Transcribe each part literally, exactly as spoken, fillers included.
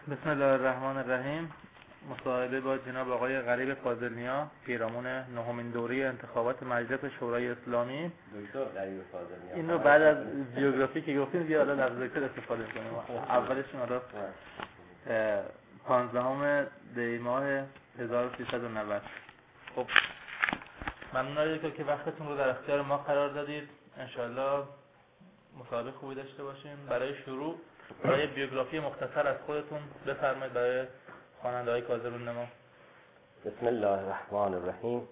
بسم الله الرحمن الرحیم. مصاحبه با جناب آقای غریب فاضل‌نیا، پیرامون نهمین دوره انتخابات مجلس شورای اسلامی. دکتر غریب فاضل‌نیا. این رو بعد از بیوگرافی که گفتیم دیگه حالا لفظ دکتر استفاده کنیم. اولشون حالا پانزدهم دی ماه هزار و سیصد و نود. خب ممنون دکتر که وقتتون رو در اختیار ما قرار دادید. انشالله مصاحبه خوبی داشته باشیم. برای شروع برای بیوگرافی مختصر از خودتون بفرمایید برای خواننده‌های کاظم‌النما. بسم الله الرحمن الرحیم.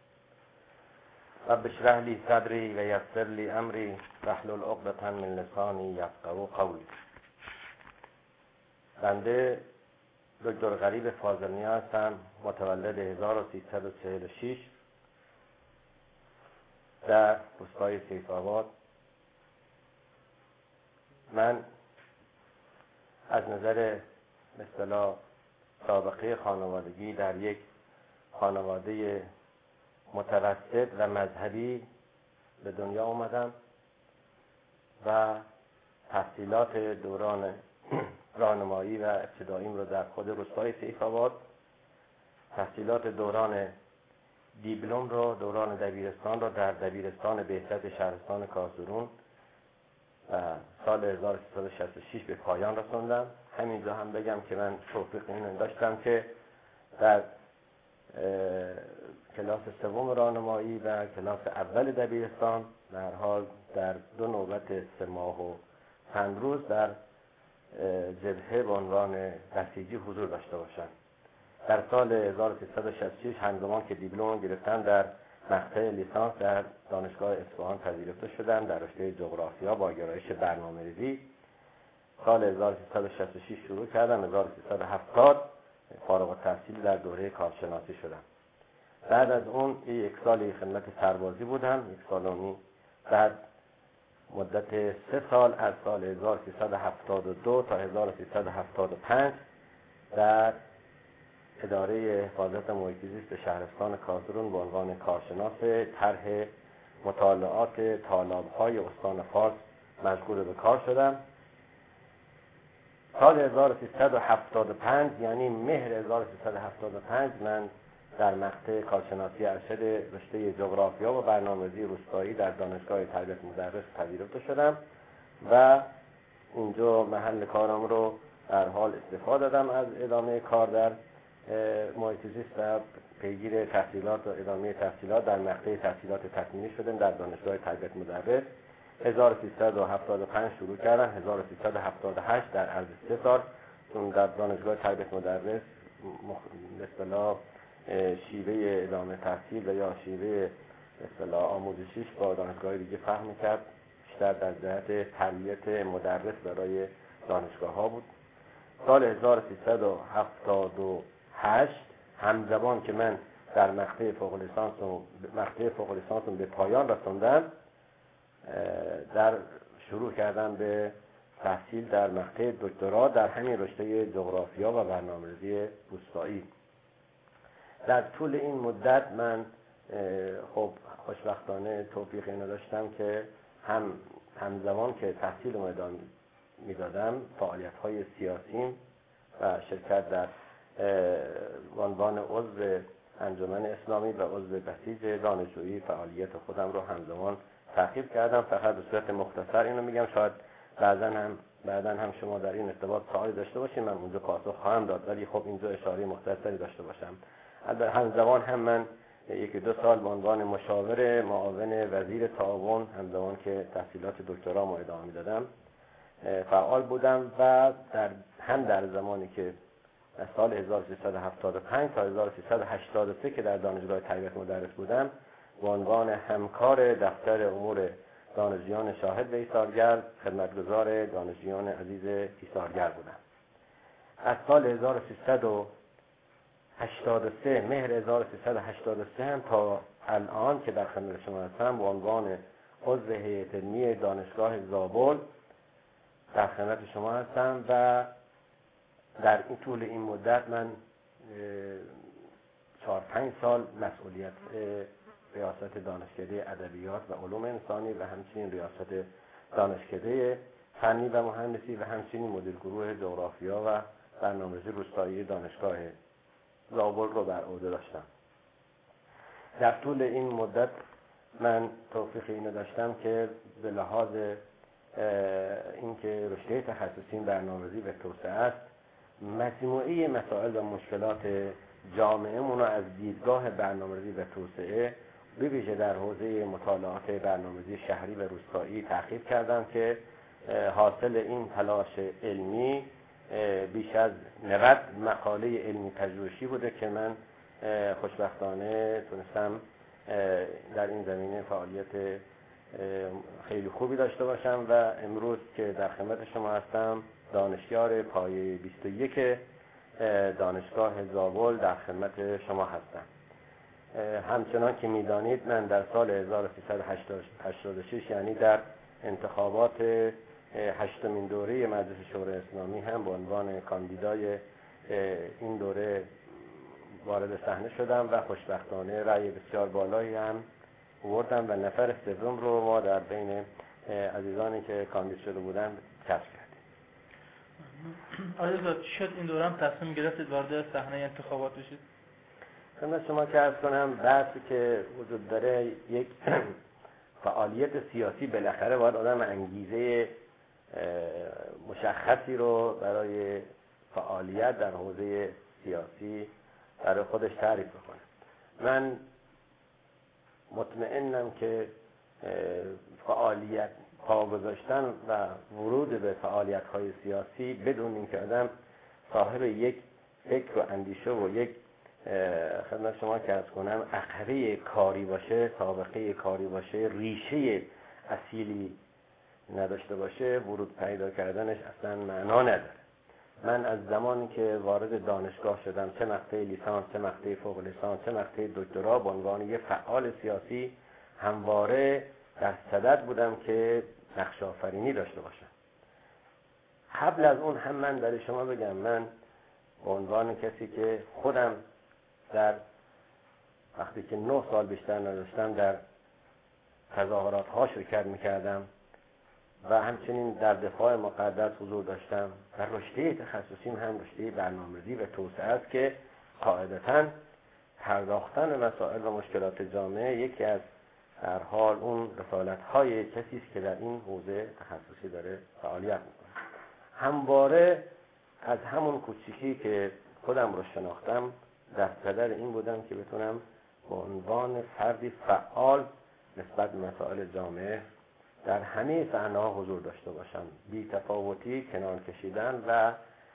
رب اشرح لی صدری و یسر لی امری واحلل عقدة من لسانی یفقهوا قولی. بنده دکتر غریب فاضل‌نیا هستم، متولد هزار و سیصد و چهل و شش در روستای سیف‌آباد. من از نظر به اصطلاح سابقه خانوادگی در یک خانواده متوسط و مذهبی به دنیا آمدم و تحصیلات دوران راهنمایی و ابتداییم رو در خود روستای سیف‌آباد، تحصیلات دوران دیپلم رو، دوران دبیرستان رو در دبیرستان بهزت شهرستان کارزرون و سال هزار و سیصد و شصت و شش به پایان رسوندم. همینجا هم بگم که من توفیق این داشتم که در کلاس سوم راهنمایی و کلاس اول دبیرستان در حال در دو نوبت سه ماه و چند روز در جبهه به عنوان بسیجی حضور داشته باشم. در سال هزار و سیصد و شصت و شش همزمان که دیپلم گرفتم در مقطع لیسانس در دانشگاه اصفهان پذیرفته شدم در رشته جغرافیا با گرایش برنامه‌ریزی. سال هزار و سیصد و شصت و شش شروع کردم، هزار و سیصد و هفتاد فارغ التحصیل در دوره کارشناسی شدم. بعد از اون یک سالی خدمت سربازی بودم، یک سال و نیم. بعد مدت سه سال از سال هزار و سیصد و هفتاد و دو تا هزار و سیصد و هفتاد و پنج در اداره حفاظت محیط زیست شهرستان کارزرون به عنوان کارشناس طرح مطالعات تالاب‌های استان فارس مشغول به کار شدم. سال هزار و سیصد و هفتاد و پنج یعنی مهر هزار و سیصد و هفتاد و پنج من در مقطع کارشناسی ارشد رشته جغرافیا و برنامه‌ریزی روستایی در دانشگاه تربیت مدرس پذیرفته شدم و اینجا محل کارم رو در حال استفاده دادم از ادامه کار در محیط زیست و پیگیر تحصیلات و ادامه تحصیلات در مقطع تحصیلات تکمیلی شدم در دانشگاه تربیت مدرس. هزار و سیصد و هفتاد و پنج شروع کردم، هزار و سیصد و هفتاد و هشت در عرض سه سال چون در دانشگاه تربیت مدرس به اصطلاح شیوه ادامه تحصیل و یا شیوه به اصطلاح آموزشیش با دانشگاه دیگه فرق می‌کرد، بیشتر در جهت تربیت مدرس برای دانشگاه ها بود. سال هزار و سیصد و هفتاد و هشت همزمان که من در مقطع فوق لیسانس و مقطع فوق لیسانس به پایان رسوندم، در شروع کردم به تحصیل در مقطع دکترا در همین رشته جغرافیا و برنامه‌ریزی روستایی. در طول این مدت من خب خوشبختانه توفیق اینو داشتم که هم همزمان که تحصیل ادامه میدادم فعالیت‌های سیاسی و شرکت در عنوان عضو انجمن اسلامی و عضو بسیج دانشجویی فعالیت خودم رو همزمان تعقیب کردم. فقط به صورت مختصر اینو میگم، شاید بعضا هم بعضا هم شما در این ارتباط سوالی داشته باشید، من اونجا پاسخ خواهم داد، ولی خب اینجا اشاره مختصری داشته باشم. در همزمان هم من یکی دو سال به عنوان مشاور معاون وزیر تعاون همزمان که تحصیلات دکترا ادامه میدادم فعال بودم و در هم در زمانی که از سال هزار و سیصد و هفتاد و پنج تا هزار و سیصد و هشتاد و سه که در دانشگاه تربیت مدرس بودم به عنوان همکار دفتر امور دانشجویان شاهد و ایثارگر خدمتگزار دانشجویان عزیز ایثارگر بودم. از سال هزار و سیصد و هشتاد و سه مهر هزار و سیصد و هشتاد و سه هم تا الان که در خدمت شما هستم به عنوان عضو هیئت علمی دانشگاه زابل در خدمت شما هستم و در این طول این مدت من چهار پنج سال مسئولیت ریاست دانشکده ادبیات و علوم انسانی و همچنین ریاست دانشکده فنی و مهندسی و همچنین مدیر گروه جغرافیا و برنامه‌ریزی روستایی دانشگاه زابل رو بر عهده داشتم. در طول این مدت من توفیق اینو داشتم که به لحاظ اینکه رشته تخصصی برنامه‌ریزی به توسعه است، مجموعه مسائل و مشکلات جامعه‌مون رو از دیدگاه برنامه‌ریزی به توسعه به ویژه در حوزه مطالعات برنامه‌ریزی شهری و روستایی تحقیق کردم که حاصل این تلاش علمی بیش از نود مقاله علمی پژوهشی بوده که من خوشبختانه تونستم در این زمینه فعالیت خیلی خوبی داشته باشم و امروز که در خدمت شما هستم دانشیار پایه بیست و یک دانشگاه زابل در خدمت شما هستم. همچنان که می‌دانید من در سال هزار و سیصد و هشتاد و شش یعنی در انتخابات هشتمین دوره مجلس شورای اسلامی هم به عنوان کاندیدای این دوره وارد صحنه شدم و خوشبختانه رأی بسیار بالایی هم آوردم و نفر سوم رو ما در بین عزیزانی که کاندید شده بودن کسب کردیم. آقای دکتر شد این دوره هم تصمیم گرفتید وارد صحنه انتخابات بشید؟ خدمت شما که عرض کنم بحثی که وجود داره یک فعالیت سیاسی بالاخره باید آدم انگیزه مشخصی رو برای فعالیت در حوزه سیاسی برای خودش تعریف بکنه. من مطمئنم که فعالیت پا گذاشتن و ورود به فعالیت‌های سیاسی بدون اینکه آدم صاحب یک فکر و اندیشه و یک خدمت شما که عرض کنم عقبه کاری باشه، سابقه کاری باشه، ریشه اصیلی نداشته باشه، ورود پیدا کردنش اصلا معنا نداره. من از زمانی که وارد دانشگاه شدم، چه مقطع لیسانس، چه مقطع فوق لیسانس، چه مقطع دکترا، به عنوان یک فعال سیاسی همواره در صدد بودم که نقش آفرینی داشته باشم. قبل از اون هم من برای شما بگم، من به عنوان کسی که خودم در وقتی که نه سال بیشتر نداشتم در تظاهرات ها شرکت میکردم و همچنین در دفاع مقدس حضور داشتم و رشته تخصصیم هم رشته برنامه‌ریزی و توسعه است که قاعدتاً پرداختن مسائل و مشکلات جامعه یکی از در حال اون رسالت‌های کسی است که در این حوزه تخصصی داره فعالیت میکنه. همواره از همون کوچیکی که خودم رو شناختم در صدد این بودم که بتونم به عنوان فردی فعال نسبت به مسائل جامعه در همه صحنه‌ها حضور داشته باشم. بی تفاوتی، کنار کشیدن و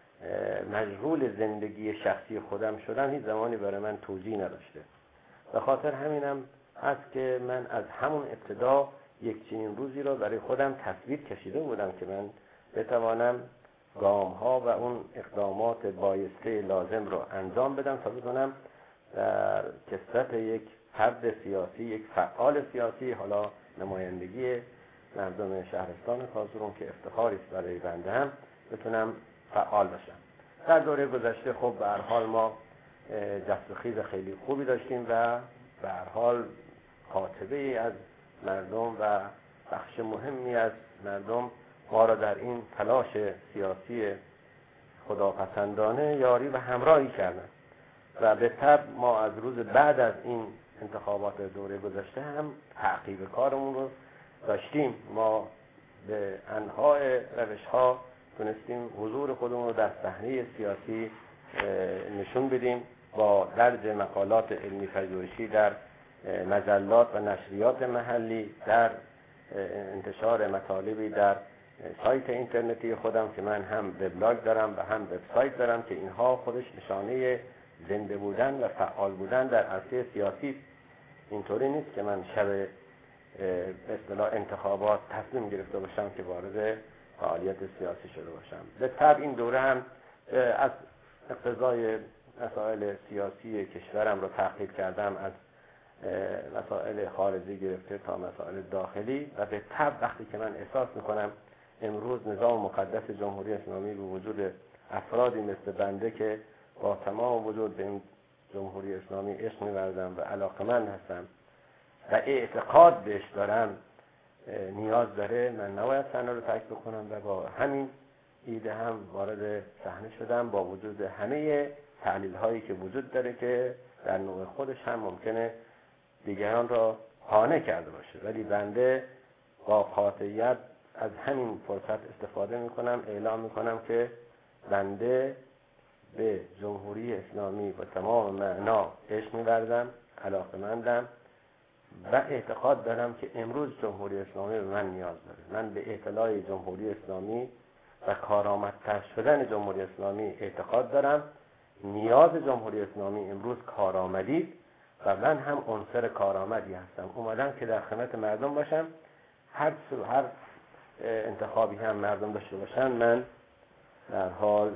مشغول زندگی شخصی خودم شدن هیچ زمانی برای من توجیه نداشته. به خاطر همینم هست که من از همون ابتدا یک چنین روزی رو برای خودم تصویر کشیده بودم که من بتوانم گام ها و اون اقدامات بایسته لازم رو انجام بدم تا بتونم در کثرت یک فرد سیاسی، یک فعال سیاسی، حالا نمایندگی مردم شهرستان کازرون که افتخاری است برای بنده هم، بتونم فعال باشم. در دوره گذشته خب به هر حال ما جست و خیز خیلی خوبی داشتیم و به هر حال کاتبه از مردم و بخش مهمی از مردم ما را در این تلاش سیاسی خداپسندانه یاری و همراهی کردند و به طبع ما از روز بعد از این انتخابات دوره گذشته هم تعقیب کارمون رو داشتیم. ما به انواع روش‌ها تونستیم حضور خودمون رو در صحنه سیاسی نشون بدیم با درج مقالات علمی پژوهشی در مجلات و نشریات محلی، در انتشار مطالبی در سایت اینترنتی خودم که من هم وبلاگ دارم و هم وبسایت دارم که اینها خودش نشانه زنده بودن و فعال بودن در عرصه سیاسی. اینطوری نیست که من شب به اصطلاح انتخابات تصمیم گرفته باشم که وارد فعالیت سیاسی شده باشم. به طبع این دوره هم از اقتضای مسائل سیاسی کشورم رو تحقیق کردم، از مسائل خارجی گرفته تا مسائل داخلی، و به طبع وقتی که من احساس میکنم امروز نظام مقدس جمهوری اسلامی به وجود افرادی مثل بنده که با تمام وجود به این جمهوری اسلامی عشق می‌ورزم و علاقه‌مند هستم و اعتقاد بهش دارم نیاز داره، من نباید صحنه رو ترک بکنم و با همین ایده هم وارد صحنه شدم با وجود همه تحلیل هایی که وجود داره که در نوع خودش هم ممکنه دیگران را قانع کرده باشه، ولی بنده با قاطعیت از همین فرصت استفاده میکنم، اعلام میکنم که بنده به جمهوری اسلامی با تمام معنا عشق می‌ورزم، علاقه‌مندم و اعتقاد دارم که امروز جمهوری اسلامی به من نیاز داره. من به اطلاع جمهوری اسلامی و کارآمدتر شدن جمهوری اسلامی اعتقاد دارم. نیاز جمهوری اسلامی امروز کارآمدی و من هم عنصر کارآمدی هستم. اومدم که در خدمت مردم باشم. هر هر انتخابی هم مردم داشته باشن من در حال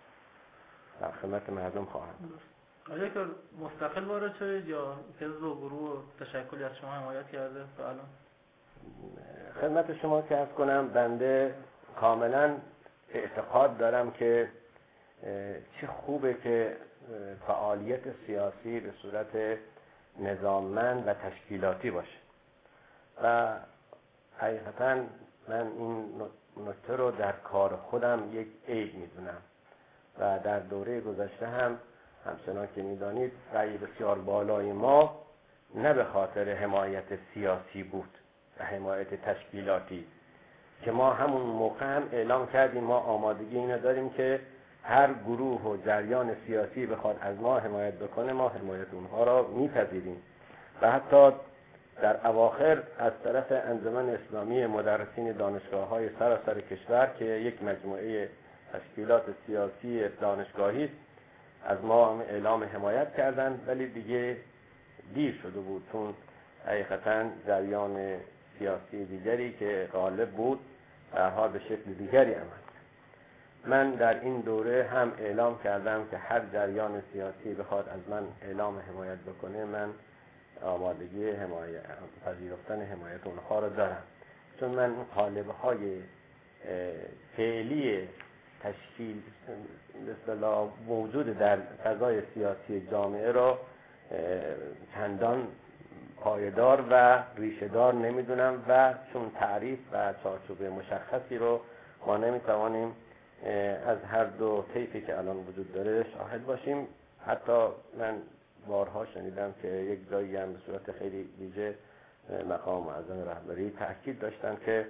در خدمت مردم خواهم بود. آیا که مستقل وارد شدید یا حزب و گروه و تشکلی از شما حمایت کرده تا الان؟ خدمت شما که عرض کنم بنده کاملا اعتقاد دارم که چه خوبه که فعالیت سیاسی به صورت نظاممند و تشکیلاتی باشه و حقیقتا من این نکته رو در کار خودم یک عیب میدونم و در دوره گذشته هم همچنان که میدانید رأی بسیار بالای ما نه به خاطر حمایت سیاسی بود و حمایت تشکیلاتی که ما همون موقع هم اعلام کردیم ما آمادگی اینو داریم که هر گروه و جریان سیاسی بخواد از ما حمایت بکنه ما حمایت اونها را میپذیریم و حتی در اواخر از طرف انجمن اسلامی مدرسین دانشگاه‌های سراسر کشور که یک مجموعه تشکیلات سیاسی دانشگاهی از ما اعلام حمایت کردند، ولی دیگه دیر شده بود چون حقیقتا جریان سیاسی دیگری که غالب بود در حال به شکل دیگری عمل کرد. من در این دوره هم اعلام کردم که هر جریان سیاسی بخواد از من اعلام حمایت بکنه من آمادگی حمایت پذیرفتن حمایت اونها رو دارم، چون من قالب‌های فعلی تشکیل به اصطلاح موجود در فضای سیاسی جامعه را چندان پایدار و ریشه‌دار نمیدونم و چون تعریف و چارچوب مشخصی رو ما نمیتوانیم از هر دو طیفی که الان وجود داره شاهد باشیم. حتی من بارها شنیدم که یک جایی هم به صورت خیلی ویژه مقام معظم رهبری تاکید داشتن که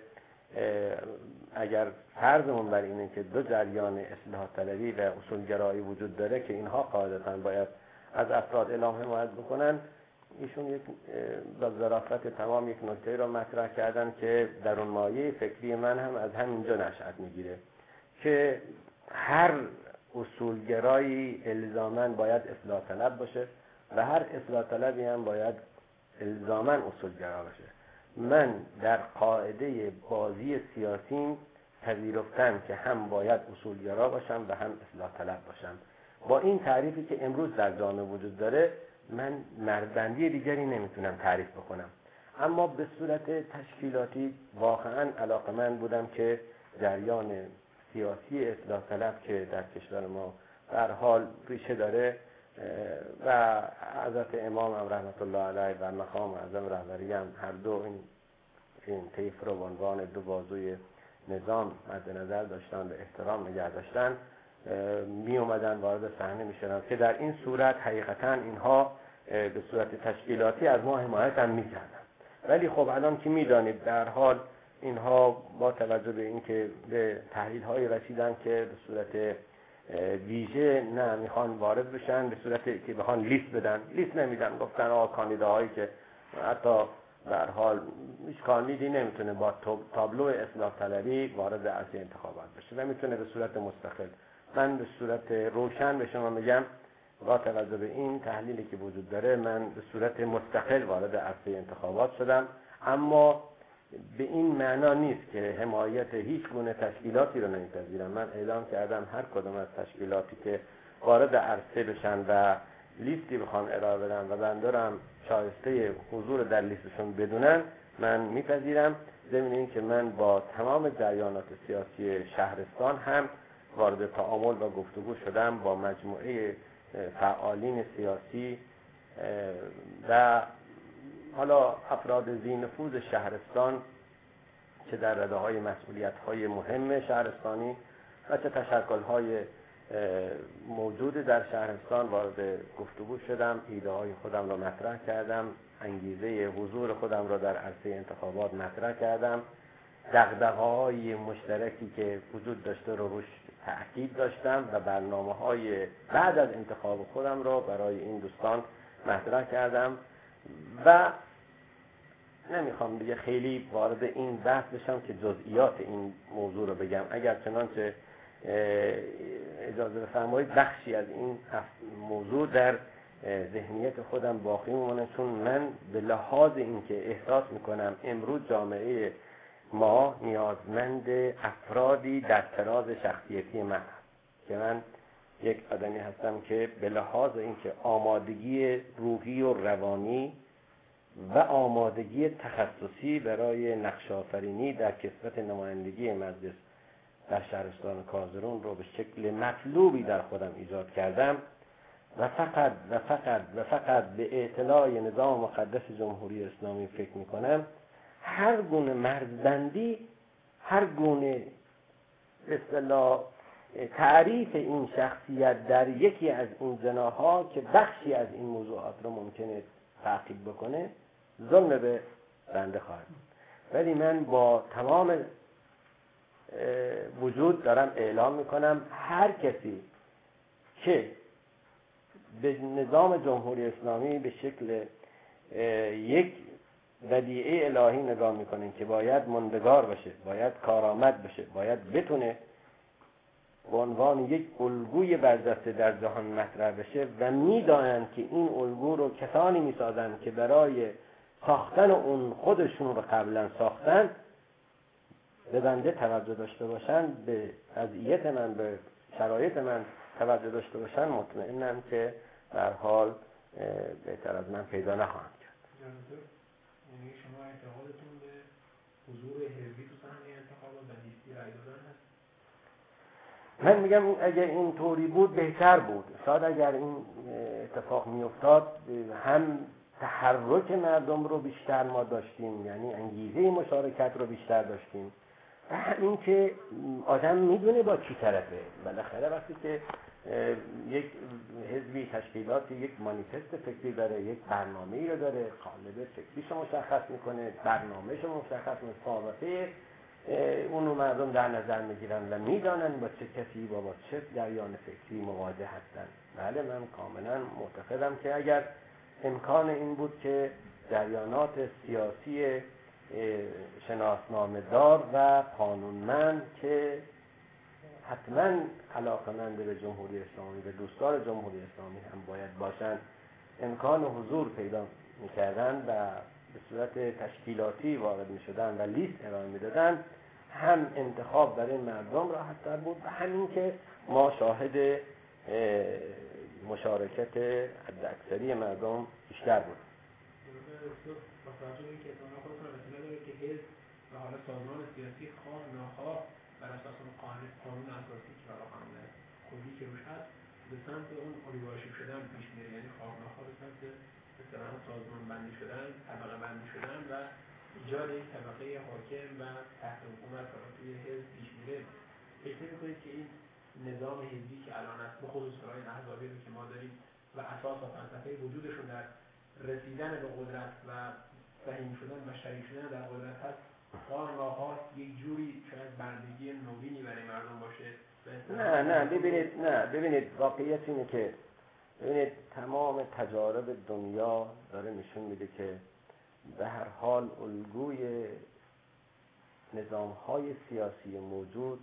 اگر فرضمون بر اینه که دو جریان اصلاح طلبی و اصولگرایی وجود داره که اینها قاعدتاً باید از افراد اعلام حمایت بکنن، ایشون یک با ظرافت تمام یک نکته را مطرح کردن که در اون مایه فکری من هم از همینجا نشأت میگیره که هر اصولگرایی الزاماً باید اصلاح طلب باشه و هر اصلاح طلبی هم باید الزاماً اصولگرا باشه. من در قاعده بازی سیاسی پذیرفتم که هم باید اصولگرا باشم و هم اصلاح طلب باشم. با این تعریفی که امروز در جامعه وجود داره من مرزبندی دیگری نمیتونم تعریف بکنم، اما به صورت تشکیلاتی واقعا علاقه‌مند بودم که جریان سیاسی اصلاح طلب که در کشور ما در حال ریشه داره و حضرت امام هم رحمت الله علیه و مقام معظم رهبری هم هر دو این این طیف رو به عنوان دو بازوی نظام مد نظر داشتن و احترام نگه داشتن می اومدن وارد صحنه می شدن که در این صورت حقیقتا اینها به صورت تشکیلاتی از ما حمایت هم می کردن. ولی خب الان که می دانید در حال اینها با توجه به اینکه به تحلیل های رسیدن که به صورت ویژه نه میخوان وارد بشن، به صورت که بخوان لیست بدن لیست نمیدن، گفتن آقا کاندیداهایی که حتی در حال هیچ کاندیدی نمیتونه با تابلو اصلاح طلبی وارد عرصه انتخابات بشه و میتونه به صورت مستقل. من به صورت روشن به شما میگم با توجه به این تحلیلی که وجود داره من به صورت مستقل وارد عرصه انتخابات شدم، اما به این معنا نیست که حمایت هیچ گونه تشکیلاتی رو نمیپذیرم. من اعلام کردم هر کدام از تشکیلاتی که وارد عرصه بشن و لیستی بخوان ارائه بدن و بنده هم شایسته حضور در لیستشون بدونن من میپذیرم، ضمن این که من با تمام جریانات سیاسی شهرستان هم وارد تعامل و گفتگو شدم با مجموعه فعالین سیاسی و حالا افراد ذی نفوذ شهرستان که در رده‌های مسئولیت‌های مهم شهرستانی و چه تشکل‌های موجود در شهرستان وارد گفتگو شدم، ایده های خودم را مطرح کردم، انگیزه حضور خودم را در عرصه انتخابات مطرح کردم، دغدغه‌های مشترکی که وجود داشته رو روش تأکید داشتم و برنامه‌های بعد از انتخاب خودم را برای این دوستان مطرح کردم و نمیخوام دیگه خیلی وارد این بحث بشم که جزئیات این موضوع رو بگم. اگر چنانچه اجازه بفرمایید بخشی از این موضوع در ذهنیت خودم باقی میمونه، چون من به لحاظ اینکه احساس میکنم امروز جامعه ما نیازمند افرادی در طراز شخصیتی من هست که من یک آدمی هستم که به لحاظ اینکه آمادگی روحی و روانی و آمادگی تخصصی برای نقش آفرینی در کسوت نمایندگی مجلس در شهرستان کازرون رو به شکل مطلوبی در خودم ایجاد کردم و فقط و فقط و فقط به اعتلاع نظام مقدس جمهوری اسلامی فکر میکنم. هر گونه مرزبندی، هر گونه به اصطلاح تعریف این شخصیت در یکی از این جناح‌ها که بخشی از این موضوعات رو ممکنه تعقیب بکنه، ظلم به بنده خواهد بود. ولی من با تمام وجود دارم اعلام میکنم هر کسی که به نظام جمهوری اسلامی به شکل یک بدیعه الهی نگاه میکنه که باید ماندگار باشه، باید کارآمد باشه، باید بتونه به عنوان یک الگوی برجسته در جهان مطرح بشه و میدانند که این الگو رو کسانی میسازن که برای ساختن اون خودشون رو قبلا ساختن، به بنده توجه داشته باشن، به وضعیت من، به شرایط من توجه داشته باشن، مطمئنم که در حال بهتر از من پیدا نخواهند کرد. یعنی شما اعتقادتون به حضور حزبی تو صحنه انتخابات و لیستی رای دادن هست؟ من میگم اگر این طوری بود بهتر بود. شاید اگر این اتفاق میافتاد هم تحرک مردم رو بیشتر ما داشتیم، یعنی انگیزه مشارکت رو بیشتر داشتیم و همین که آدم میدونه با کی طرفه. بالاخره وقتی که یک حزبی تشکیلاتی یک مانیفست فکری داره، یک برنامه‌ای رو داره، قالب فکریشو مشخص میکنه، برنامه‌شو مشخص میکنه، سابقه اون رو مردم در نظر میگیرن و میدانن با چه کسی با, با چه جریان فکری مواجه هستن. بله من کاملا معتقدم که اگر امکان این بود که جریانات سیاسی شناسنامه دار و قانونمند که حتما علاقه‌مند به جمهوری اسلامی و دوستدار جمهوری اسلامی هم باید باشند، امکان حضور پیدا می‌کردن و به صورت تشکیلاتی وارد می‌شدن و لیست ارائه می‌دادن، هم انتخاب برای مردم راحت‌تر بود و همین که ما شاهد مشارکت حداکثری مردم بیشتر بود. با توجه به اینکه اتفاقا خودتون اطلاع دارید که حزب و حالا سازمان سیاسی خواه ناخواه بر اساس اون قانون قانون اساسی که حالا قانون کلی که روش هست به سمت اون اولیگارشی شدن پیش میره، یعنی خواه ناخواه به سمت مثلا سازمان بندی شدن، طبقه بندی شدن و ایجاد یک طبقه حاکم و تحت حکومت توی حزب پیش میره. فکر نمی‌کنید که این نظام حزبی که الان است، به خصوص برای احزابی که ما داریم و اساس و فلسفه وجودشون در رسیدن به قدرت و سهیم شدن و شریک شدن در قدرت هست، خواه یک جوری شاید بردگی نوینی برای مردم باشه؟ نه نه ببینید نه ببینید واقعیت اینه که ببینید تمام تجارب دنیا داره نشون میده که به هر حال الگوی نظام‌های سیاسی موجود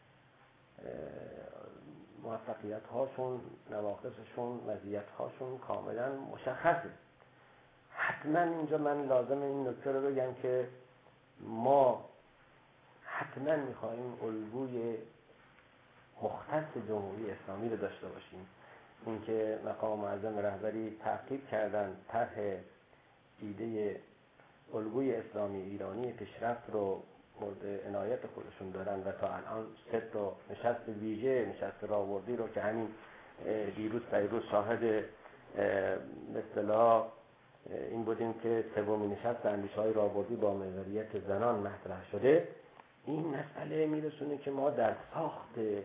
موفقیت هاشون، نواقصشون، مزیت هاشون کاملا مشخصه. حتما اینجا من لازم این نکته رو بگم که ما حتما میخواهیم الگوی مختص جمهوری اسلامی رو داشته باشیم. اینکه مقام معظم رهبری تعقیب کردن طرح ایده الگوی اسلامی ایرانی پیشرفت رو مورد عنایت خودشون دارن و تا الان سه تا نشست ویژه، نشست راهبردی رو که همین دیروز پیروز شاهد به اصطلاح این بودیم که سومین نشست اندیشه‌های راهبردی با محوریت زنان مطرح شده، این مسئله میرسونه که ما در ساخت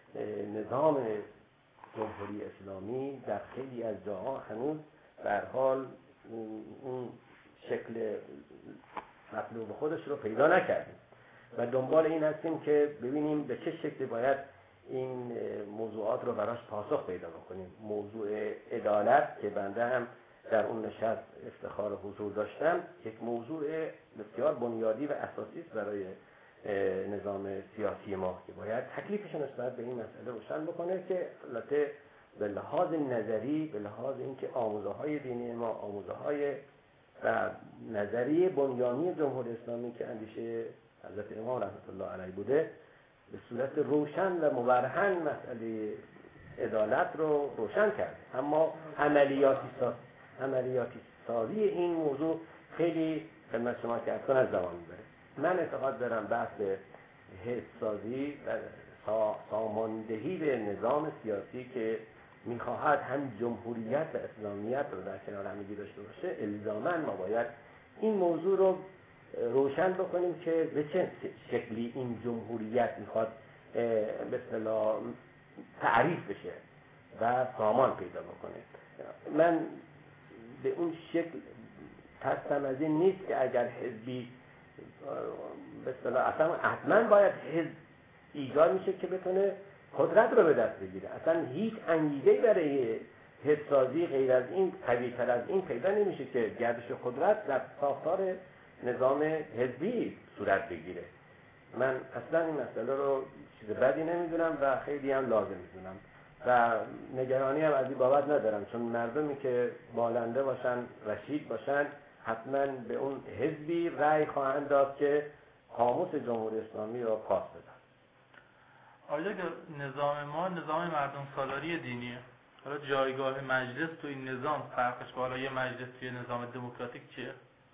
نظام جمهوری اسلامی در خیلی از جاها هنوز به هر حال اون شکل مطلوب خودش رو پیدا نکردیم و دنبال این هستیم که ببینیم به چه شکلی باید این موضوعات رو براش پاسخ پیدا بکنیم. موضوع عدالت که بنده هم در اون نشست افتخار حضور داشتم یک موضوع بسیار بنیادی و اساسی است برای نظام سیاسی ما که باید تکلیفش نسبت به این مسئله روشن بکنه که البته به لحاظ نظری، به لحاظ اینکه آموزه‌های دینی ما آموزه‌های و نظریه بنیانی جمهوری اسلامی که اندیشه حضرت امام رحمت الله علیه بوده به صورت روشن و مبرهن مسئله عدالت رو روشن کرد، اما عملیاتی ساز عملیاتی سازی این موضوع خیلی خدمت شما که اصلا از زمان میبره. من اعتقاد دارم بحث حزب سازی و ساماندهی به نظام سیاسی که میخواهد هم جمهوریت و اسلامیت رو در کنار همدیگه داشته باشه، الزاماً ما باید این موضوع رو روشن بکنیم که به چه شکلی این جمهوریت میخواد به اصطلاح تعریف بشه و سامان پیدا بکنه. من به اون شکل تستم از این نیست که اگر حزبی به اصطلاح اصلا حتما باید حزب ایجاد میشه که بتونه قدرت رو به دست بگیره. اصلا هیچ انگیزه‌ای برای حزب سازی غیر از این، قوی‌تر از این پیدا نمیشه که گردش قدرت در ساختار نظام حزبی صورت بگیره. من اصلا این مسئله رو چیز بدی نمیدونم و خیلی هم لازم میدونم و نگرانی هم از این بابت ندارم، چون مردمی که بالنده باشن، رشید باشن، حتما به اون حزبی رأی خواهند داد که قاموس جمهوری اسلامی رو پاس بدن. آیا که نظام ما نظام مردم سالاری دینیه، حالا جایگاه مجلس تو این نظام فرقش با حالا یه مجلس توی نظام دموکراتیک چیه؟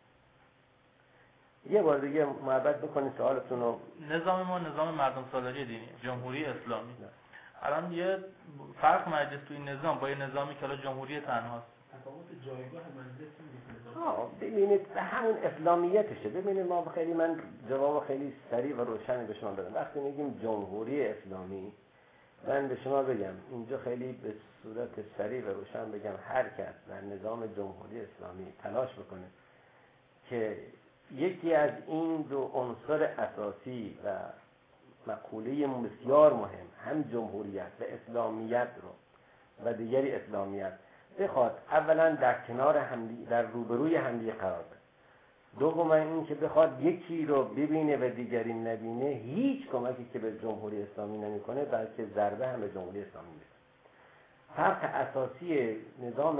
یه بار دیگه محبت بکنید سوالتون رو. نظام ما نظام مردم سالاری دینی، جمهوری اسلامی. نه. الان یه فرق مجلس تو این نظام با یه نظامی که حالا جمهوری تنهاست. تفاوت جایگاه مجلس هم آه ببینید به همون اسلامیتشه. ببینید ما خیلی من جواب خیلی سریع و روشنی به شما بدم. وقتی میگیم جمهوری اسلامی، من به شما بگم اینجا خیلی به صورت سریع و روشن بگم هر کس در نظام جمهوری اسلامی تلاش بکنه که یکی از این دو عنصر اساسی و مقوله بسیار مهم، هم جمهوریت و اسلامیت رو و دیگری اسلامیت بخواد اولا در کنار همدیگه، در روبروی همدیگه قرار بده. دوم این که بخواد یکی رو ببینه و دیگری نبینه، هیچ کمکی که به جمهوری اسلامی نمیکنه بلکه ضربه هم به جمهوری اسلامی میده. فرق اساسی نظام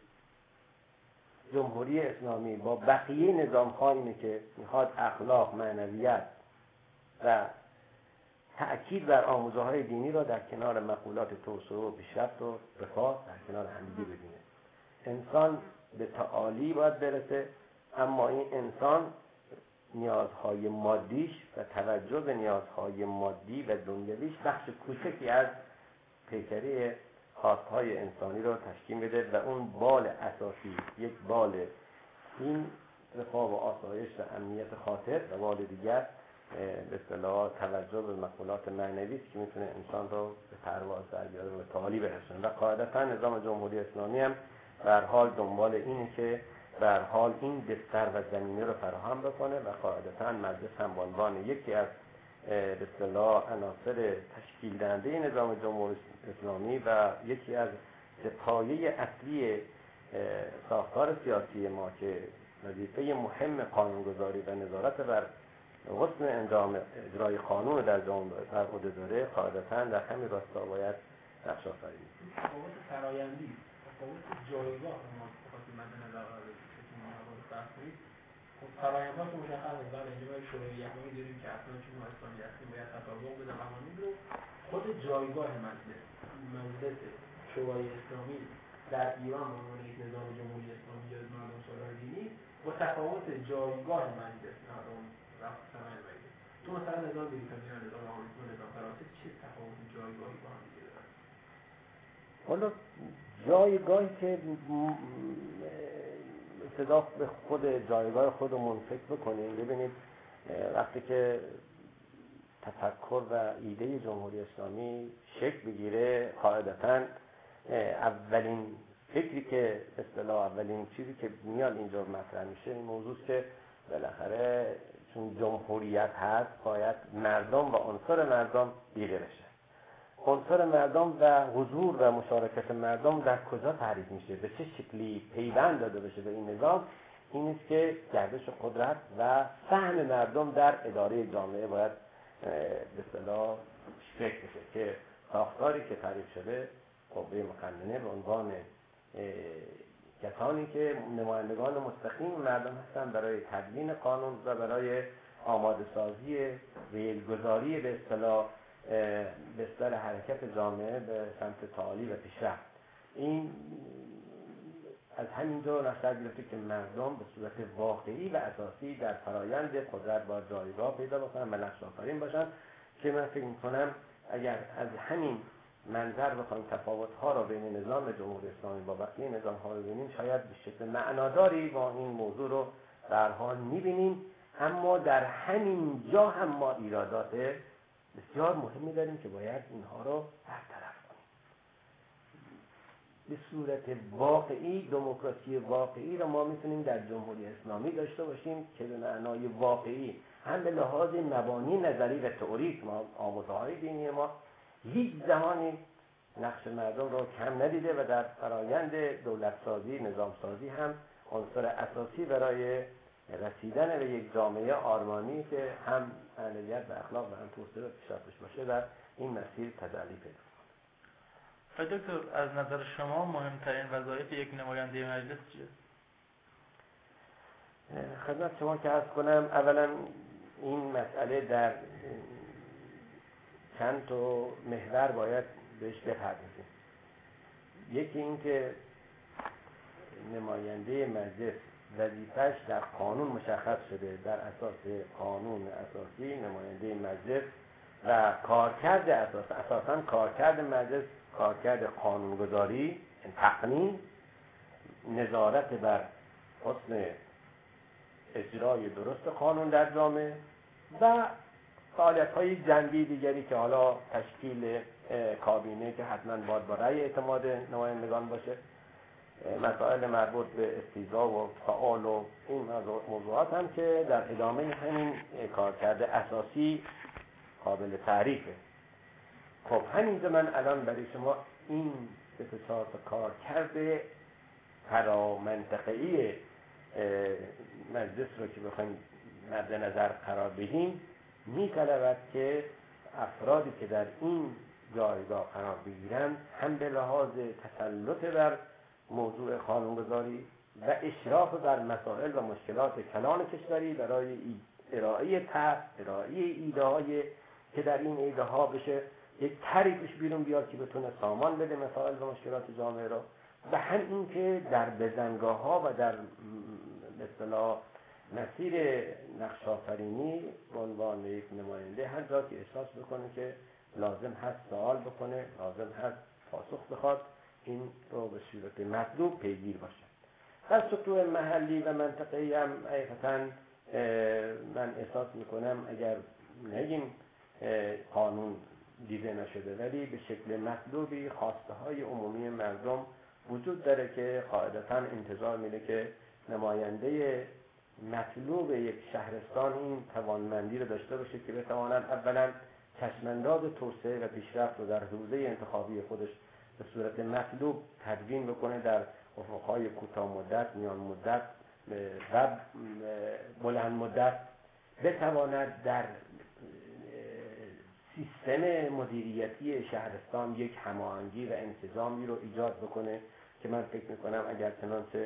جمهوری اسلامی با بقیه نظام‌ها اینه که میخواد اخلاق، معنویت و تأکید بر آموزه‌های دینی را در کنار مقولات توسعه و پیشرفت و رفاه در کنار همدیگه ببینه. انسان به تعالی باید برسه، اما این انسان نیازهای مادیش و توجه به نیازهای مادی و دنیویش بخش کوچکی از پیکره خواستهای انسانی رو تشکیل بده و اون بال اساسی، یک بال این رفاه و آسایش و امنیت خاطر و بال دیگر به اصطلاح توجه به مقولات معنوی است که میتونه انسان رو به پرواز در بیاره و به تعالی برسونه. و قاعدتا نظام جمهوری اسلامی هم به هر حال دنبال اینه که به هر حال این بستر و زمینه رو فراهم بکنه و قاعدتا مجلس هم به عنوان یکی از به اصطلاح عناصر تشکیل دهنده نظام جمهوری اسلامی و یکی از پایه اصلی ساختار سیاسی ما که وظیفه مهم قانونگذاری و نظارت بر حسن انجام اجرای قانون در جامعه بر عهده داره، قاعدتا در همین راستا باید نقش آفرینی کنه. تفاوت فرآیندی، تفاوت جایگاه ما وقتی مد نظر قرار بگیریم. خب فرآیندها که مشخصه، بعد اینجا باید شورای یحیی داریم که اصلا چون ما اسلامی هستیم باید تطابق بده قوانین رو. خود جایگاه مجلس، مجلس شورای اسلامی در ایران به عنوان یک نظام جمهوری اسلامی یا مردم سالار دینی با تفاوت جایگاه مجلس مردم رفت سمای باید. تو مثلا نظام بریتانیا، نظام آمریکا، نظام فرانسه چه تفاوت جایگاهی با هم دیگه دارن؟ حالا جایگاهی که صدا به خود جایگاه خودمون فکر بکنیم، ببینید وقتی که تفکر و ایده جمهوری اسلامی شکل بگیره، قاعدتاً اولین فکری که به اصطلاح اولین چیزی که میاد اینجا مطرح میشه این موضوع که بالاخره چون جمهوریت هست باید مردم و عنصر مردم دیده بشه. عنصر مردم و حضور و مشارکت مردم در کجا تعریف میشه، به چه شکلی پیوند داده بشه به این نظام؟ این است که گردش قدرت و فهم مردم در اداره جامعه باید به اصطلاح فکر بشه که ساختاری که تعریف شده قوه مقننه به عنوان کسانی که نمایندگان مستقیم مردم هستند برای تدوین قانون و برای آماده سازی ریلگذاری به اصطلاح به اصطلاح حرکت جامعه به سمت تعالی و پیشرفت. این از همینجا نشأت گرفته که مردم به صورت واقعی و اساسی در فرایند قدرت با جایگاه پیدا بکنن و نقش آفرین باشن که من فکر می‌کنم اگر از همین منظر بخوایم تفاوت‌ها را بین نظام جمهوری اسلامی با بقیه نظام‌ها رو ببینیم شاید به شکل معناداری با این موضوع رو در حال می‌بینیم، اما در همین جا هم ما ایرادات بسیار مهمی داریم که باید اینها رو برطرف کنیم. به صورت واقعی دموکراسی واقعی رو ما میتونیم در جمهوری اسلامی داشته باشیم که به معنای واقعی هم به لحاظ مبانی نظری و تئوریک ما آموزه‌های دینی ما هیچ زمانی نقش مردم رو کم ندیده و در فرایند دولت سازی نظام سازی هم عنصر اساسی برای رسیدن به یک جامعه آرمانی که هم معنویت و اخلاق و هم توسعه و پیشرفتش باشه در این مسیر تجلی پیدا کنه. دکتر از نظر شما مهمترین وظایف یک نماینده مجلس چیه؟ خدمت شما که عرض کنم اولا این مسئله در چند تا محور باید بهش بپردازیم. یکی این که نماینده مجلس وظیفه‌اش در قانون مشخص شده، در اساس قانون اساسی نماینده مجلس و کارکرد اساس اساساً کارکرد مجلس کارکرد قانونگذاری، تقنین، نظارت بر حسن اجرای درست قانون در جامعه و فعالیت‌های جنبی دیگری که حالا تشکیل کابینه که حتما باید با رأی اعتماد نمایندگان باشه، مسائل مربوط به استیضاح و فعال و این موضوعات هم که در ادامه همین کارکرد اساسی قابل تعریفه. خب همینجا من الان برای شما این سه چهار تا کارکرد فرامنطقه‌ای مجلس رو که بخوایم مد نظر قرار بدیم می‌طلبد که افرادی که در این جایگاه قرار بگیرند هم به لحاظ تسلط بر موضوع قانونگذاری و اشراف بر مسائل و مشکلات کلان کشوری برای ارائه طرح، ارائه ایده‌های که در این ایده‌ها بشه یک طریقش بیرون بیاد که بتونه سامان بده مسائل و مشکلات جامعه را، و هم این که در بزنگاه‌ها و در به اصطلاح مسیر نقش آفرینی به عنوان یک نماینده هر جا که احساس بکنه که لازم هست سوال بکنه، لازم هست پاسخ بخواد، این رو به صورت مطلوب پیگیر باشه. در سطوح محلی و منطقه‌ای هم حقیقتاً من احساس میکنم اگر نگیم قانون دیده نشده ولی به شکل مطلوبی خواسته های عمومی مردم وجود داره که قاعدتاً انتظار میره که نماینده مطلوب یک شهرستان این توانمندی رو داشته باشه که بتواند اولا چشمانداز توسعه و پیشرفت رو در حوزه انتخابی خودش به صورت مطلوب تدوین بکنه در افقهای کوتاه مدت، میان مدت و بلند مدت، بتواند در سیستم مدیریتی شهرستان یک هماهنگی و انسجامی رو ایجاد بکنه که من فکر میکنم اگر چنانچه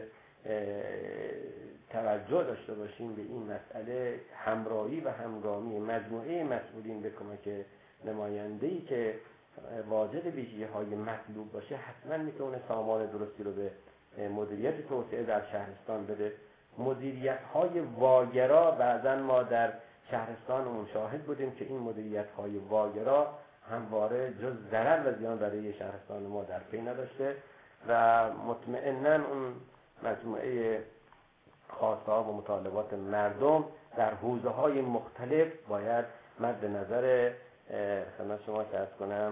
توجه داشته باشیم به این مسئله همراهی و همگامی مجموعه مسئولین به کمک نماینده‌ای که واجد ویژگی‌های مطلوب باشه حتما میتونه سامان درستی رو به مدیریت توسعه در شهرستان بده. مدیریت‌های واگرا بعضا ما در شهرستان مشاهد بودیم که این مدیریت‌های واگرا همواره جز ضرر و زیان برای شهرستان ما در پی نداشته و مطمئناً اون مجموعه خواسته‌ها و مطالبات مردم در حوزه‌های مختلف باید مد نظر خدمت شما که عرض کنم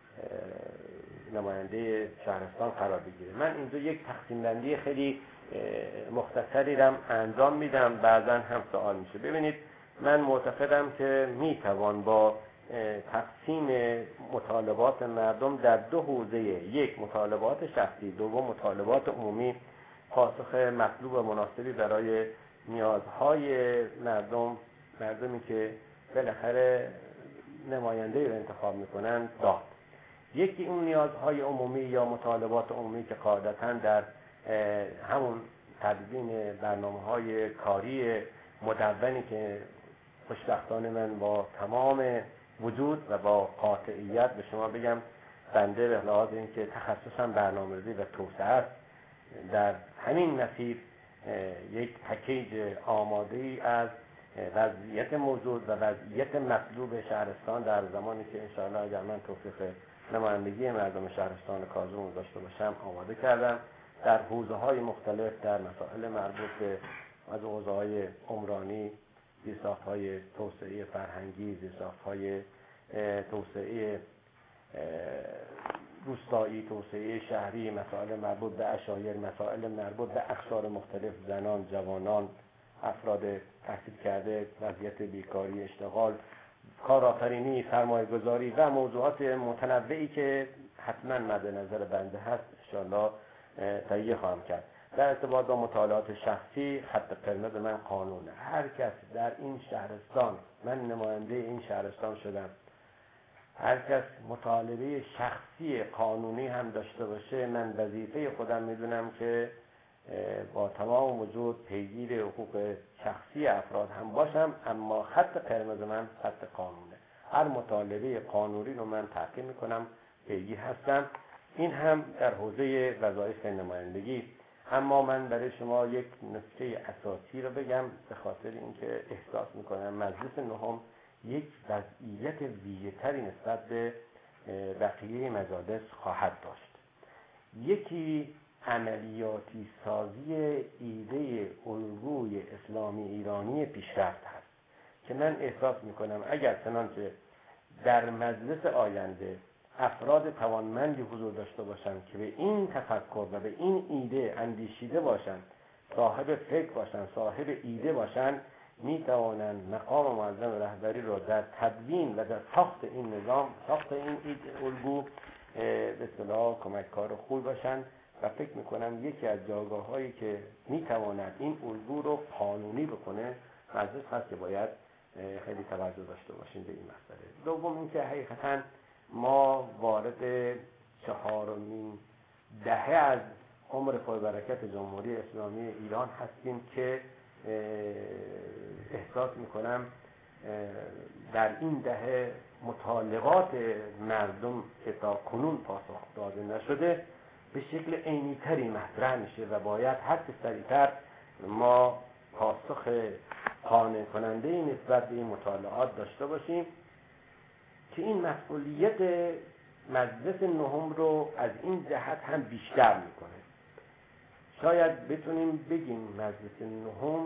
نماینده شهرستان قرار بگیره. من اینجا یک تقسیم بندی خیلی مختصری رو انجام میدم، بعضا هم سوال میشه. ببینید من معتقدم که میتوان با تقسیم مطالبات مردم در دو حوزه، یک مطالبات شخصی، دوم مطالبات عمومی، پاسخ مطلوب و مناسبی برای نیازهای مردم، مردمی که بالاخره نماینده رو انتخاب میکنن داد. یکی اون نیازهای عمومی یا مطالبات عمومی که قاعدتاً در همون تدوین برنامه‌های کاری مدونی که خوشبختانه من با تمام وجود و با قاطعیت به شما بگم بنده به لحاظ اینکه تخصصم برنامه‌ریزی و توسعه است، در همین مسیر یک پکیج آماده‌ای از وضعیت موجود و وضعیت مطلوب شهرستان در زمانی که انشاءالله اگر من توفیق نمایندگی مردم شهرستان کازم داشته باشم آماده کردم، در حوزه‌های مختلف، در مسائل مربوط به از حوزه‌های عمرانی، زیرساخت‌های توسعه فرهنگی، زیرساخت‌های توسعه روستایی، توسعه شهری، مسائل مربوط به عشایر، مسائل مربوط به اقشار مختلف، زنان، جوانان، افراد تحصیل کرده، وضعیت بیکاری، اشتغال، کارآفرینی، سرمایه‌گذاری و موضوعات متنوعی که حتما مد نظر بنده هست انشاءالله تهیه خواهم کرد. در ارتباط با مطالعات شخصی، خط قرمز من قانونه. هر کس در این شهرستان، من نماینده این شهرستان شدم، هر کس مطالبه شخصی قانونی هم داشته باشه، من وظیفه خودم میدونم که با تمام وجود پیگیر حقوق شخصی افراد هم باشم، اما خط قرمز من خط قانونه. هر مطالبه قانونی رو من تعقیب میکنم، پیگیر هستم. این هم در حوزه وظایف نمایندگی. اما من برای شما یک نکته اساسی رو بگم، به خاطر اینکه احساس میکنم مجلس نهم یک وضعیت ویژه‌تری نسبت به بقیه مجالس خواهد داشت. یکی عملیاتی سازی ایده الگوی اسلامی ایرانی پیشرفت هست که من احساس میکنم اگر چنانچه در مجلس آینده افراد توانمندی حضور داشته باشند که به این تفکر و به این ایده اندیشیده باشند، صاحب فکر باشند، صاحب ایده باشند، می توانند مقام معظم رهبری رو در تدوین و در ساخت این نظام، ساخت این ایده الگو به اصطلاح کمککار خوب باشند. و فکر میکنم یکی از جایگاه‌هایی که میتواند این الگو رو قانونی بکنه مجلس هست که باید خیلی توجه داشته باشیم به این مسئله. دوم اینکه حقیقتاً ما وارد چهارمین دهه از عمر پربرکت جمهوری اسلامی ایران هستیم که احساس میکنم در این دهه مطالبات مردم که تا کنون پاسخ داده نشده به شکل عینی‌تری مطرح میشه و باید هر چه سریعتر ما پاسخ قانع کننده نسبت به این مطالعات داشته باشیم که این مسئولیت مجلس نهم رو از این جهت هم بیشتر میکنه. شاید بتونیم بگیم مجلس نهم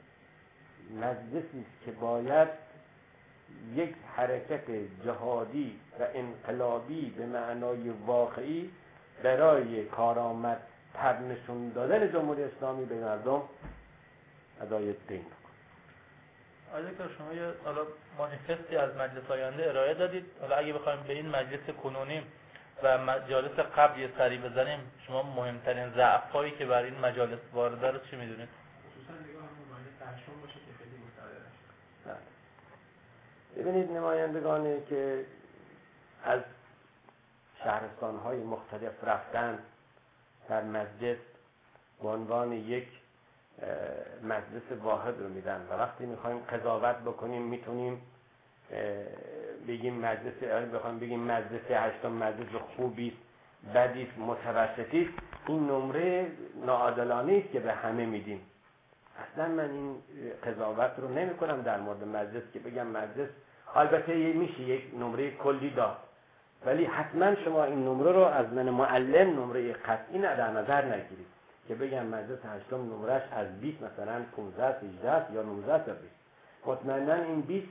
مجلسی است که باید یک حرکت جهادی و انقلابی به معنای واقعی برای کارآمد تر نشون دادن جمهوری اسلامی به مردم ادای دین کنه. آیا که شما یه حالا مانیفستی از مجلس آینده ارائه دادید، حالا اگه بخوایم به این مجلس کنونی و مجالس قبل یه سری بزنیم، شما مهمترین ضعف‌هایی که برای این مجالس وارده رو چی می‌دونید؟ خصوصا نگاه هم نماینده ترشم باشه که خیلی مستقل است. ببینید نمایندگانی که از شهرستان‌های مختلف رفتن در مجلس به عنوان یک مجلس واحد رو میدن و وقتی میخوایم قضاوت بکنیم میتونیم بگیم مجلس بخوایم بگیم مجلس هشتم مجلس خوبی بدی متوسطی، این نمره ناعادلانه است که به همه میدیم. اصلا من این قضاوت رو نمی کنم در مورد مجلس که بگم مجلس، البته میشه یک نمره کلی داد، ولی حتما شما این نمره رو از من معلم نمره قطعی در نظر نگیرید که بگم مجلس هشتم نمرش از بیست مثلا پانزده هجده یا نوزده تا بیست. مطمئنا این بیست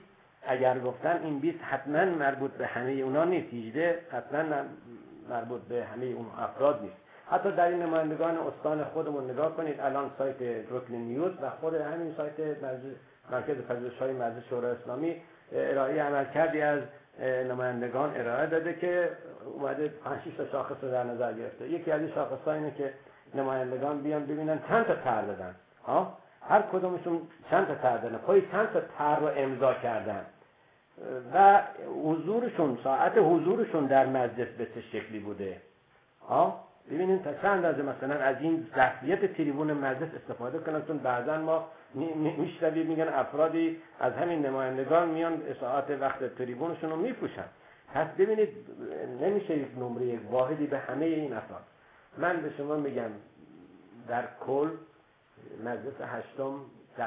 اگر گفتن این بیست حتما مربوط به همه اونا نیست، هجده حتما مربوط به همه اون افراد نیست. حتی در این نمایندگان استان خودمون نگاه کنید، الان سایت بروکلین نیوز و خود همین سایت مرکز پژوهش‌های مجلس شورای اسلامی ارائه عملکردی از نمایندگان ارائه داده که اومده پنج شش تا شاخص رو در نظر گرفته. یکی از این شاخص‌ها اینه که نمایندگان بیان ببینن چند تا طرح دادن، ها هر کدومشون چند تا طرح دادن، پای چند تا طرح رو امضا کردن و حضورشون، ساعت حضورشون در مجلس به چه شکلی بوده. ها ببینید تا چند اندازه مثلا از این ظرفیت تریبون مجلس استفاده کنن، چون بعضا ما میشنویم میگن افرادی از همین نمایندگان میان ساعت وقت تریبونشون رو میپوشن. پس ببینید نمیشه یک نمره یک واحدی به همه این افراد. من به شما میگم در کل مجلس هشتم در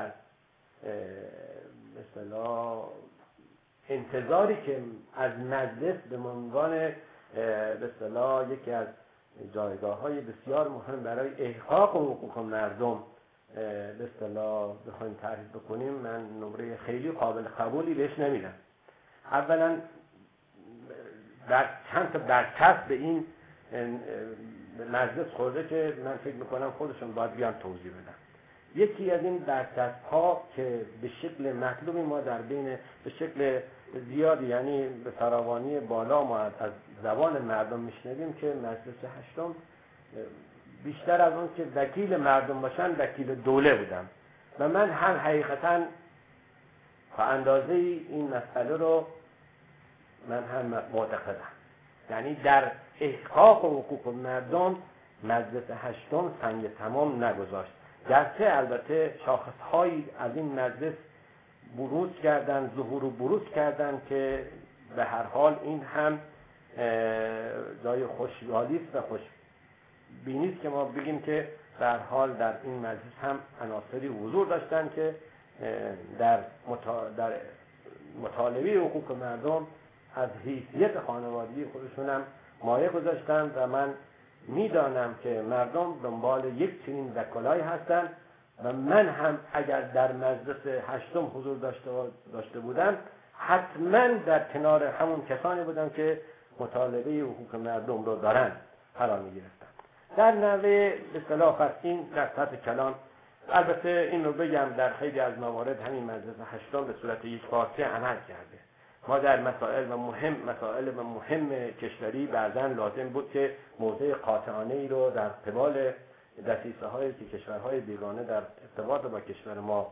مثلا انتظاری که از مجلس به عنوان به اصطلاح یکی از جایگاه‌های بسیار مهم برای احقاق حقوق مردم به اصطلاح بخوایم تعریف بکنیم، من نمره خیلی قابل قبولی بهش نمیدم. اولا در چند تا برچسب به این مجلس خورده که من فکر میکنم خودشون باید بیان توضیح بدن. یکی از این برچسب‌ها که به شکل مطلوبی ما در بین به شکل زیادی یعنی به فراوانی بالا ما از زبان مردم میشنویم که مجلس هشتم بیشتر از اون که وکیل مردم باشن وکیل دوله بودن و من هم حقیقتاً تا اندازه این مسئله رو من هم معتقدم، یعنی در احقاق حقوق مردم مجلس هشتم سنگ تمام نگذاشت، گرچه البته شاخصهایی از این مجلس بروز کردن، ظهور و بروز کردن که به هر حال این هم جای خوشحالی است و خوشبینی است که ما بگیم که به هر حال در این مجلس هم عناصری حضور داشتن که در در مطالبه حقوق مردم از حیثیت خانوادگی خودشون هم مایه گذاشتن و من میدانم که مردم دنبال یک چنین وکلایی هستند و من هم اگر در مجلس هشتم حضور داشته داشته بودم حتما در کنار همون کسانی بودم که مطالبه حقوق مردم رو دارن قرار میگرفتن. در نوع به اصطلاح این در سطح کلان البته این رو بگم در خیلی از موارد همین مجلس هشتم به صورت یک پارچه عمل کرده. ما در مسائل و مهم مسائل و مهم کشوری بعضا لازم بود که موضع قاطعانه ای رو در قبال دسیسه هایی که کشورهای بیگانه در ارتباط با کشور ما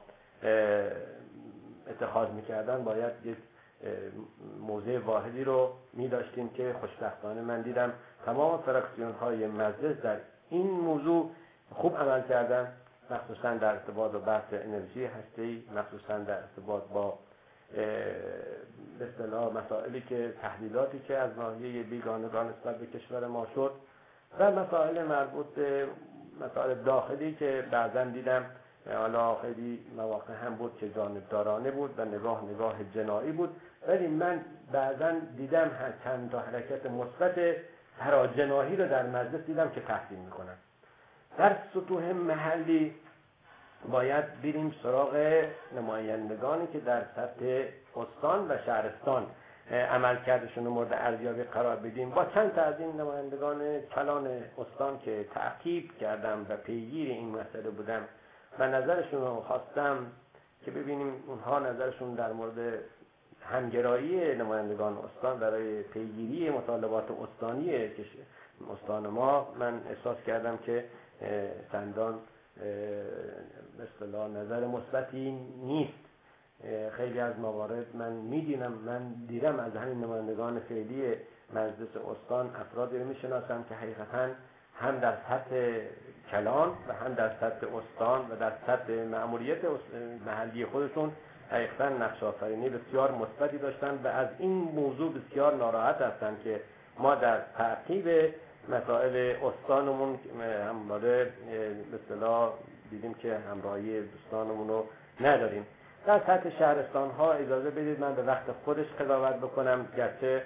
اتخاذ میکردن باید یک موضع واحدی رو می داشتیم که خوشبختانه من دیدم تمام فراکسیون های مجلس در این موضوع خوب عمل کردن، مخصوصا در ارتباط با بحث انرژی هسته‌ای، مخصوصا در ارتباط با به اصطلاح مسائلی که تحلیلاتی که از ناحیه بیگانگان نسبت به کشور ما شد و مسائل مربوط به مسائل داخلی که بعضا دیدم حالا خیلی مواقع هم بود که جانبدارانه بود و نگاه نگاه جنایی بود، ولی من بعضا دیدم چند تا حرکت مثبت تراجناحی رو در مجلس دیدم که تحسین میکنن. در سطوح محلی باید بریم سراغ نمایندگانی که در سطح استان و شهرستان عملکردشون رو مورد ارزیابی قرار بدیم. با چند تا از این نمایندگان کلان استان که تعقیب کردم و پیگیر این مسئله بودم و نظرشون رو خواستم که ببینیم اونها نظرشون در مورد همگرایی نمایندگان استان برای پیگیری مطالبات استانی استان ما، من احساس کردم که چندان به اصطلاح نظر مثبتی نیست. خیلی از موارد من میدینم من دیدم از همین نمایندگان فعلی مجلس استان افرادی رو میشناسم که حقیقتا هم در سطح کلان و هم در سطح استان و در سطح مأموریت محلی خودشون حقیقتا نقش آفرینی بسیار مثبتی داشتن و از این موضوع بسیار ناراحت هستن که ما در تعقیب مسائل استانمون همواره به اصطلاح دیدیم که همراهی دوستانمون رو نداریم. در سطح شهرستان ها اجازه بدید من به وقت خودش قضاوت بکنم، گرچه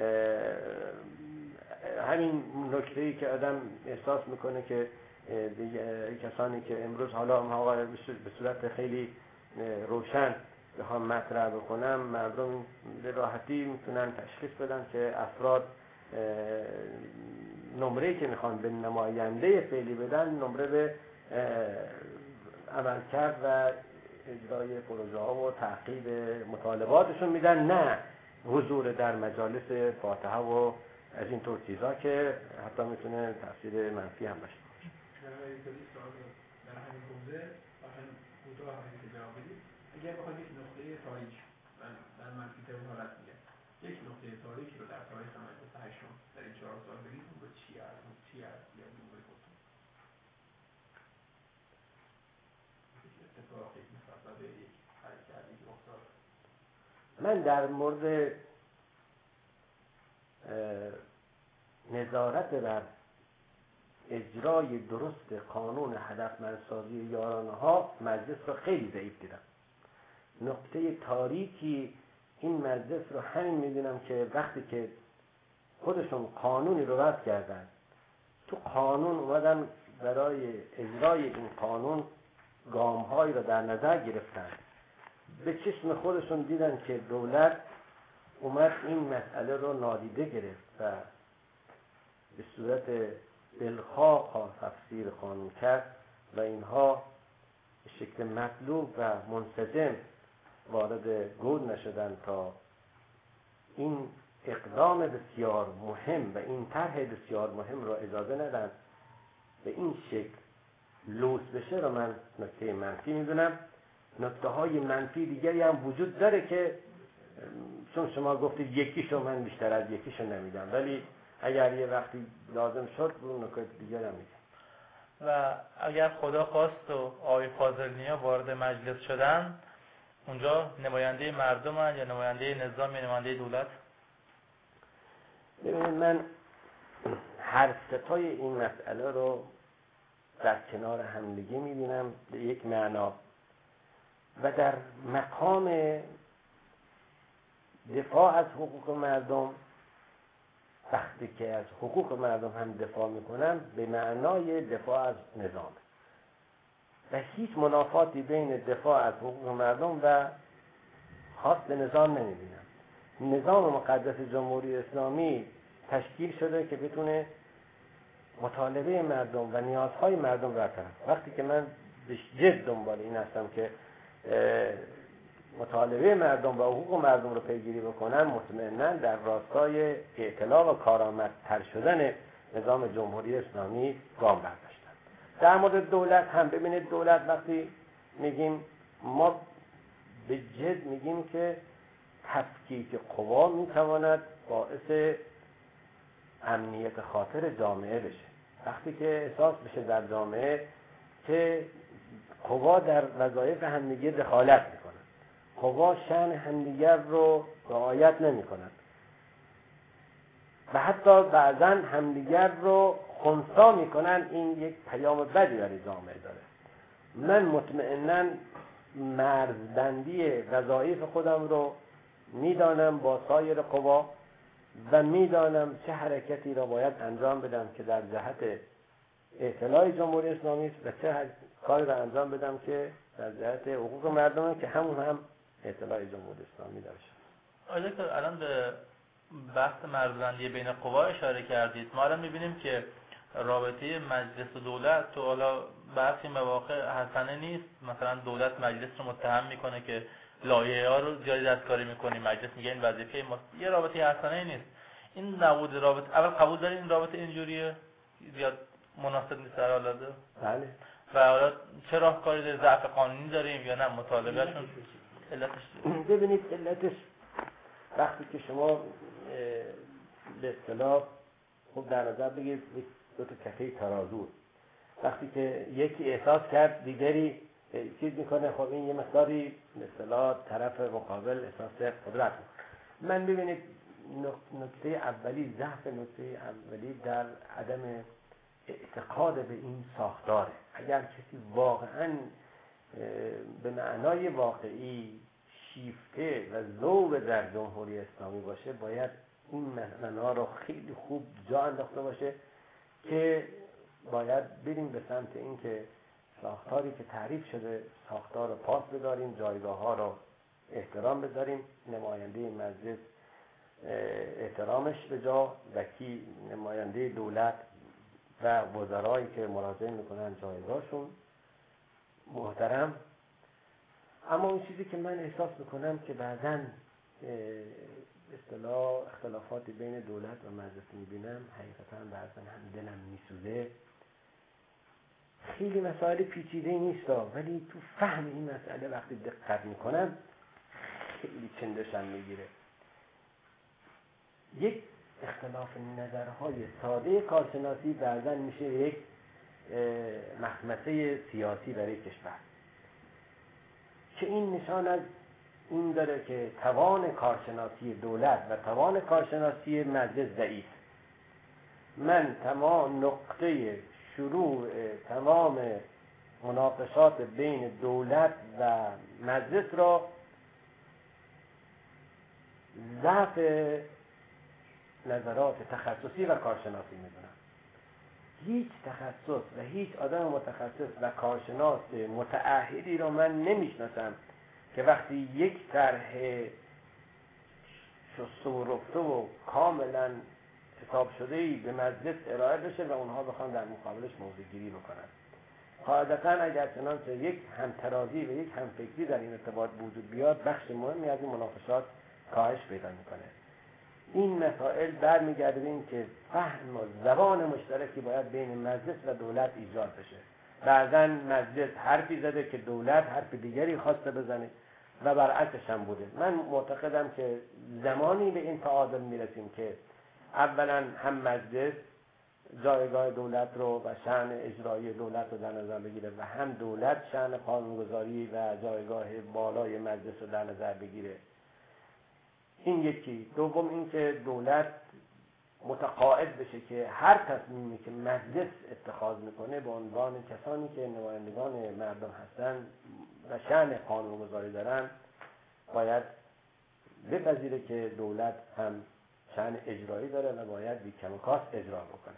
همین نکته‌ای که آدم احساس میکنه که دیگه کسانی که امروز حالا به صورت خیلی روشن بخوام مطرح بکنم مردم به راحتی میتونن تشخیص بدن که افراد نمره‌ای که میخوان به نماینده فعلی بدن نمره به عملکرد و اجرای پروژه ها و تحقیق مطالباتشون میدن، نه حضور در مجالس فاتحه و از این طور چیزا که حتی میتونه تاثیر منفی هم داشته باشه. در همین حوزه واقعا کوتاه همین که جواب بدید، اگر بخواید یک نقطه تاریک من در منفی ترین حالت میگم یک نقطه تاریک رو در تاریخ مجلس هشتم در این چهار سال بگید اون با چی است اون چی است یا اون گفتم اتفاقی مثلا به یک حرکتی که افتاد. من در مورد نظارت بر اجرای درست قانون هدفمندسازی یارانه ها مجلس رو خیلی ضعیف دیدم. نقطه تاریکی این مجلس رو همین میدونم که وقتی که خودشون قانونی رو وضع کردن، تو قانون اومدن برای اجرای این قانون گام‌هایی رو در نظر گرفتن، به چشم خودشون دیدن که دولت اومد این مسئله رو نادیده گرفت و به صورت دلخواه تفسیر قانون کرد و اینها به شکل مطلوب و منسجم وارد گود نشدن تا این اقدام بسیار مهم و این طرح بسیار مهم رو اجازه ندن به این شکل لوس بشه رو من نکته منفی میدونم. نکته های منفی دیگری هم وجود داره که چون شما گفتید یکیشو من بیشتر از یکیشو نمیدم، ولی اگر یه وقتی لازم شد اون نکات دیگر هم میگم. و اگر خدا خواست و آقای فاضل نیا وارد مجلس شدن، اونجا نماینده مردم هن یا نماینده نظام یا نماینده دولت؟ ببینید من هر ستای این مسئله رو در کنار همدیگه میبینم به یک معنا و در مقام دفاع از حقوق مردم، وقتی که از حقوق مردم هم دفاع میکنم به معنای دفاع از نظام و هیچ منافاتی بین دفاع از حقوق مردم و خواست نظام نمیبینم. نظام مقدس جمهوری اسلامی تشکیل شده که بتونه مطالبه مردم و نیازهای مردم را برطرف. وقتی که من به جد دنبال این هستم که مطالبه مردم و حقوق مردم رو پیگیری بکنن، مطمئناً در راستای ائتلاف و کارآمدتر شدن نظام جمهوری اسلامی گام برداشتن. در مورد دولت هم ببینید، دولت وقتی میگیم ما به جد میگیم که تفکیک قوا میتواند باعث امنیت خاطر جامعه بشه. وقتی که احساس بشه در جامعه که قوا در وظایف همدیگه دخالت میکنن، قوا شأن همدیگر رو رعایت نمیکنن و حتی بعضا همدیگر رو خنثی میکنن، این یک پیام بدی برای جامعه داره. من مطمئناً مرزبندی وظایف خودم رو میدانم با سایر قوا و میدانم چه حرکتی را باید انجام بدم که در جهت اطلاع جمهوری اسلامی است و چه کاری را انجام بدم که در جهت حقوق مردم که همون هم اطلاع جمهوری اسلامی داره. آیا که الان به بحث مرزبندی بین قوا اشاره کردید، ما الان میبینیم که رابطه مجلس و دولت تو حالا برخی مواقع حسنه نیست. مثلا دولت مجلس رو متهم میکنه که لایحه ها رو زیادی دستکاری میکنی، مجلس میگه این وظیفه ماست. یه رابطه حسنه نیست. این نبود رابطه، اول قبول دارین این رابطه اینجوریه زیاد مناسب نیست در حالت؟ بله. و حالا چه راهکاری داره؟ ضعف قانونی داریم یا نه مطالبهشون علتش؟ ببینید علتش وقتی که شما به اصطلاح خوب در نظر بگیرید دو تا کفه ترازو، وقتی که یکی احساس کرد دیگری چیز میکنه، خب این یه مقداری به اصطلاح طرف مقابل احساس قدرت میکنه. من ببینید نکته اولی، ضعف نکته اولی در عدم اعتقاد به این ساختاره. اگر کسی واقعاً به معنای واقعی شیفته و ذوق در جمهوری اسلامی باشه، باید این معنا رو خیلی خوب جا انداخته باشه که باید بریم به سمت این که ساختاری که تعریف شده ساختار رو پاس بداریم، جایگاه ها رو احترام بذاریم، نماینده مجلس احترامش به جا، وکیل نماینده دولت و وزرایی که مراجعه میکنن جایگاهشون محترم. اما اون چیزی که من احساس میکنم که بعضن اصطلاح اختلافاتی بین دولت و مجلس میبینم، حقیقتا بعضن هم دلم میسوزه. خیلی مسائل پیچیده نیستا، ولی تو فهم این مسئله وقتی دقت میکنم خیلی چندشم میگیره. یک اختلاف نظرهای ساده کارشناسی بعضن میشه یک مخمسه سیاسی برای کشور، که این نشان از این داره که توان کارشناسی دولت و توان کارشناسی مجلس ضعیف. من تمام نقطه شروع تمام مناقشات بین دولت و مجلس را ضعف نظرات تخصصی و کارشناسی میدونم. هیچ تخصص و هیچ آدم متخصص و کارشناس متأهلی را من نمیشناسم که وقتی یک طرح شسته و رفته و کاملا حساب شده‌ای به مجلس ارائه بشه و اونها بخوان در مقابلش موضع گیری بکنن. قاعدتاً اگر چنانچه یک همترازی و یک همفکری در این ارتباط وجود بیاد، بخش مهمی از این مناقشات کاهش پیدا میکنه. این مسائل برمیگرده به این که فهم و زبان مشترکی باید بین مجلس و دولت ایجاد بشه. بعضا مجلس حرفی زده که دولت حرف دیگری خواسته بزنه و برعکسش هم بوده. من معتقدم که زمانی به این تعادل میرسیم که اولا هم مجلس جایگاه دولت رو و شأن اجرایی دولت رو در نظر بگیره و هم دولت شأن قانونگذاری و جایگاه بالای مجلس رو در نظر بگیره. این یکی. دوم این که دولت متقاعد بشه که هر تصمیمی که مجلس اتخاذ میکنه به عنوان کسانی که نمایندگان مردم هستن و شأن قانونگذاری دارن باید بپذیره که دولت هم شأن اجرایی داره و باید بی کم و کاست اجرا بکنه.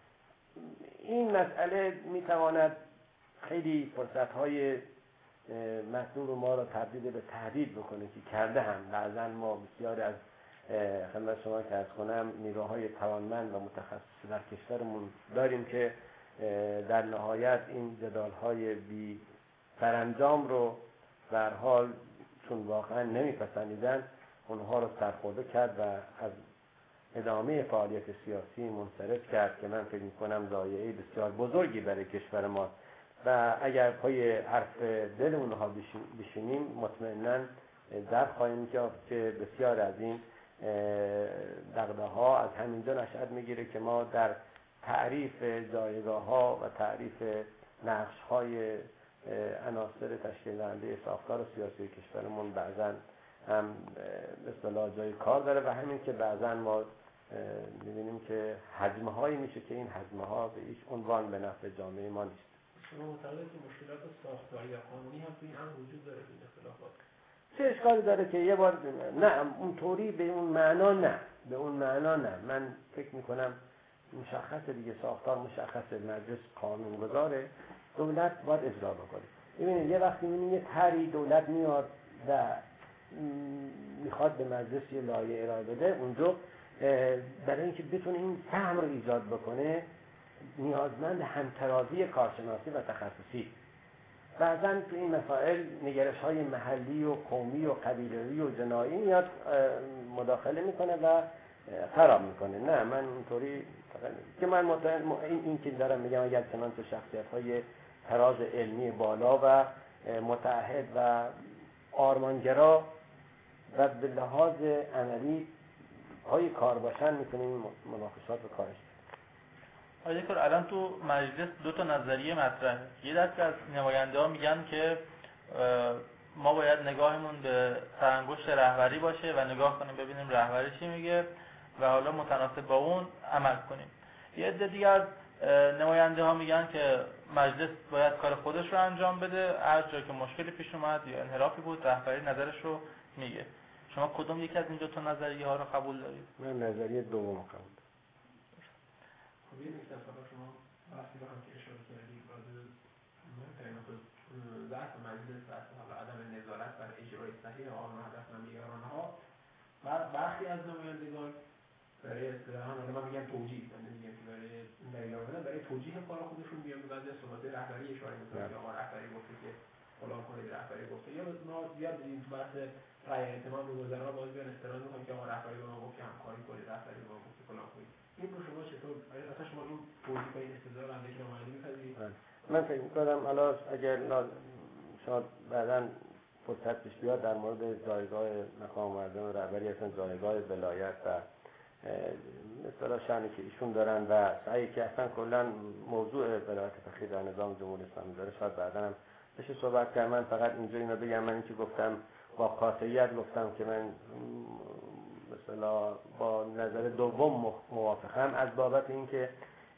این مسئله میتواند خیلی فرصت‌های مسئول ما را تبدیل به تهدید بکنه که کرده هم. بعضا ما بسیار از خدمت شما که عرض کنم نیروهای توانمند و متخصص در کشورمون داریم که در نهایت این جدال‌های بی سرانجام رو به هر حال چون واقعا نمیپسندیدن اونها رو سرخورده کرد و از ادامه فعالیت سیاسی منصرف کرد که من فکر می‌کنم ضایعه بسیار بزرگی برای کشور ما و اگر پای حرف دل اونها بشینیم مطمئناً در خواهیم یافت که بسیار از این دغدغه‌ها از همینجا نشأت میگیره که ما در تعریف جایگاه‌ها و تعریف نقش‌های عناصر تشکیل دهنده ساختار سیاسی کشورمون بعضاً هم به اصطلاح جای کار داره و همین که بعضاً ما می‌بینیم که حجم‌هایی میشه که این حجم‌ها به هیچ عنوان به نفع جامعه ما نیست. شما معتقدید که مشکلات ساختاری و قانونی هم توی این امر وجود داره این اختلافات؟ چه اشکالی داره که یه بار نه اونطوری به اون معنا نه به اون معنا نه من فکر میکنم مشخصه دیگه، ساختار مشخصه، مجلس قانونگذاره، دولت باید اجرا بکنه. ببینید یه وقتی میبینید یه طرحی دولت میاد و میخواد به مجلس یه لایحه ارائه بده، اونجا برای اینکه بتونه این فهم رو ایجاد بکنه نیازمند همترازی کارشناسی و تخصصی. بعضا تو این مسائل نگرش‌های محلی و قومی و قبیله‌ای و جنایی میاد مداخله میکنه و خراب میکنه. نه من اونطوری که من مطمئن این, این که دارم میگم اگر چنانچه شخصیت‌های تراز علمی بالا و متعهد و آرمانگرا و به لحاظ عملی های کار باشن میتونیم مناقشات رو کارش. آقای دکتر الان تو مجلس دو تا نظریه مطرحه. یه دسته از نماینده ها میگن که ما باید نگاهمون به سرانگشت رهبری باشه و نگاه کنیم ببینیم رهبری چی میگه و حالا متناسب با اون عمل کنیم. یه عده دیگه از نماینده ها میگن که مجلس باید کار خودش رو انجام بده، هر جایی که مشکلی پیش اومد یا انحرافی بود رهبری نظرش رو میگه. شما کدوم یکی از این دو تا نظریه ها رو قبول دارید؟ من نظریه دوم قبول دارم. خب یه نکته فقط شما بحثی رو هم که اشاره کردید بعد تعینات بحث مجلس بحث عدم نظارت بر اجرای صحیح قانون هدفمندی یارانه‌ها برخی از نمایندگان برای اصطلاحاً حالا من میگم توجیه، من نمیگم که برای این دلیل آوردن، برای توجیه کار خودشون میان به بعضی از صحبت رهبری اشاره میکنن که آقا رهبری گفته که فلان کنید، رهبری گفته، یا ما زیاد دیدیم تو بحث رأی اعتماد به وزرا باز بیان استناد میکنن که آقا رهبری به ما گفت که همکاری کنید، رهبری به ما گفت که فلان کنید. این رو شما چطور اصلا شما این توجیه این استدلال رو اندکی نمایندگی می‌پذیرید؟ من فکر می‌کنم حالا اگر شما بعداً فرصت پیش بیاد در مورد جایگاه مقام معظم رهبری اصلا جایگاه ولایت و مثلا شأنی که ایشون دارن و سعی که اصلا کلا موضوع ولایت فقیه در نظام جمهوری اسلامی داره، شاید بعداً هم بشه صحبت کرد. من فقط اینجا اینو بگم، من این که گفتم با قاطعیت گفتم که من مثلا با نظر دوم موافقم، از بابت اینکه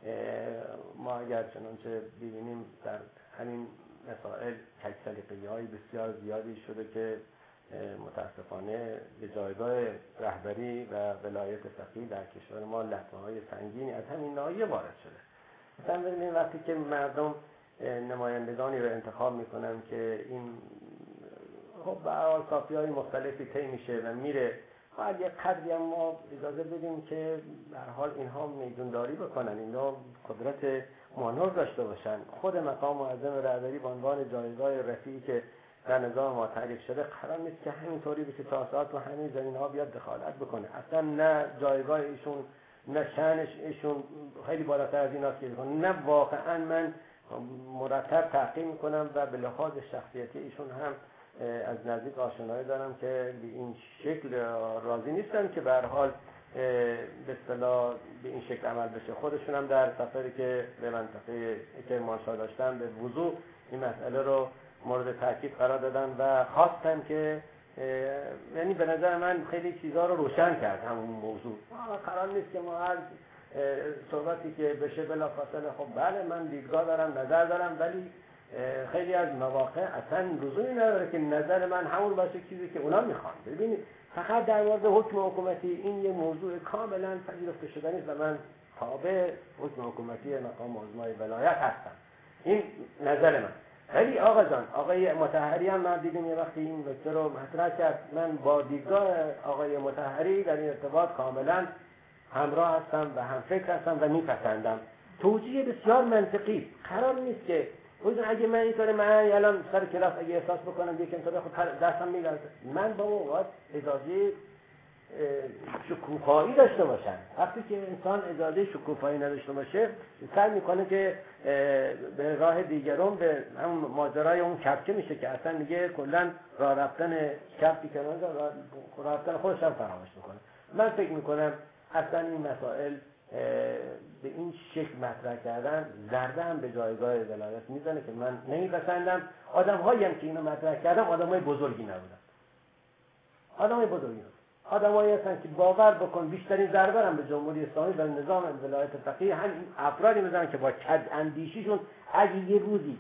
ما اگر چنانچه ببینیم در همین مسائل تک سلیقه‌ای بسیار زیادی شده که متاسفانه به جایگاه رهبری و ولایت فقیه در کشور ما لطمه‌های سنگینی از همین ناحیه وارد شده. مثلا ببینید وقتی که مردم نمایندگانی رو انتخاب میکنن که این خب به هر حال کافی‌های مختلفی طی میشه و میره، باید یک قدری هم ما اجازه بدیم که به هر حال اینها میدونداری بکنن، اینا قدرت مانور داشته باشن. خود مقام معظم رهبری به عنوان جایگاه رفیعی که در نظام ما تعریف شده قرار نیست که همینطوری بشه تا ساعت و همین زمینه‌ها بیاد دخالت بکنه. اصلا نه جایگاه ایشون نه شأنش ایشون خیلی بالاتر از ایناست که نه واقعا من مرتب تحقیق میکنم و به لحاظ شخصیتی ایشون هم از نزدیک آشنایی دارم که به این شکل راضی نیستن که به هر حال به اصطلاح به این شکل عمل بشه. خودشون هم در سفری که به منطقه کرمانشاه داشتن به وضوح این مسئله رو مورد تاکید قرار دادن و خواستن که یعنی به نظر من خیلی چیزها رو روشن کرد همون موضوع. قرار نیست که ما هر صحبتی که بشه بلافاصله خب بله من دیدگاه دارم، نظر دارم، ولی خیلی از مواقع اصلا لزومی نداره که نظر من همون باشه چیزی که اونا میخوان. ببینید فقط در مورد حکم حکومتی این یه موضوع کاملا پذیرفته شده نیست و من تابع حکم حکومتی مقام معظم ولایت هستم. این نظر من. ولی آقا جان، آقای مطهری هم من دیدم یه وقتی این نکته رو مطرح کرد، من با دیدگاه آقای مطهری در این ارتباط کاملا همراه هستم و هم فکر هستم و میپسندم. توجیه بسیار منطقی. قرار نیست که بودن اگه من اینطوری من الان سر کلاس اگه احساس بکنم یکم طور خود دستم میلرزه، من با اون اجازه شکوفایی داشته باشم. وقتی که انسان اجازه شکوفایی نداشته باشه سعی میکنه که به راه دیگران به همون ماجرای اون کپچه میشه که اصلا دیگه کلا راه رفتن کپی که راه رفتن خودش هم فراموش میکنه. من فکر میکنم اصلا این مسائل به این شکل مطرح کردن ضربه هم به جایگاه ولایت میزنه که من نمیپسندم. آدم هایی هم که اینو مطرح کردم آدم های بزرگی نبودن، آدم های بزرگی نبودن، آدم هایی هستن که باور بکن بیشترین ضربه هم به جمهوری اسلامی و نظام ولایت فقیه هم افرادی میزنن که با کج اندیشیشون اگه یه روزی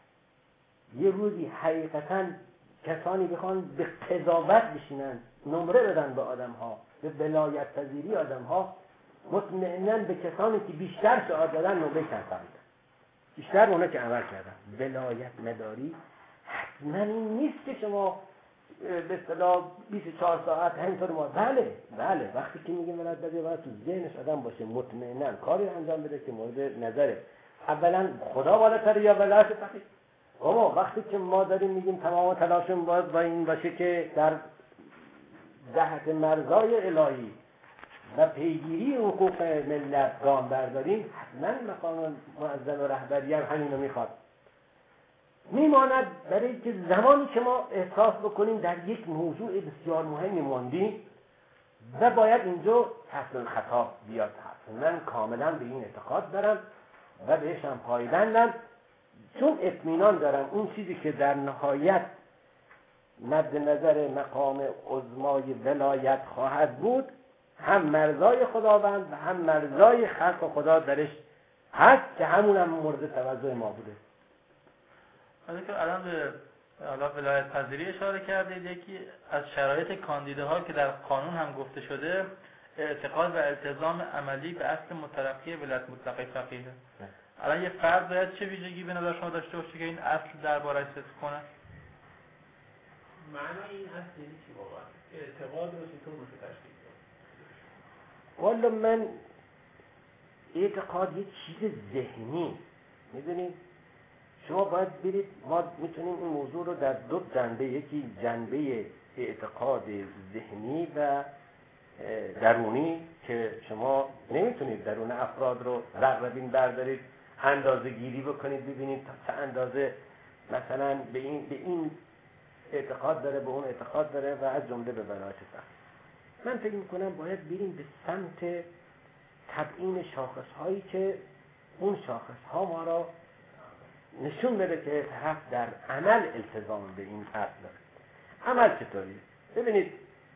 یه روزی حقیقتا کسانی بخوان به قضاوت بشینن نمره بدن به آدم ها، به ولایت پذیری آدم ها، مطمئناً به کسانی که بیشتر سعادت دادن نمره کمتر میدن، بیشتر اونا که عمل کردن. ولایت مداری حتما این نیست که شما به اصطلاح بیست و چهار ساعت همینطور ما بله بله وقتی که میگیم ولایت مداری باید تو ذهنش آدم باشه مطمئناً کاری انجام بده که مورد نظره اولا خدا بالاتر یا ولایت فقیه. اما وقتی که ما داریم میگیم تمام تلاشمون باید با این باشه که در جهت مرزای الهی و پیگیری حقوق ملت گام برداریم، حتما مقام معظم رهبری هم همینو میخواد. میماند برای که زمانی که ما احساس بکنیم در یک موضوع بسیار مهمی موندیم و باید اینجا فصل خطاب بیاد، من کاملا به این اعتقاد دارم و بهش هم پایبندم، چون اطمینان دارم اون چیزی که در نهایت مد نظر مقام عظمای ولایت خواهد بود هم مرزای خداوند و هم مرزای خلق خدا درش هست که همون هم مورد توجه ما بوده. حالا که الان به حالا ولایت پذیری اشاره کردید، یکی از شرایط کاندیداها که در قانون هم گفته شده اعتقاد و التزام عملی به اصل مترقی ولایت مطلقه فقیه. الان یه فرد باید چه ویژگی به نظر شما داشته باشه که این اصل درباره‌اش صدق کنه؟ معنای این اصل یعنی چی واقعا؟ اعتقاد رو چطور میشه تشکیل کنه؟ والا من اعتقاد یه چیز ذهنی، میدونید شما باید برید، ما میتونیم این موضوع رو در دو جنبه، یکی جنبه اعتقاد ذهنی و درونی که شما نمیتونید درون افراد رو رقربین بردارید اندازه گیری بکنید ببینید تا چه اندازه مثلا به این به این اعتقاد داره به اون اعتقاد داره و از جمله به ولایت فقیه. من فکر میکنم باید بریم به سمت تبیین شاخص هایی که اون شاخص ها ما را نشون بده که طرف در عمل التزام به این اصل داره. عمل چطوریه؟ ببینید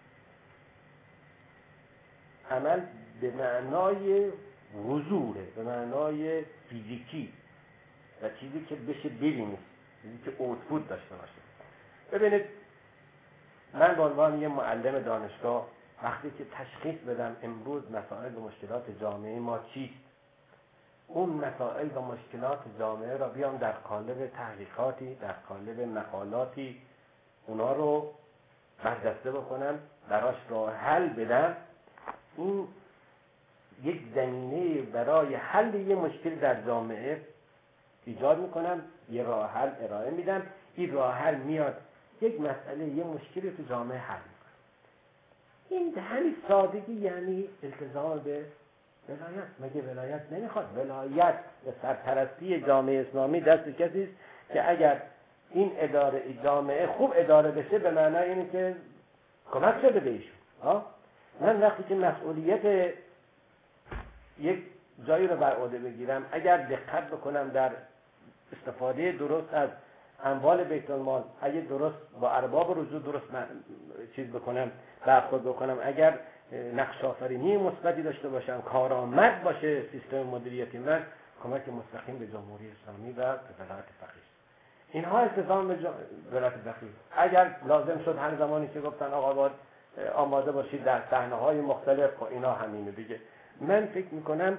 عمل به معنای حضوره، به معنای فیزیکی و چیزی که بشه ببینید، چیزی که اوتپوت داشته باشه. ببینید من به عنوان یه معلم دانشگاه وقتی که تشخیص بدم امروز مسائل و مشکلات جامعه ما چیست، اون مسائل و مشکلات جامعه را بیام در قالب تحقیقاتی، در قالب مقالاتی اونا رو برجسته بکنم، براش راه حل بدم، این یک زمینه برای حل یه مشکل در جامعه ایجاد میکنم، یه راه حل ارائه میدم، این راه حل میاد یک مسئله یه مشکلی تو جامعه حل میکنه. این همین سادگی یعنی التزام به ولایت. مگه ولایت نمیخواد؟ ولایت به سرپرستی جامعه اسلامی دست کسی است که اگر این اداره جامعه خوب اداره بشه به معنای اینه که کمک شده به ایشون. ها من وقتی که مسئولیت یک جایی رو بر عهده بگیرم، اگر دقت بکنم در استفاده درست از اموال بیت المال، اگه درست با ارباب رجوع درست چیز بکنم، برخورد بکنم، اگر نقش آفرینی مثبتی داشته باشم، کارآمد باشه سیستم مدیریتی من، کمک مستقیم به جمهوری اسلامی و به ولایت فقیه. اینها التزام به ولایت فقیه. اگر لازم شد هر زمانی که گفتن آقا باید آماده باشید در صحنه‌های مختلف، اینا همینه دیگه. من فکر میکنم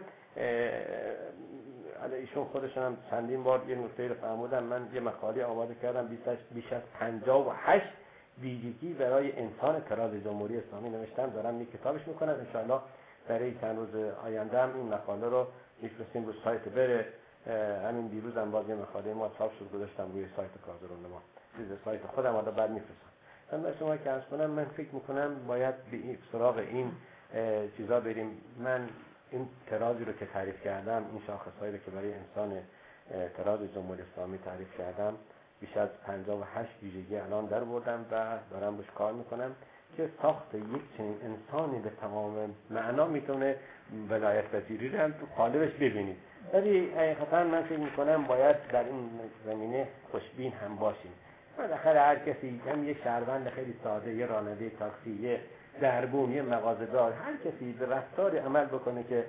علی ایشون خودشون هم چندین بار یه نکته رو فرمودن، من یه مقاله آماده کردم بیش از پنجاه و هشت ویژگی برای انسان طراز جمهوری اسلامی نوشتم، دارم یک کتابش میکنم، ان شاءالله برای چند روز آینده هم این مقاله رو میفرستیم رو سایت بره. همین دیروز هم باز یه مقاله ما چاپ شد گذاشتم روی سایت کارگران ما، چیز سایت خودم حالا بعد میفرستم. من شما که عرض کنم من فکر میکنم باید به سراغ این چیزا بریم. من این ترازی رو که تعریف کردم، این شاخصهایی رو که برای انسان تراز جمهوری اسلامی تعریف کردم، بیش از پنجاه و هشت ویژگی الان در بردم و دارم روش کار میکنم که ساخت یک چنین انسانی به تمام معنا میتونه ولایت پذیری رو هم تو قالبش ببینید. ولی حقیقتا من فکر میکنم باید در این زمینه خوشبین هم باشیم. بالاخره هر کسی، هم یه شهروند خیلی ساده، یه راننده تاکسی، یه دربون، یه مغازه‌دار، هر کسی به رفتاری عمل بکنه که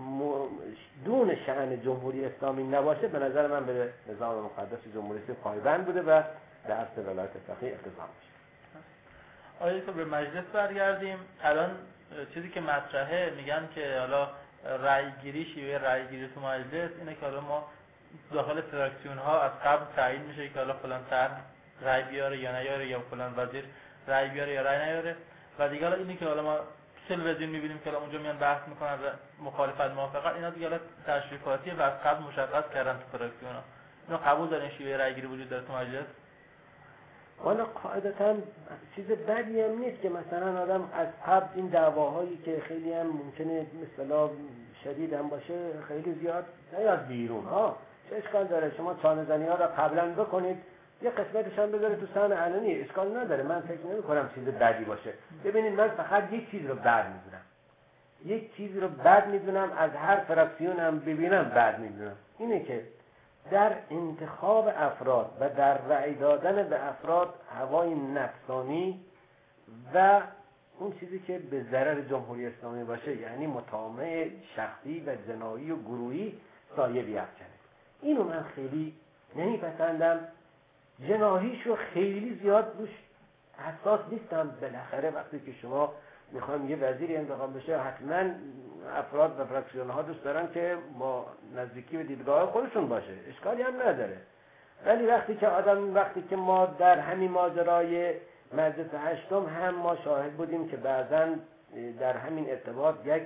دون شأن جمهوری اسلامی نباشه، به نظر من به نظام مقدس جمهوری اسلامی پایبند بوده و درس ولایت فقیه التزام میشه. آیا که به مجلس برگردیم، الان چیزی که مطرحه میگن که حالا رأی گیری، شیوه رأی گیری تو مجلس اینه که حالا ما داخل فراکسیون ها از قبل تعیین میشه که حالا فلان طرح رأی بیاره یا نیاره، یا فلان وزیر رأی بیاره یا رأی نیاره، و دیگه حالا اینی که حالا ما تلویزیون میبینیم که حالا اونجا میان بحث میکنن مخالفت موافقت، اینا دیگه حالا تشریفاتیه و از قبل مشخص کردن تو فراکسیون ها. اینا قبول دارین شیوه رأی گیری وجود داره تو مجلس؟ والا قاعدتا چیز بدی هم نیست که مثلا آدم از قبل این دعواهایی که خیلی هم ممکنه مثلا شدید هم باشه خیلی زیاد نیاد بیرون ها، چه اشکال داره؟ شما چانه زنی ها را قبلا بکنید، یه قسمتش هم بذاره تو صحن علنی، اشکال نداره. من فکر نمی کنم چیز بدی باشه. ببینید من فقط یک چیز رو بد میدونم، یک چیز رو بد میدونم، از هر فراکسیون هم ببینم بد میدونم، اینه که در انتخاب افراد و در رأی دادن به افراد هوای نفسانی و اون چیزی که به ضرر جمهوری اسلامی باشه، یعنی مطامع شخصی و جنایی و گروهی سایه بیفکنه، اینو من خیلی نمیپسندم. جناحیشو خیلی زیاد روش حساس نیستم. بالاخره وقتی که شما میخوایم یه وزیری انتخاب بشه، حتما افراد و فراکسیون ها دوست دارن که با نزدیکی به دیدگاه خودشون باشه، اشکالی هم نداره. ولی وقتی که آدم وقتی که ما در همین ماجرای مجلس هشتم هم ما شاهد بودیم که بعضا در همین ارتباط یک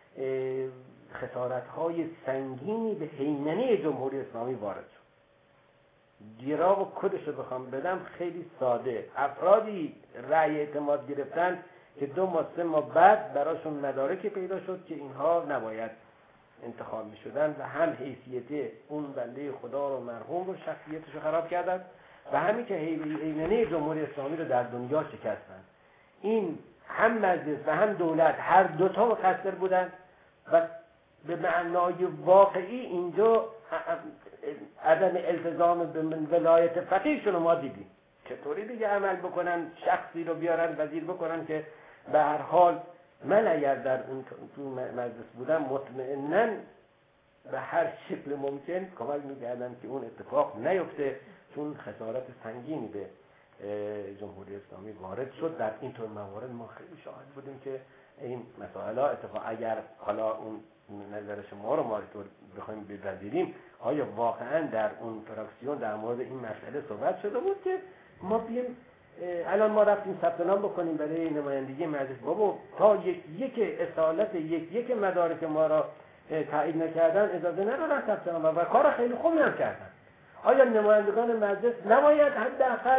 خسارت‌های سنگینی به هیمنه جمهوری اسلامی وارد شد. جراب و کدش رو بخوام بدم خیلی ساده، افرادی رأی اعتماد گرفتن که دو ماه سه ماه بعد براشون مدارکی پیدا شد که اینها نباید انتخاب می شدن و هم حیثیت اون بنده خدا رو مرحوم رو شخصیتش رو خراب کردن و همین که هیمنه جمهوری اسلامی رو در دنیا شکستن. این هم مجلس و هم دولت هر دوتا مقصر بودن و به معنای واقعی اینجا عدم التزام به ولایت فقیهشون ما دیدیم. چطوری دیگه عمل بکنن، شخصی رو بیارن وزیر بکنن که به هر حال من اگر در اون تو مجلس بودم مطمئناً به هر شکل ممکن کمک می‌کردم که اون اتفاق نیفته، چون خسارت سنگینی به جمهوری اسلامی وارد شد. در این طور موارد ما خیلی شاهد بودیم که این مسائل اتفاق اگر حالا اون نظر شما رو ما رو بخوایم بپذیریم، آیا واقعاً در اون فراکسیون در مورد این مسئله صحبت شده بود که ما بیم الان ما رفتیم ثبت نام بکنیم برای نمایندگی مجلس، بابا تا یک یک اصالت یک یک مدارک ما را تایید نکردن اجازه ندادن ثبت نام و کار خیلی خوبی هم کردن. آیا نمایندگان مجلس نباید حداقل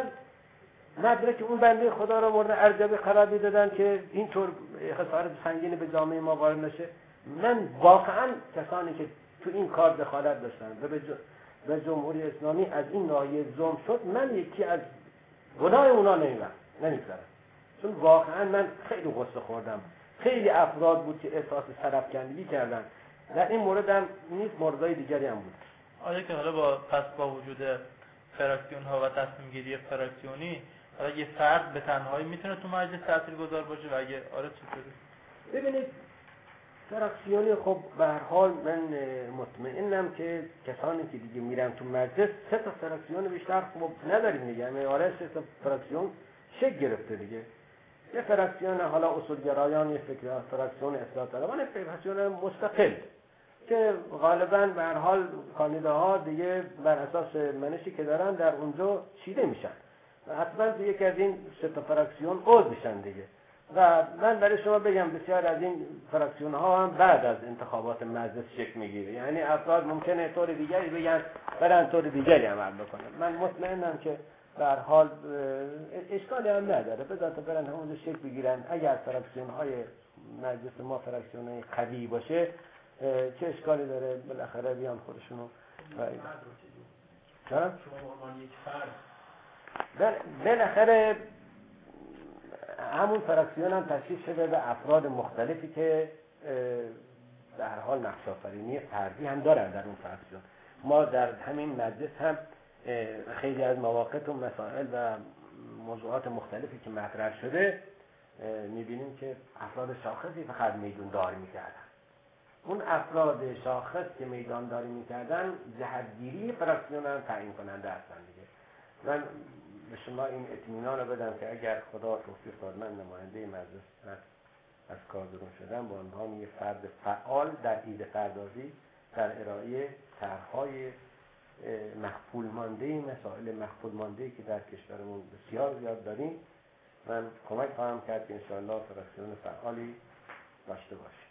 مدرک اون بنده خدا را مورد ارجحیت قرار دادن که اینطور خسارت سنگین به جامعه ما وارد نشه؟ من واقعا کسانی که تو این کار دخالت داشتن و به جمهوری اسلامی از این ناحیه ظلم شد، من یکی از گناه اونا نمیبرم نمیگذارم، چون واقعا من خیلی غصه خوردم. خیلی افراد بود که احساس سرفکندگی کردن. در این مورد هم نیست، موردهای دیگری هم بود. آیا که حالا با پس با وجود فراکسیون ها و تصمیم گیری فراکسیونی حالا یه فرد به تنهایی میتونه تو مجلس تاثیرگذار باشه و اگه آره چطوری؟ ببینید فراکسیونی خب به هر حال من مطمئنم که کسانی که دیگه میرن تو مجلس سه تا فراکسیون بیشتر خب نداریم دیگه، یعنی آره سه تا فراکسیون شکل گرفته دیگه. یه فراکسیون حالا اصولگرایان، یه فکر فراکسیون اصلاح طلبان، یه فراکسیون مستقل که غالبا به هر حال کاندیداها دیگه بر اساس منشی که دارن در اونجا چیده میشن و حتما تو یکی از این سه تا فراکسیون عضو میشن دیگه. و من برای شما بگم بسیار از این فراکسیون ها هم بعد از انتخابات مجلس شکل میگیره، یعنی افراد ممکنه طور دیگری بگن برن طور دیگری عمل بکنن. من مطمئنم که به هر حال اشکالی هم نداره، بذات برن همونجا شکل بگیرن. اگر فراکسیون های مجلس ما فراکسیون های قوی باشه چه اشکالی داره، بالاخره بیان خودشونو شما عنوان یک فرد بالاخره همون فراکسیون هم تشکیل شده به افراد مختلفی که در هر حال نقش آفرینی فردی هم دارن در اون فراکسیون. ما در همین مجلس هم خیلی از مواقف و مسائل و موضوعات مختلفی که مطرح شده میبینیم که افراد شاخصی فقط میدون داری میکردن. اون افراد شاخص که میدان داری میکردن جهتگیری فراکسیون هم تعیین کننده هستن دیگه. من به شما این اطمینان رو بدم که اگر خدا توفیق داد من نماینده مجلس از کار بیرون شدم با عنوان یک فرد فعال در ایده پردازی در ارائه طرح‌های مخفول مانده، مسائل مخفول مانده که در کشورمون بسیار زیاد داریم، من کمک خواهم کرد که انشاءالله فراکسیون فعالی داشته باشیم.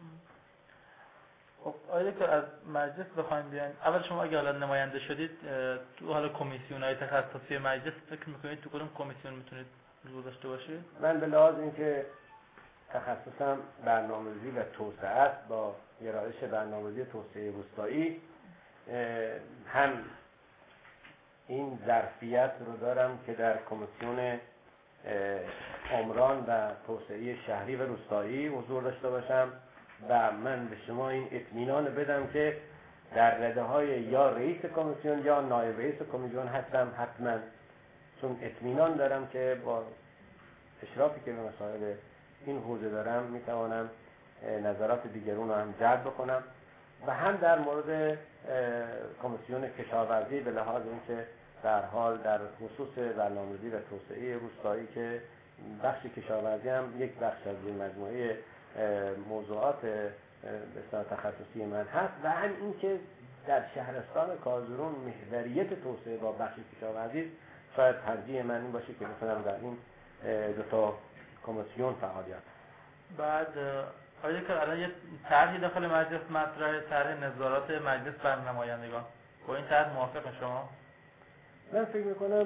خب آیا که از مجلس بخوایم بیاین، اول شما اگه حالا نماینده شدید تو حالا کمیسیون‌های تخصصی مجلس فکر می‌کنید تو کدوم کمیسیون میتونید حضور داشته باشید؟ من به لحاظ اینکه تخصصم برنامه‌ریزی و توسعه است، با گرایش برنامه‌ریزی توسعه روستایی هم این ظرفیت رو دارم که در کمیسیون عمران و توسعه شهری و روستایی حضور داشته باشم و من به شما این اطمینان بدم که در رده‌های یا رئیس کمیسیون یا نایب رئیس کمیسیون هستم حتما، چون اطمینان دارم که با اشرافی که به مسائل این حوزه دارم میتوانم نظرات دیگرون رو هم جلب بکنم و هم در مورد کمیسیون کشاورزی به لحاظ اینکه در حال در خصوص برنامه‌ریزی و توسعه روستایی که بخش کشاورزی هم یک بخش از این مجموعه موضوعات بسیار تخصصی من هست و هم این که در شهرستان کازرون محوریت توسعه با بخش کشاورزی شاید ترجیح من این باشه که بتونم در این دو تا کمیسیون فعالیت. بعد آیا که الان یه طرحی داخل مجلس مطرحه، طرح نظارات مجلس بر نمایندگان، با این طرح موافق شما؟ من فکر میکنم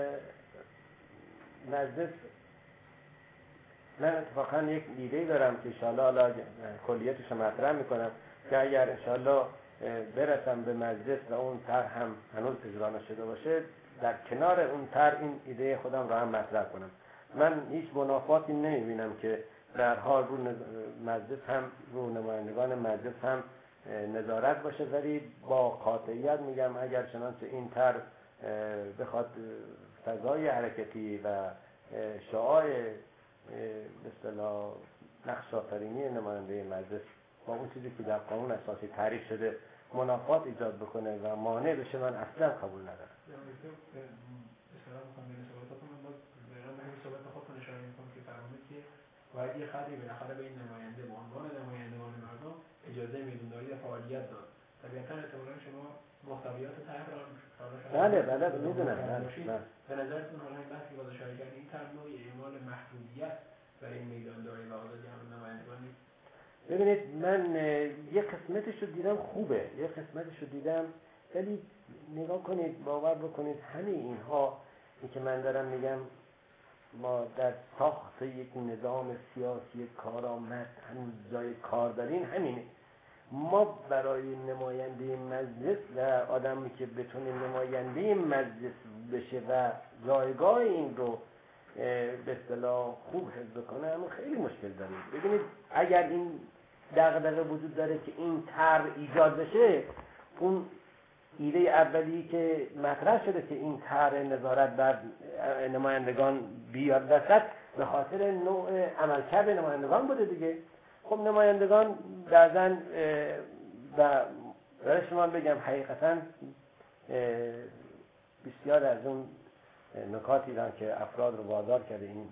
مجلس، من اتفاقا یک ایده دارم که انشاءالله حالا کلیتش رو مطرح میکنم که اگر انشاءالله برسم به مجلس و اون طرح هم هنوز اجرا نشده باشه، در کنار اون طرح این ایده خودم رو هم مطرح کنم. من هیچ منافاتی نمیبینم که در حال رو مجلس هم رو نمایندگان مجلس هم نظارت باشه، ولی با قاطعیت میگم اگر چنانچه این طرح بخواد فضای حرکتی و شعاع به اصطلاح نقش آفرینی نماینده مجلس با اون چیزی که در قانون اساسی تعریف شده منافات ایجاد بکنه و مانع بشه، من اصلا قبول ندارم. باید یه خطی بالاخره به این نماینده به عنوان نمایندگان مردم اجازه میدونداری فعالیت داد. طبیعتاً احتمالاً شما محتویات طرح را بله بله میدونم. به نظرتون حالا این بحثی واسه اشاره کردید این طرح نوعی اعمال محدودیت برای این میدانداری و آزادی همه نمایندگان نیست؟ ببینید من یه قسمتش رو دیدم خوبه، یه قسمتش رو دیدم، ولی نگاه کنید، باور بکنید همه اینها این که من دارم میگم ما در ساخت یک نظام سیاسی کارآمد هنوز جای کار داریم. همینه، ما برای نماینده مجلس و آدمی که بتونه نماینده مجلس بشه و جایگاه این رو به اصطلاح خوب حفظ کنه همون خیلی مشکل داریم. ببینید اگر این دغدغه وجود داره که این طرح ایجاد بشه، اون ایده اولی که مطرح شده که این طرح نظارت بر نمایندگان بیاد وسط به خاطر نوع عملکرد نمایندگان بوده دیگه. خب نمایندگان بعضن و برای شما بگم حقیقتا بسیار از اون نکاتی دارن که افراد رو وادار کرده این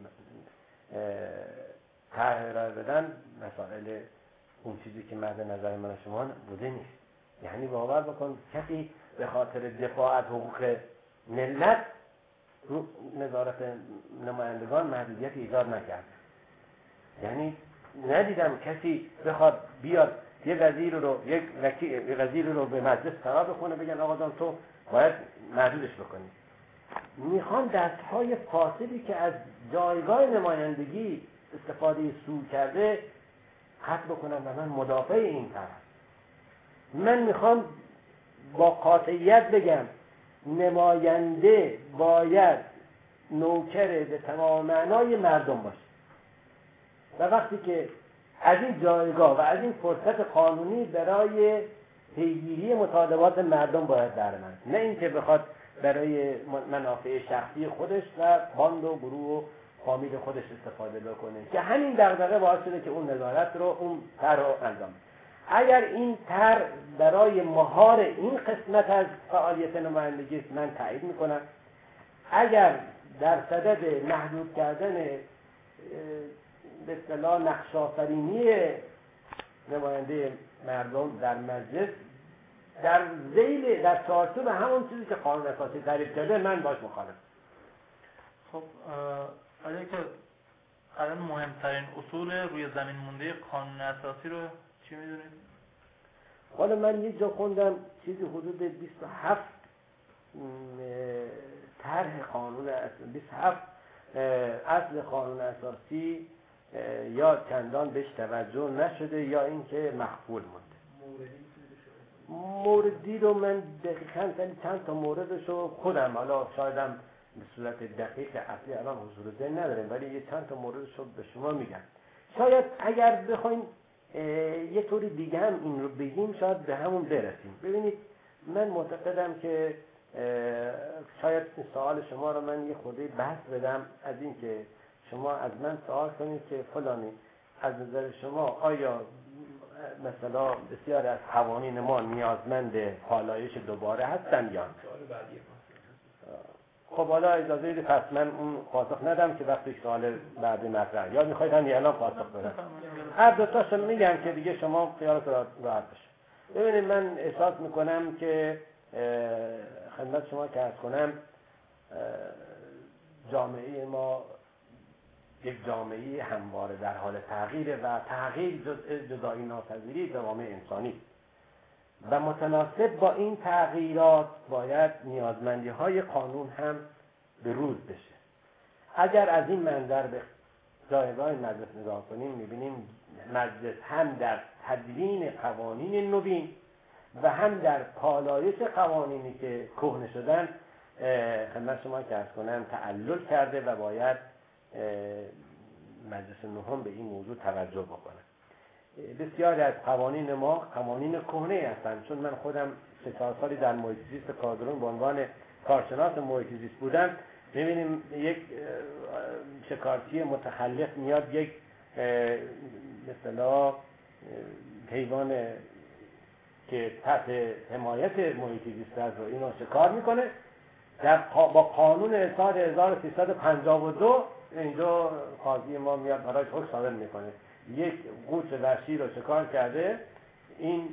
طرح ارائه بدن، مسائل اون چیزی که مد نظر من شما بوده نیست. یعنی باور بکن کسی به خاطر دفاع از حقوق ملت رو نظارت نمایندگان محدودیت ایجاد نکرد. یعنی ندیدم کسی بخواد بیاد یه وزیر رو یک وزیر رو به مجلس فرا بخونه بگن آقا جان تو باید محدودش بکنی. میخوان دستهای فاسدی که از جایگاه نمایندگی استفاده سوء کرده قطع بکنن و من مدافع این طرف. من میخوام با قاطعیت بگم نماینده باید نوکر به تمام معنای مردم باشه و وقتی که از این جایگاه و از این فرصت قانونی برای پیگیری مطالبات مردم باید درآمد، نه اینکه بخواد برای منافع شخصی خودش و باند و گروه و فامیل خودش استفاده بکنه که همین دغدغه باعث شده که اون نظارت رو اون طرح رو انجام. اگر این طرح برای مهار این قسمت از فعالیت نمایندگی من تایید میکنم، اگر در صدد محدود کردن به اصطلاح نقش آفرینی نماینده مردم در مجلس در ذیل در چارچوب همون چیزی که قانون اساسی تعریف کرده، من باش مخالفم. خب آیا که الان مهمترین اصول روی زمین مونده قانون اساسی رو چی میدونید؟ حالا من یک جا خوندم چیزی حدود بیست و هفت طرح قانون اساسی، بیست و هفت اصل قانون اساسی یا چندان بهش توجه نشده یا اینکه مخفول مونده. موردی رو من دقیقاً چند تا موردش رو خودم حالا شایدم به صورت دقیق اصلی الان حضور ذهن ندارم، ولی یه چند تا موردش رو به شما میگم. شاید اگر بخوایم یه طوری دیگه هم این رو بگیم شاید به همون برسیم. ببینید من معتقدم که شاید این سوال شما رو من یه خورده بحث بدم از این که شما از من سوال کنید که فلانی از نظر شما آیا مثلا بسیار از قوانین ما نیازمند پالایش دوباره هستن یا نه؟ خب حالا اجازه بدید پس من اون پاسخ ندم که وقتی سوال بعدی مطرح، یا میخواید هم الان پاسخ بدم؟ هر دو تاشو میگم که دیگه شما خیالتون راحت بشه. ببینید من احساس میکنم که خدمت شما که عرض کنم جامعه ما یک جامعه همواره در حال تغییره و تغییر جزء جدایی ناپذیری جامعه انسانی و متناسب با این تغییرات باید نیازمندی های قانون هم به روز بشه. اگر از این منظر به جایگاه مجلس نگاه کنیم میبینیم مجلس هم در تدوین قوانین نوین و هم در پالایش قوانینی که کهنه شدن خدمت شما که عرض کنم تعلل کرده و باید مجلس نهم به این موضوع توجه بکنه. بسیاری از قوانین ما قوانین کهنه هستند، چون من خودم سه چهار سالی در محیط زیست کادرون به عنوان کارشناس محیط زیست بودم. می‌بینیم یک شکارچی متخلف میاد یک مثلا حیوان که تحت حمایت محیط زیست است رو اینو شکار میکنه، در با قانون سال هزار و سیصد و پنجاه و دو اینجا قاضی ما میاد برای حکم صادر میکنه یک قوچ وحشی رو شکار کرده، این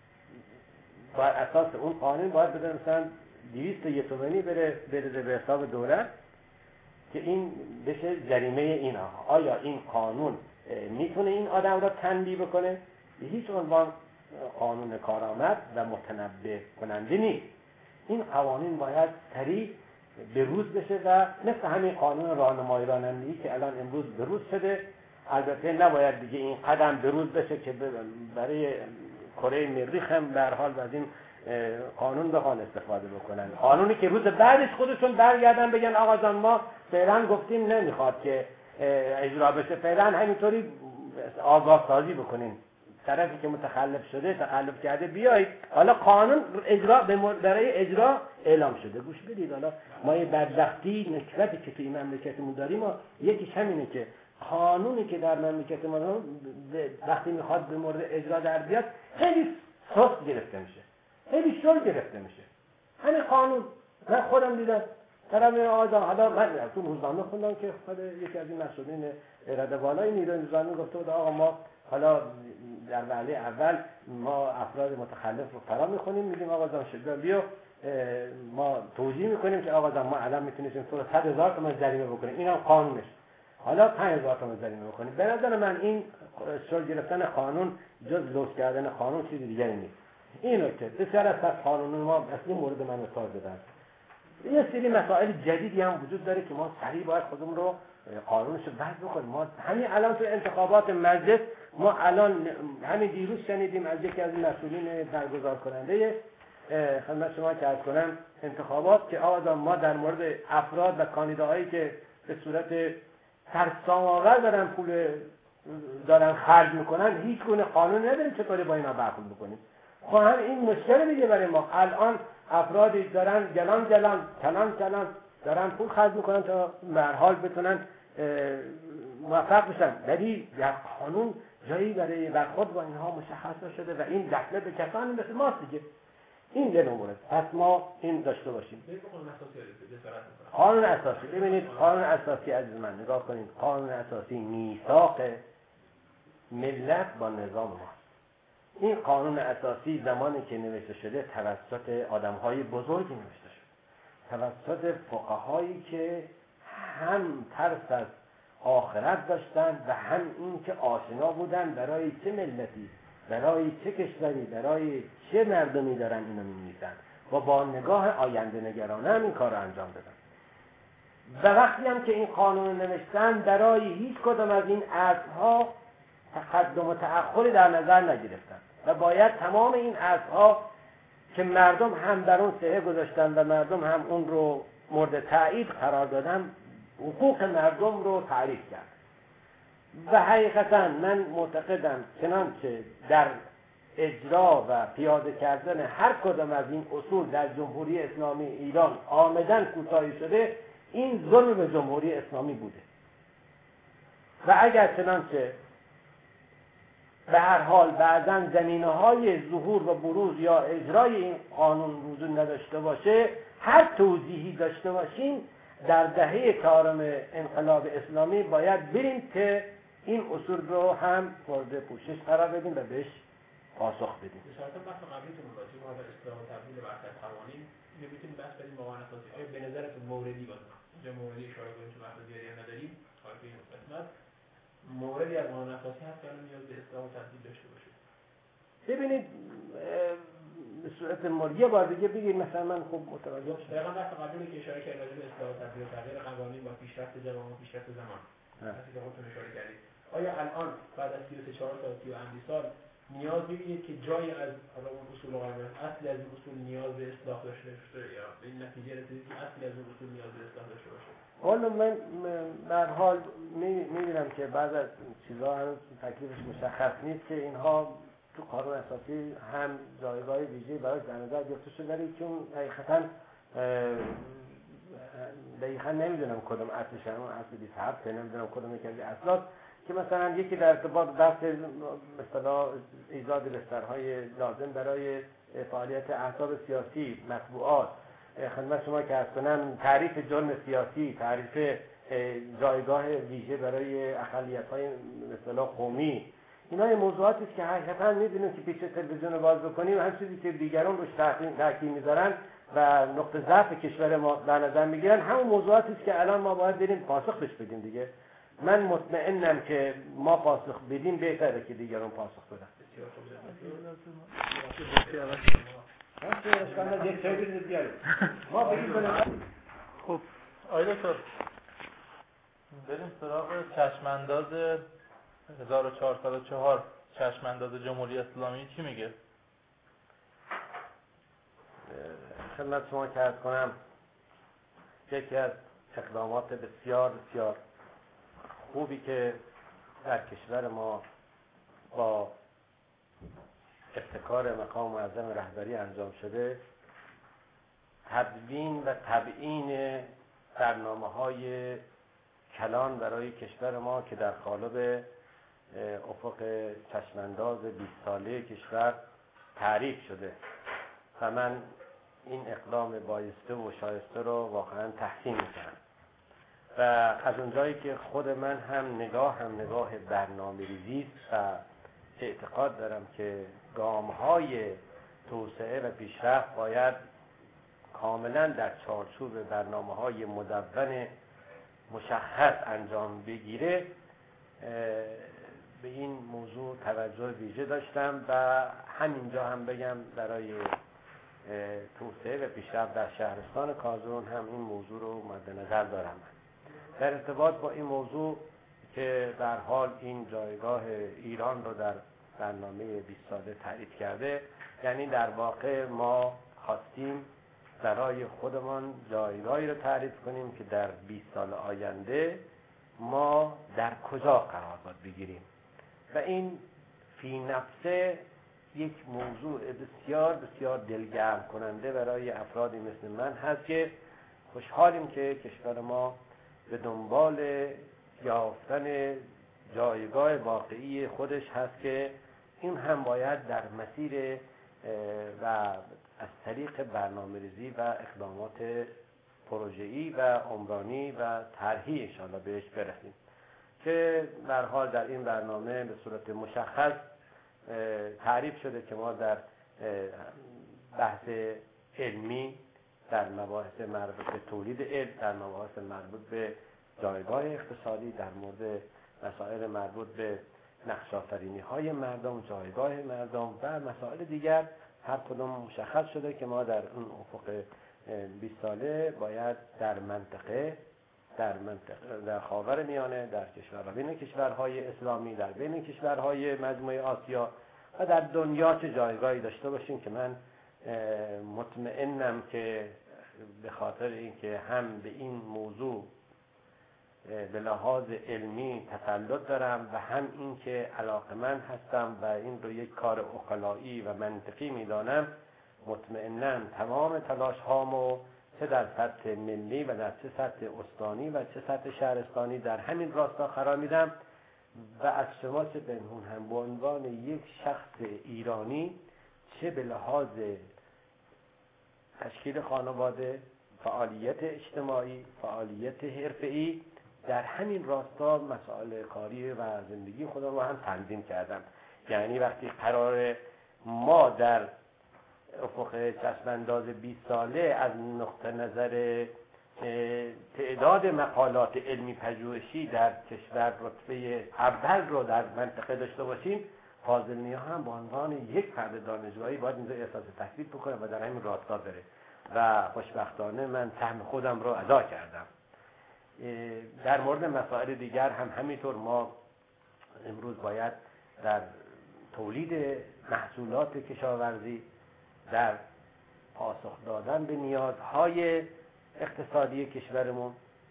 بر اساس اون قانون باید بده مثلا دویست و یک تومانی بره بریزه به حساب دولت که این بشه جریمه این آقا. آیا این قانون میتونه این آدم را تنبیه بکنه؟ به هیچ عنوان قانون کارآمد و متنبه کننده نیست. این قوانین باید سریع به روز بشه و مثل همین قانون راهنمایی رانندگی که الان امروز به روز شده، البته نباید دیگه این قدم به روز بشه که برای کره مریخ هم به هر حال از این قانون بخوان استفاده بکنن، قانونی که روز بعدش خودشون برگردن بگن آقا جان ما فعلا گفتیم نمیخواد که اجرا بشه، فعلا همینطوری آگاه سازی بکنین، طرفی که متخلف شده تخلف کرده بیایید حالا قانون اجرا برای اجرا اعلام شده. گوش بدید، حالا ما یه بدبختی نکبتی که توی مملکتمون داریم ما یکیش همینه که قانونی که در مملکت ما وقتی میخواد به مورد اجرا در بیاد خیلی سست گرفته میشه، خیلی شل گرفته میشه. همین قانون من خودم دیدم طرف آقا حالا من تو روزنامه خوندم که خود یکی از این مسئولین رده بالای نیروی انتظامی گفته بود آقا ما حالا در وهله اول ما افراد متخلف رو فرا میخونیم، میگیم آقا جان شجاع بیا ما توجیه میکنیم که آقا جان ما الان میتونیم تو رو صد هزار تومان جریمه بکنیم، اینم قانونش، حالا پنج هزار تومان جریمه بکنیم. به نظر من این شل گرفتن قانون جز لوس کردن قانون چیزی دیگری نیست. این نکته بسیار از قانون ما اصلی مورد من مثال زدن. یه سری مسائل جدیدی هم وجود داره که ما سریع باید خودمون رو قانونش رو وضع بکنیم. ما همین الان تو انتخابات مجلس ما الان همین دیروز شنیدیم از یکی از مسئولین برگزار کننده خدمت شما که عرض کنم انتخابات که آقا ما در مورد افراد و کاندیداهایی که به صورت سرسام‌آور دارن پول دارن خرج میکنن هیچ گونه قانون نداریم چطوری با اینا برخورد بکنیم. خب هم این مشکل دیگه برای ما. الان افرادی دارن گلان گلان کلان کلان دارن پول خرج میکنن تا به هر حال بتونن موفق بشن، ولی در قانون جایی برای برخورد با اینها مشخص شده و این دخله به کسانی مثل ماست دیگه. این یه نمونه. پس ما این داشته باشیم. قانون اساسی، ببینید قانون اساسی عزیز من نگاه کنید، قانون اساسی میثاق ملت با نظام ما. این قانون اساسی زمانی که نوشته شده توسط آدم‌های بزرگی نوشته شده، توسط فقهایی که هم ترس از آخرت داشتن و هم این که آشنا بودن برای چه ملتی، برای چه کشوری، برای چه مردمی دارن اینو می‌نویسن و با نگاه آینده نگرانه هم این کار رو انجام دادن. و وقتی هم که این قانون نوشتن برای هیچ کدام از این اصل‌ها تقدم و تأخری در نظر نگرفتن و باید تمام این اصل‌ها که مردم هم در اون صحه گذاشتن و مردم هم اون رو مورد تایید قرار دادن حقوق مردم رو تعریف کرد. و حقیقتا من معتقدم چنانچه در اجرا و پیاده کردن هر کدام از این اصول در جمهوری اسلامی ایران عامداً کوتاهی شده، این ظلم به جمهوری اسلامی بوده. و اگر چنانچه به هر حال بعضاً زمینه‌های ظهور و بروز یا اجرای این قانون وجود نداشته باشه، هر توضیحی داشته باشیم در دهه چهارم انقلاب اسلامی باید بریم که این اصول رو هم مورد پوشش قرار بدیم و بهش پاسخ بدیم. به شرط بحث قبلیتون راجع به اصلاح و تبدیل برخی از قوانین اینو میتونیم بحث بدیم با قانون اساسی. آیا به نظرتون موردی باشه اینجا موردی اشاره کنیم که وقت زیادی نداریم حالا این قسمت موردی از قانون اساسی هست که الان نیاز به اصلاح و تبدیل داشته باشه؟ ببینید به صورت مر یه بار دیگه بگید مثلا من خوب متوجه شدم. دقیقاً بحث قبلی که اشاره کردید راجع به اصلاح و تبدیل و تغییر قوانین با پیشرفت جوامع و پیشرفت زمان وقتی که خودتون اشاره کردید آیا الان بعد از سی و سه چهار سال سی و اندی سال نیاز می‌بینید که جایی از حالا اون اصول قانون اصلی از این اصول نیاز به اصلاح داشته باشه یا به این نتیجه رسیدید که اصلی از اون اصول نیاز به اصلاح داشته باشه؟ حالا من به هر حال می‌بینم که بعض از چیزها هنوز تکلیفش مشخص نیست که اینها تو قانون اساسی هم جایگاه ویژه‌ای براش در نظر گرفته شده ولی چون حقیقتاً دقیقاً نمیدونم کدوم اصلش اون اصل بیست و هفت نمیدونم کدوم یکی از اصلات که مثلا یکی در ارتباط بحث مثلا ایجاد بسترهای لازم برای فعالیت احزاب سیاسی مطبوعات خدمت شما که عرض کنم تعریف جرم سیاسی تعریف جایگاه ویژه برای اقلیت‌های مثلا قومی اینا این موضوعاتی است که حقیقتا می‌دونیم که پیش تلویزیون رو باز بکنیم هر چیزی که دیگران روش تاکید می‌ذارن و نقطه ضعف کشور ما در نظر می‌گیرن همون موضوعاتی است که الان ما باید بریم پاسخ بهش بدیم دیگه. من مطمئنم که ما پاسخ بدیم بهتره که دیگران پاسخ بدن. خب آقای دکتر بریم سراغ چشمانداز هزار و چهارصد و چهار چشمانداز جمهوری اسلامی چی میگه؟ خدمت شما که عرض کنم یکی از اقدامات بسیار بسیار خوبی که در کشور ما با ابتکار مقام معظم رهبری انجام شده تدوین و تبیین برنامه‌های کلان برای کشور ما که در قالب افق چشمانداز بیست ساله کشور تعریف شده و من این اقدام بایسته و شایسته رو واقعا تحسین میکنم و از اونجایی که خود من هم نگاه هم نگاه برنامه ریزی و اعتقاد دارم که گام‌های توسعه و پیشرفت باید کاملا در چارچوب برنامه‌های مدون مشخص انجام بگیره به این موضوع توجه ویژه داشتم و همینجا هم بگم برای توسعه و پیشرفت در شهرستان کازرون هم این موضوع رو مد نظر دارم. در ارتباط با این موضوع که به هر حال این جایگاه ایران رو در برنامه بیست ساله تعریف کرده یعنی در واقع ما خواستیم برای خودمان جایگاهی رو تعریف کنیم که در بیست سال آینده ما در کجا قرار باید بگیریم و این فی نفسه یک موضوع بسیار بسیار دلگرم کننده برای افرادی مثل من هست که خوشحالیم که کشور ما به دنبال یافتن جایگاه واقعی خودش هست که این هم باید در مسیر و از طریق برنامه‌ریزی و اقدامات پروژه‌ای و عمرانی و طرحی ان شاءالله بهش برسیم که به هر حال در این برنامه به صورت مشخص تعریف شده که ما در بحث علمی در مباحث مربوط به تولید علم در مباحث مربوط به جایگاه اقتصادی در مورد مسائل مربوط به نقش آفرینی های مردم جایگاه مردم و مسائل دیگر هر کدوم مشخص شده که ما در اون افق بیست ساله باید در منطقه در منطقه در خاورمیانه در کشورها بین کشورهای اسلامی در بین کشورهای مجموعه آسیا و در دنیا چه جایگاهی داشته باشیم که من مطمئنم که به خاطر اینکه هم به این موضوع به لحاظ علمی تسلط دارم و هم اینکه علاقمند هستم و این رو یک کار عقلایی و منطقی میدانم مطمئناً تمام تلاش هامو چه در سطح ملی و در چه سطح استانی و چه سطح شهرستانی در همین راستا قرار میدم و از شما چه پنهون هم به عنوان یک شخص ایرانی چه به لحاظ تشکیل خانواده فعالیت اجتماعی، فعالیت حرفه‌ای، در همین راستا مسائل کاری و زندگی خودم رو هم تنظیم کردم. یعنی وقتی قرار ما در افق چشمانداز بیست ساله از نقطه نظر تعداد مقالات علمی پژوهشی در کشور رتبه اول رو در منطقه داشته باشیم، فاضل نیا هم به عنوان یک فرد دانشگاهی باید اینجا احساس تکلیف بکنه و در همین راستا بره و خوشبختانه من سهم خودم رو ادا کردم. در مورد مسائل دیگر هم همینطور ما امروز باید در تولید محصولات کشاورزی، در پاسخ دادن به نیازهای اقتصادی کشورمون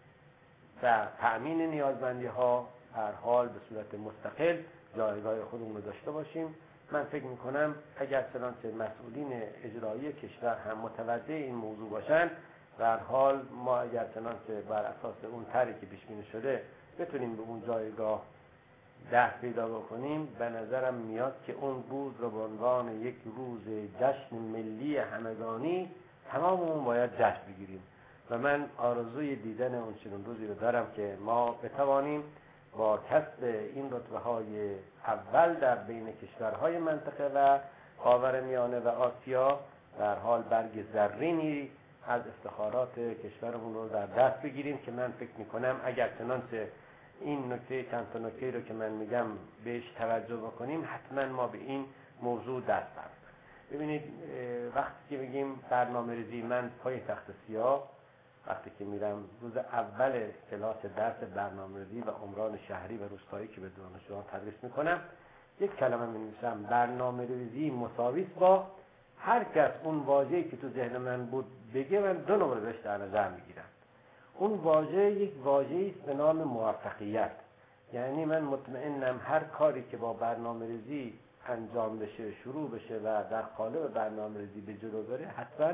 و تأمین نیازمندی ها هر حال به صورت مستقل جایگاه خودمون رو داشته باشیم. من فکر میکنم اگر چنانچه مسئولین اجرایی کشور هم متوجه این موضوع باشن، در حال ما اگر چنانچه بر اساس اون طرحی که پیش بینی شده بتونیم به اون جایگاه دست پیدا بکنیم، به نظرم میاد که اون روز رو به عنوان یک روز جشن ملی همگانی تماممون باید جشن بگیریم و من آرزوی دیدن اون چنین روزی رو دارم که ما بتوانیم با کسب این رتبه‌های اول در بین کشورهای منطقه و خاورمیانه و آسیا در حال برگ زرینی از افتخارات کشورمون رو در دست بگیریم که من فکر میکنم اگر چنانچه این نکته چند تا نکته رو که من میگم بهش توجه بکنیم حتما ما به این موضوع دست برد. ببینید وقتی که میگیم برنامه‌ریزی، من پای تخت سیاه وقتی که میرم روز اول کلاس درس برنامه‌ریزی و عمران شهری و روستایی که به دانشجویان تدریس میکنم یک کلمه می‌نویسم: برنامه‌ریزی مساوی با هر کس اون واژه‌ای که تو ذهن من بود بگه من دو نمره بهش در نظر میگیرم. اون واژه یک واژه‌ای است به نام موفقیت. یعنی من مطمئنم هر کاری که با برنامه‌ریزی انجام بشه، شروع بشه و در قالب برنامه‌ریزی به جلو بره، حتما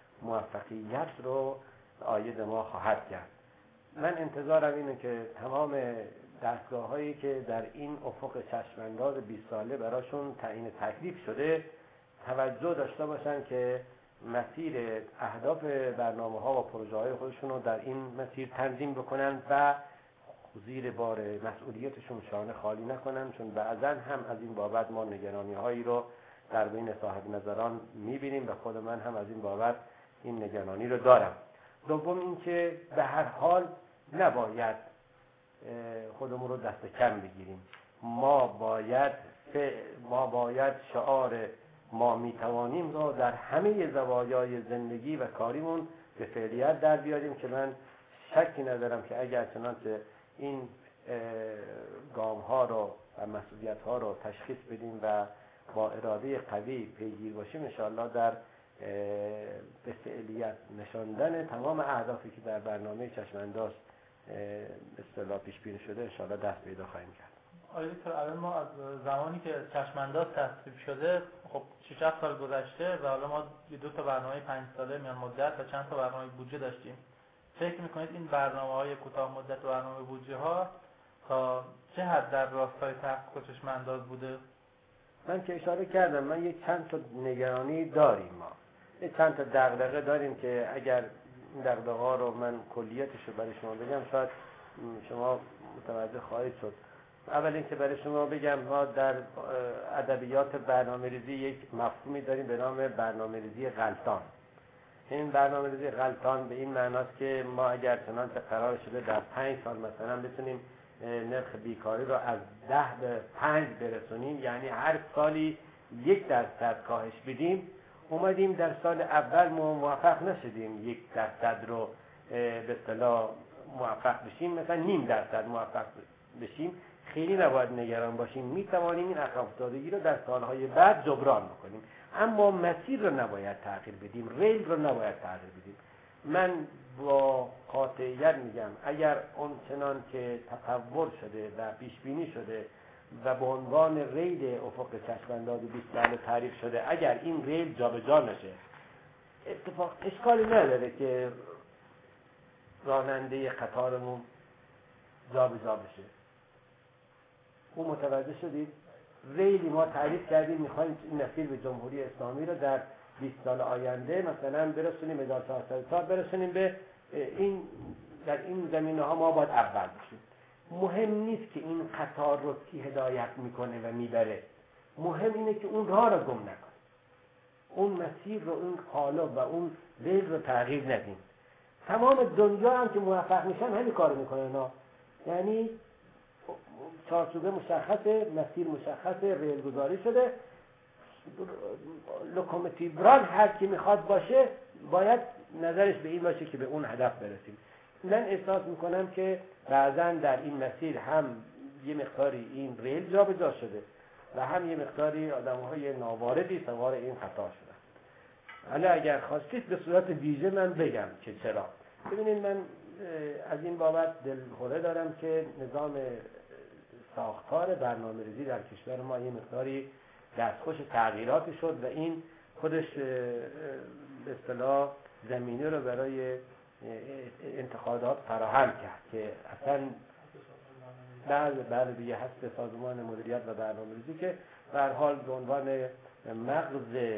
موفقیت رو عاید ما خواهد کرد. من انتظارم اینه که تمام دستگاه‌هایی که در این افق چشمانداز بیست ساله براشون تعیین تکلیف شده توجه داشته باشن که مسیر اهداف برنامه‌ها و پروژه‌های خودشون رو در این مسیر تنظیم بکنن و زیر بار مسئولیتشون شانه خالی نکنن، چون بعضا هم از این بابت ما نگرانی‌هایی رو در بین صاحب نظران می‌بینیم و خود من هم از این بابت این نگرانی رو دارم. دوم اینکه به هر حال نباید خودمون رو دست کم بگیریم. ما باید ما باید شعار ما میتوانیم رو در همه زوایای زندگی و کاریمون به فعلیت در بیاریم که من شکی ندارم که اگر چنانچه این گام ها رو و مسئولیت ها رو تشخیص بدیم و با اراده قوی پیگیر باشیم، انشاءالله در به فعلیت نشاندن تمام اهدافی که در برنامه چشمانداز به اصطلاح پیش بینی شده انشاءالله دست پیدا خواهیم کرد. آقای دکتر، الان ما از زمانی که چشمانداز تصویب شده خب شش هفت سال گذشته و حالا ما دو تا برنامه پنج ساله میان مدت و چند تا برنامه بودجه داشتیم. فکر میکنید این برنامه‌های کوتاه مدت و برنامه بودجه ها تا چه حد در راستای تحقق چشمانداز بوده؟ من که اشاره کردم من یک چند تا نگرانی داریم، ما یک چند تا دغدغه داریم که اگر این دغدغه‌ها رو من کلیتش رو برای شما بگم شاید شما متوجه خواهید شد. اول اینکه برای شما بگم ما در ادبیات برنامه‌ریزی یک مفهومی داریم به نام برنامه‌ریزی غلطان. این برنامه‌ریزی غلطان به این معناست که ما اگر چنانچه قرار شده در پنج سال مثلا بتونیم نرخ بیکاری رو از ده به پنج برسونیم، یعنی هر سالی یک درصد کاهش بدیم، اومدیم در سال اول موفق نشدیم یک درصد رو به اصطلاح موفق بشیم، مثلا نیم درصد موفق بشیم، خیلی نباید نگران باشیم، میتوانیم این عقب افتادگی رو در سالهای بعد جبران بکنیم، اما مسیر رو نباید تغییر بدیم، ریل رو نباید تغییر بدیم. من با قاطعیت میگم اگر اون چنان که تصور شده و پیش بینی شده و به عنوان ریل افق چشمانداز بیست ساله تعریف شده، اگر این ریل جابجا نشه، اتفاق اشکالی نداره که راننده قطارمون جابجا بشه. اون متوجه شدید؟ ریلی ما تعریف کردیم میخوایم این مسیر به جمهوری اسلامی رو در بیست سال آینده مثلا برسونیم هزار و چهارصد سال برسونیم به این، در این زمینه ها ما باید اول باشیم. مهم نیست که این قطار رو کی هدایت میکنه و میبره، مهم اینه که اون راه رو گم نکنیم، اون مسیر رو، اون قالب و اون ریل رو تغییر ندیم. تمام دنیا هم که موفق میشن همین کارو میکنن ها، یعنی چارچوبه مشخصه، مسیر مشخصه، ریل گذاری شده، لوکوموتیو ران هر کی میخواد باشه باید نظرش به این باشه که به اون هدف برسیم. من احساس میکنم که بعضا در این مسیر هم یه مقداری این ریل جا به جا شده و هم یه مقداری آدم‌های ناواردی سوار این قطار شدن. حالا اگر خواستید به صورت ویژه من بگم که چرا. ببینید من از این بابت دلخوره دارم که نظام ساختار برنامه‌ریزی در کشور ما یه مقداری دستخوش تغییراتی شد و این خودش به اصطلاح زمینه رو برای انتقادات فراهم کرد که اصلا بعد بعد دیگه هست سازمان مدیریت و برنامه‌ریزی که به هر حال به عنوان مغز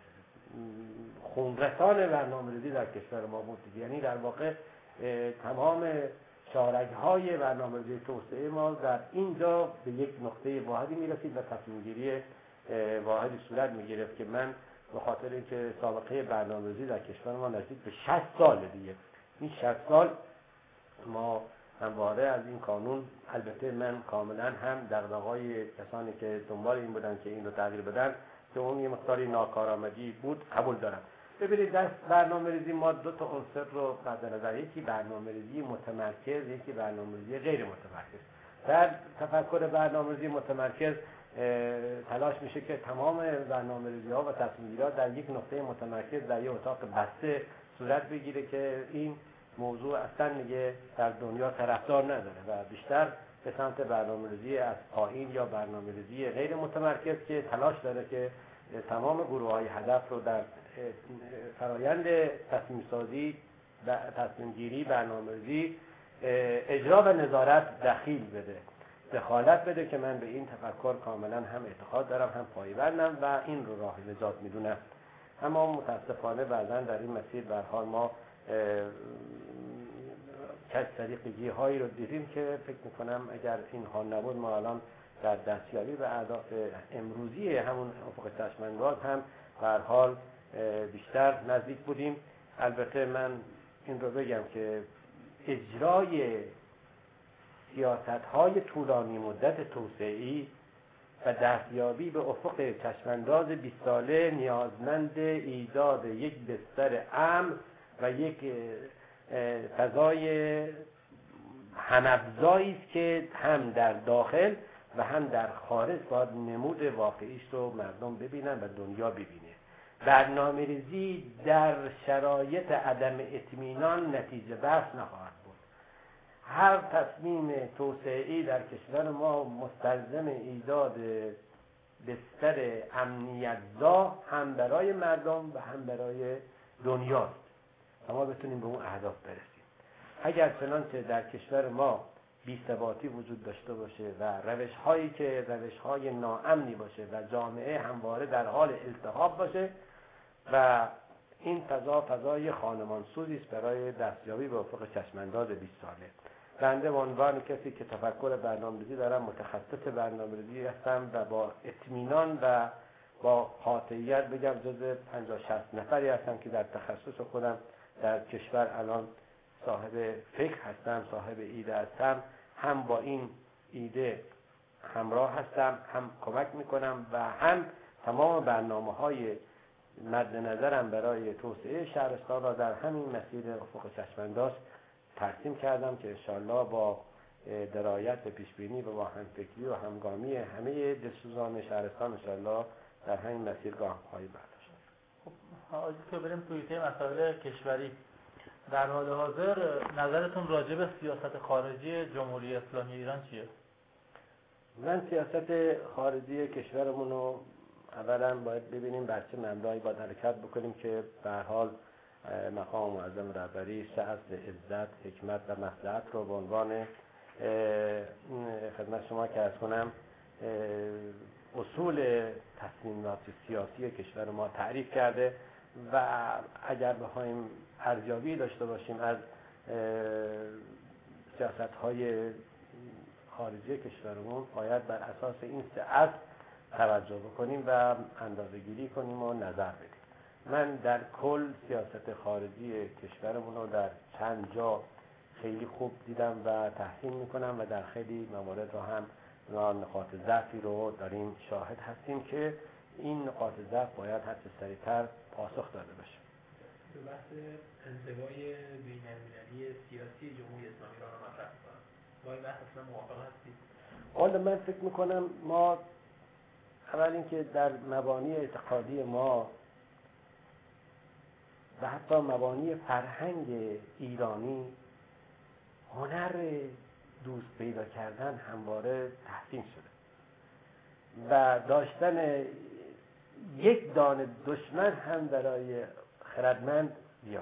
خونرسان برنامه‌ریزی در کشور ما بود، یعنی در واقع تمام شارک‌های برنامه‌ریزی توسعه ما در اینجا به یک نقطه واحدی می‌رسید و تصمیم‌گیری واحدی صورت می‌گرفت که من به خاطر اینکه سابقه برنامه‌ریزی در کشور ما نزدیک به شصت سال دیگه، این شصت سال ما همواره از این قانون، البته من کاملا هم دغدغه‌های کسانی که دنبال این بودن که این رو تغییر بدن که اون یه مقداری ناکارآمدی بود قبول دارم. ببینید در برنامه‌ریزی ما دو تا عنصر رو مد نظر، یکی برنامه‌ریزی متمرکز، یکی برنامه‌ریزی غیر متمرکز. در تفکر برنامه‌ریزی متمرکز تلاش میشه که تمام برنامه‌ریزی‌ها و تصمیم‌گیری‌ها در یک نقطه متمرکز در یک اتاق بسته صورت بگیره که این موضوع اصلا میگه در دنیا طرفدار نداره و بیشتر به سمت برنامه‌ریزی از پایین یا برنامه‌ریزی غیر متمرکز که تلاش داره که تمام گروه‌های هدف رو در فرایند تصمیم سازی، تصمیم گیری، برنامه‌ریزی، اجرا و نظارت دخیل بده، دخالت بده که من به این تفکر کاملا هم اعتقاد دارم، هم پایبندم و این رو راه نجات میدونم. اما متاسفانه بعضا در این مسیر به هر حال ما کج طریقگی هایی رو دیدیم که فکر میکنم اگر این حال نبود ما الان در دستیابی به اهداف امروزی همون افق چشم‌انداز هم به هر حال بیشتر نزدیک بودیم. البته من این رو بگم که اجرای سیاست‌های طولانی مدت توسعه‌ای و دستیابی به افق چشم‌انداز بیست ساله نیازمند ایجاد یک بستر امن و یک فضای هم‌افزایی است که هم در داخل و هم در خارج باید نمود واقعیش رو مردم ببینن و دنیا ببینه. برنامه‌ریزی در شرایط عدم اطمینان نتیجه بخش نخواهد بود. هر تصمیم توسعه‌ای در کشور ما مستلزم ایجاد بستر امنیت‌زا هم برای مردم و هم برای دنیاست و ما بتونیم به اون اهداف برسیم. اگر چنانچه در کشور ما بی‌ثباتی وجود داشته باشه و روش‌هایی که روش‌های ناامنی باشه و جامعه همواره در حال التهاب باشه و این فضا فضای خانمانسوزی است برای دستیابی به افق چشم‌انداز بیست ساله. بنده به عنوان کسی که تفکر برنامه‌ریزی دارم، متخصص برنامه‌ریزی هستم و با اطمینان و با قاطعیت بگم جز پنجاه شصت نفری هستم که در تخصص خودم در کشور الان صاحب فکر هستم، صاحب ایده هستم، هم با این ایده همراه هستم، هم کمک میکنم و هم تمام برنامه‌های مد نظرم برای توسعه شهرستان را در همین مسیر افق چشم‌انداز ترسیم کردم که انشاءالله با درایت و پیشبینی و با همفکری و همگامی همه دلسوزان شهرستان انشاءالله در همین مسیر گام خواهیم برداشت. خب حاجی که بریم توی ایده مسائل کشوری، در حال حاضر نظرتون راجع به سیاست خارجی جمهوری اسلامی ایران چیه؟ من سیاست خارجی کشورمون رو اولا باید ببینیم بر چه مبنایی باید حرکت بکنیم که به هر حال مقام معظم رهبری شأن عزت، حکمت و مصلحت رو به عنوان خدمت شما که عرض کنم اصول تصمیمات سیاسی کشور ما تعریف کرده و اگر بخوایم ارزیابی داشته باشیم از سیاست‌های خارجی کشورمون، باید بر اساس این سه اصل توجه بکنیم و اندازه‌گیری کنیم و نظر بدیم. من در کل سیاست خارجی کشورمون رو در چند جا خیلی خوب دیدم و تحسین میکنم و در خیلی موارد رو هم نقاط ضعفی رو داریم شاهد هستیم که این نقاط ضعف باید هر چه سریعتر پاسخ داده بشه. به بحث انزوای بین‌المللی سیاسی جمهوری اسلامی را مطرح کنم. با این بحث اصلا موافق هستید؟ حالا من فکر میکنم ما اول اینکه در مبانی اعتقادی ما و حتی مبانی فرهنگ ایرانی هنر دوست پیدا کردن همواره تحسین شده و داشتن یک دانه دشمن هم برای خردمند زیاد.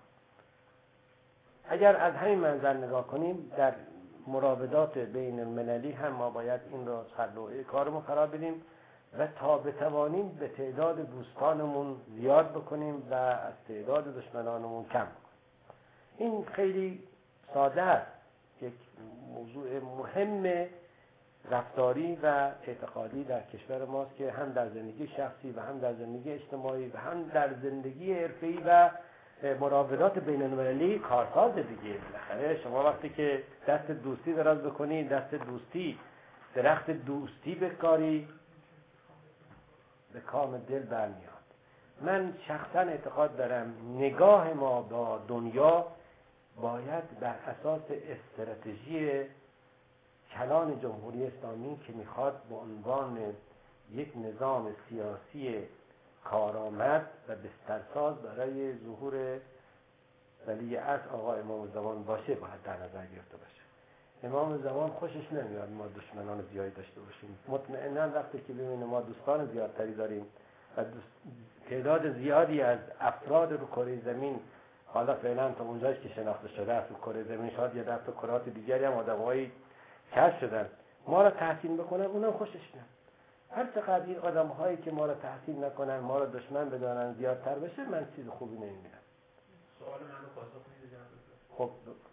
اگر از همین منظر نگاه کنیم در مراودات بین المللی هم ما باید این رو سرلوحه کارمون قرار بدیم و تا بتوانیم به تعداد دوستانمون زیاد بکنیم و از تعداد دشمنانمون کم بکنیم. این خیلی ساده است، یک موضوع مهم رفتاری و اعتقادی در کشور ماست که هم در زندگی شخصی و هم در زندگی اجتماعی و هم در زندگی حرفه‌ای و مراودات بین المللی کارساز دیگه. بالاخره شما وقتی که دست دوستی دراز بکنی، دست دوستی، درخت دوستی بکاری، به کام دل برمیاد. من شخصا اعتقاد دارم نگاه ما با دنیا باید بر اساس استراتژی کلان جمهوری اسلامی که میخواد به عنوان یک نظام سیاسی کارآمد و بسترساز برای ظهور ولی عصر آقا امام زمان باشه باید در نظر گرفته باشه. امام زمان خوشش نمیاد ما دشمنان زیادی داشته باشیم. مطمئنا وقتی که ببینیم ما دوستان زیادتری داریم و تعداد زیادی از افراد رو کره زمین، حالا فعلا تا اونجاش که شناخته شده است رو کره زمین، شاید یه دفعه کرات دیگری هم آدمایی کشف شدن، ما رو تحسین بکنن اونم خوشش میاد. هر چقدر این آدم‌هایی که ما رو تحسین نکنن، ما رو دشمن بدانن زیادتر بشه، من چیز خوبی نمی‌بینم. سوال منو پاسخ میده جناب. خب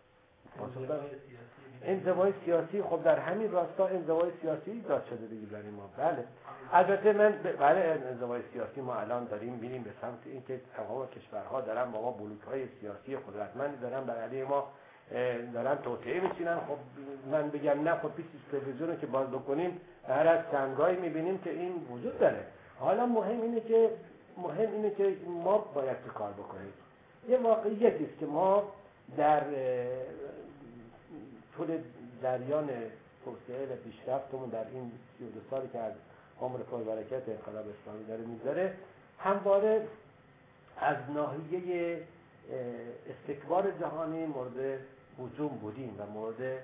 انزوای سیاسی، خب در همین راستا انزوای سیاسی ایجاد شده دیگه برای ما. بله البته من ب... بله انزوای سیاسی ما الان داریم میریم به سمت اینکه تمام کشورها دارن با ما بلوک‌های سیاسی قدرتمندی دارن بر علیه ما دارن توطئه می‌چینن. خب من بگم نه، خب پیش تلویزیون رو که باز بکنیم هر از چندگاهی می‌بینیم که این وجود داره. حالا مهم اینه که مهم اینه که ما باید چه کار بکنیم. یه واقعیتی است که ما در طول جریان توسعه و پیشرفتمون در این سی و دو سالی که از عمر پربرکت انقلاب اسلامی داره می‌گذره، همواره از ناحیه استکبار جهانی مورد هجوم بودیم و مورد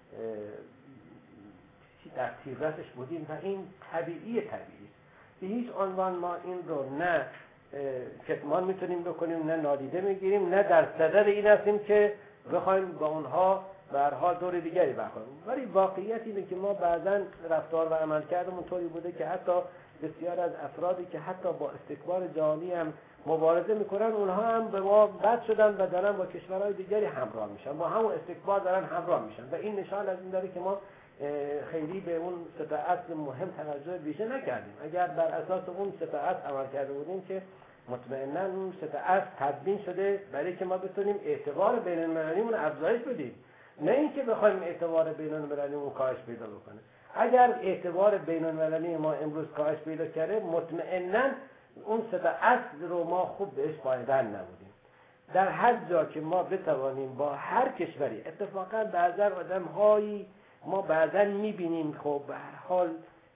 در تیررسش بودیم و این طبیعی طبیعی به هیچ عنوان ما این رو نه کتمان میتونیم بکنیم، نه نادیده میگیریم، نه در صدد این هستیم که بخوایم با اونها به هر حال دور دیگری برخوریم. ولی واقعیت اینه که ما بعضا رفتار و عملکردمون طوری بوده که حتی بسیار از افرادی که حتی با استکبار جهانی هم مبارزه میکنن، اونها هم به ما بد شدن و دارن با کشورهای دیگری همراه میشن، با همون استکبار دارن همراه میشن و این نشان از این داره که ما خیلی به اون سه تا اصل مهم توجه ویژه نکردیم. اگر بر اساس اون سه تا اصل عمل کرده بودیم که مطمئنا اون سه تا اصل تدوین شده برای که ما بتونیم اعتبار بین المللیمون افزایش بدیم، نه اینکه بخوایم اعتبار بین المللیمون کاهش پیدا بکنه. اگر اعتبار بین المللی ما امروز کاهش پیدا کرده، مطمئنا اون سه تا اصل رو ما خوب بهش پایبند نبودیم. در هر جا که ما بتوانیم با هر کشوری، اتفاقا بعضا آدم‌هایی ما بعضا می‌بینیم خب به هر حال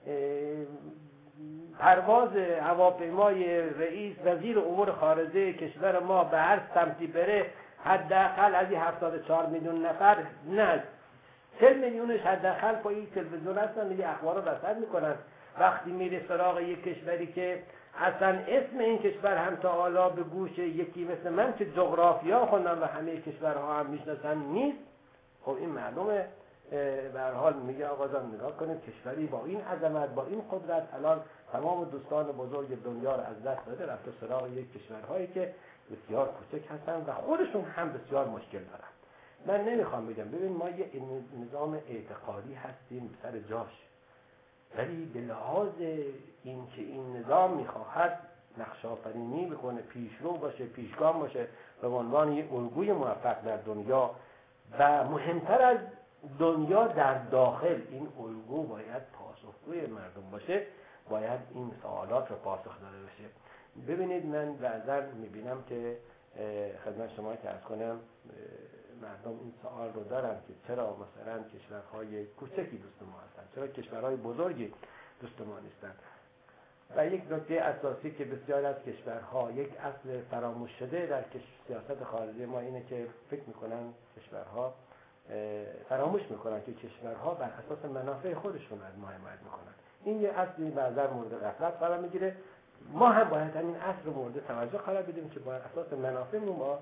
پرواز هواپیمای رئیس وزیر امور خارجه کشور ما به هر سمتی بره، حداقل از این هفتاد و چهار میلیون نفر نه چهل میلیونش حداقل پای تلویزیون هستن، دیگه اخبار رو رصد میکنن. وقتی میره سراغ یک کشوری که اصلا اسم این کشور هم تا حالا به گوش یکی مثل من که جغرافیا خوندم و همه کشورها هم میشناسن نیست، خب این معلومه. به هر حال میگه آقا جان نگاه کنید کشوری با این عظمت با این قدرت الان تمام دوستان بزرگ دنیا رو از دست داده، رفته سراغ یک کشورهایی که بسیار کوچک هستن و خودشون هم بسیار مشکل دارن. من نمیخوام بگم، ببین ما یه نظام اعتقادی هستیم سر جاش، ولی به لحاظ این که این نظام میخواهد نقش آفرینی بکنه، پیشرو باشه، پیشگام باشه به عنوان یک الگوی موفق در دنیا و مهمتر از دنیا در داخل، این الگو باید پاسخگوی مردم باشه، باید این سوالات رو پاسخ داده بشه. ببینید من بعضا میبینم که خدمت شما که عرض کنم مردم این سوال رو دارن که چرا مثلا کشورهای کوچکی دوست ما هستن، چرا کشورهای بزرگی دوست ما نیستن. و یک نکته اساسی که بسیار از کشورها یک اصل فراموش شده در سیاست خارجی ما اینه که فکر میکنن کشورها فراموش میکنن که کشورها بر اساس منافع خودشون از ما حمایت میکنن. این یه اصلی بعضا مورد غفلت قرار میگیره. ما هم باید همین اصل مورد توجه قرار بدیم که بر اساس منافعمون با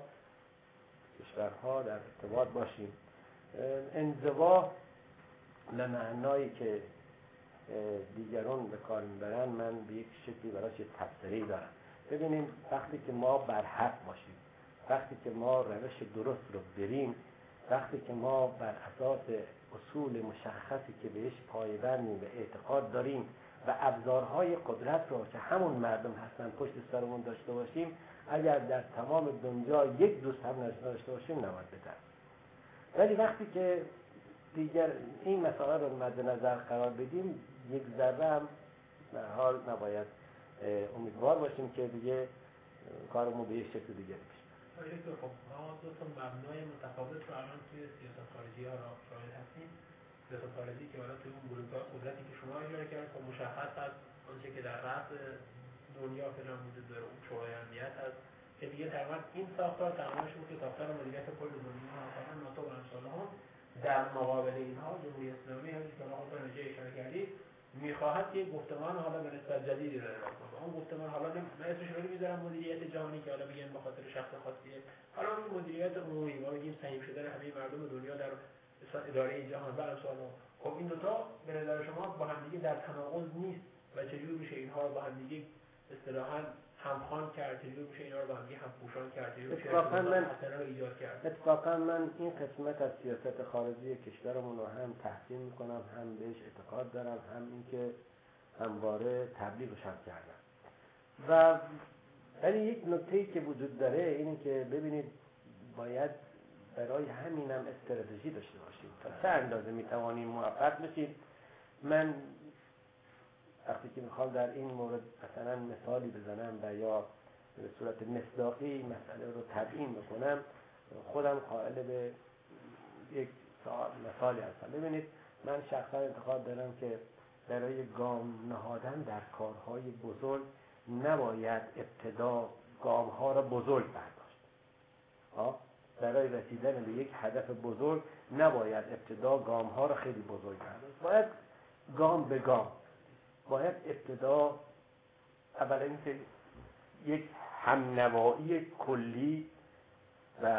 کشورها در ارتباط باشیم. انزوا به معنایی که دیگران به کار میبرن، من به یک شکلی براش تفسیری دارم. ببینیم وقتی که ما بر حق باشیم، وقتی که ما روش درست رو بریم، وقتی که ما بر اساس اصول مشخصی که بهش پایبندیم و اعتقاد داریم و ابزارهای قدرت رو که همون مردم هستن پشت سرمون داشته باشیم، اگر در تمام دنیا یک دوست هم داشته باشیم نباید بترسیم. ولی وقتی که دیگر این مسائل رو مد نظر قرار بدیم، یک ذره هم در حال نباید امیدوار باشیم که دیگه کارمون به یک شکل دیگه بشه. خب ما دو تا مبنای متفاوت رو الان توی سیاست خارجی ها را شاهد هستیم. سیاست خارجی که حالا توی اون بلوک‌ها قدرتی که شما اشاره کردید خب مشخص هست، آنچه که در رأس دنیا فعلا وجود داره اون شورای امنیت هست که دیگه تقریبا این ساختار تمامش بود که ساختار مدیریت کل دنیا مثلا ناتو و امثال هم در مقابل اینها جمهوری اسلامی همونجوری که آقا خودتون اشاره کردید میخواهد که گفتمان حالا به نسبت جدیدی رو ارائه کنه. اون گفتمان حالا من اسمش رو میذارم مدیریت جهانی که حالا بگن به خاطر شخص خاصیه، حالا اون مدیریت عمومی ما بگیم سهیم شدن همه مردم دنیا در اداره جهان و امثال هم. خب این دوتا به نظر شما با هم دیگه در تناقض نیست و چجور میشه اینها رو با هم دیگه اصطلاحاً همخوان کرد، چجور میشه اینا رو با هم دیگه همپوشان کرد، چجور میشه اصطلاحاً رو ایجاد کرد؟ اتفاقاً من این قسمت از سیاست خارجی کشورمون رو هم تحسین میکنم، هم بهش اعتقاد دارم، هم اینکه همواره تبلیغش هم کردم. و ولی یک نکته‌ای که وجود داره اینه که ببینید باید برای همینم استراتژی داشته باشیم تا چه اندازه میتوانیم موفق بشیم. من وقتی که میخوام در این مورد مثلا مثالی بزنم و یا به صورت مصداقی مسئله رو تبیین بکنم، خودم قائل به یک مثالی هستم. ببینید من شخصا اعتقاد دارم که برای گام نهادن در کارهای بزرگ نباید ابتدا گامها را بزرگ برداشت. ها برای رسیدن به یک هدف بزرگ نباید ابتدا گامها را خیلی بزرگ برداشت، باید گام به گام، باید ابتدا اولا اینکه یک همنوایی کلی و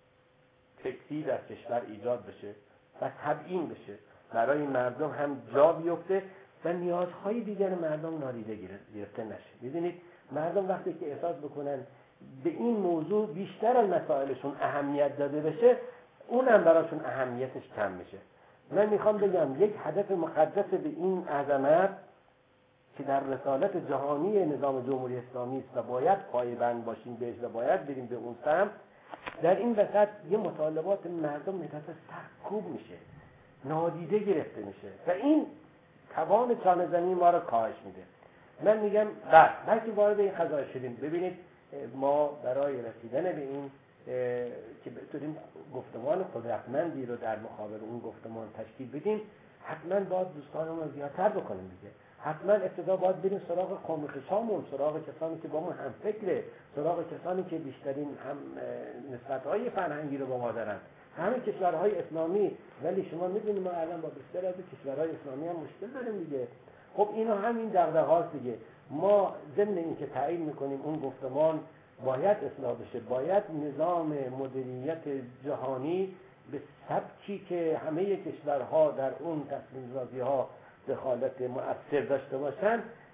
فکری در کشور ایجاد بشه و تبیین بشه، برای مردم هم جا بیفته و نیازهای دیگر مردم نادیده گرفته نشه. می‌دونید مردم وقتی که احساس بکنن به این موضوع بیشتر از مسائلشون اهمیت داده بشه، اونم براشون اهمیتش کم میشه. من میخوام بگم یک هدف مقدس به این عظمت که در رسالت جهانی نظام جمهوری اسلامی است و باید پایبند باشیم بهش و باید بریم به اون سمت، در این وسط یه مطالبات مردم مدت سرکوب میشه، نادیده گرفته میشه و این توان چانه زنی ما رو کاهش میده. من میگم بعد بلکه وارد این قضایا شدیم، ببینید ما برای رسیدن به این که بتونیم گفتمان قدرتمندی رو در مقابل اون گفتمان تشکیل بدیم، حتما باید دوستانمون رو زیادتر بکنیم دیگه. حتما ابتدا باید بریم سراغ قوم خویشامون، سراغ کسانی که با ما هم فکره، سراغ کسانی که بیشترین هم نسبت‌های فرهنگی رو با ما دارن، همین کشورهای اسلامی. ولی شما می‌دونید ما الان با بسیاری از کشورهای اسلامی هم مشکل داریم دیگه. خب اینا همین دغدغه‌هاست دیگه. ما ضمن اینکه تعیین می‌کنیم اون گفتمان باید اصلاح بشه، باید نظام مدیریت جهانی به سبکی که همه کشورها در اون تصمیم سازی‌ها دخالت مؤثر داشته باشن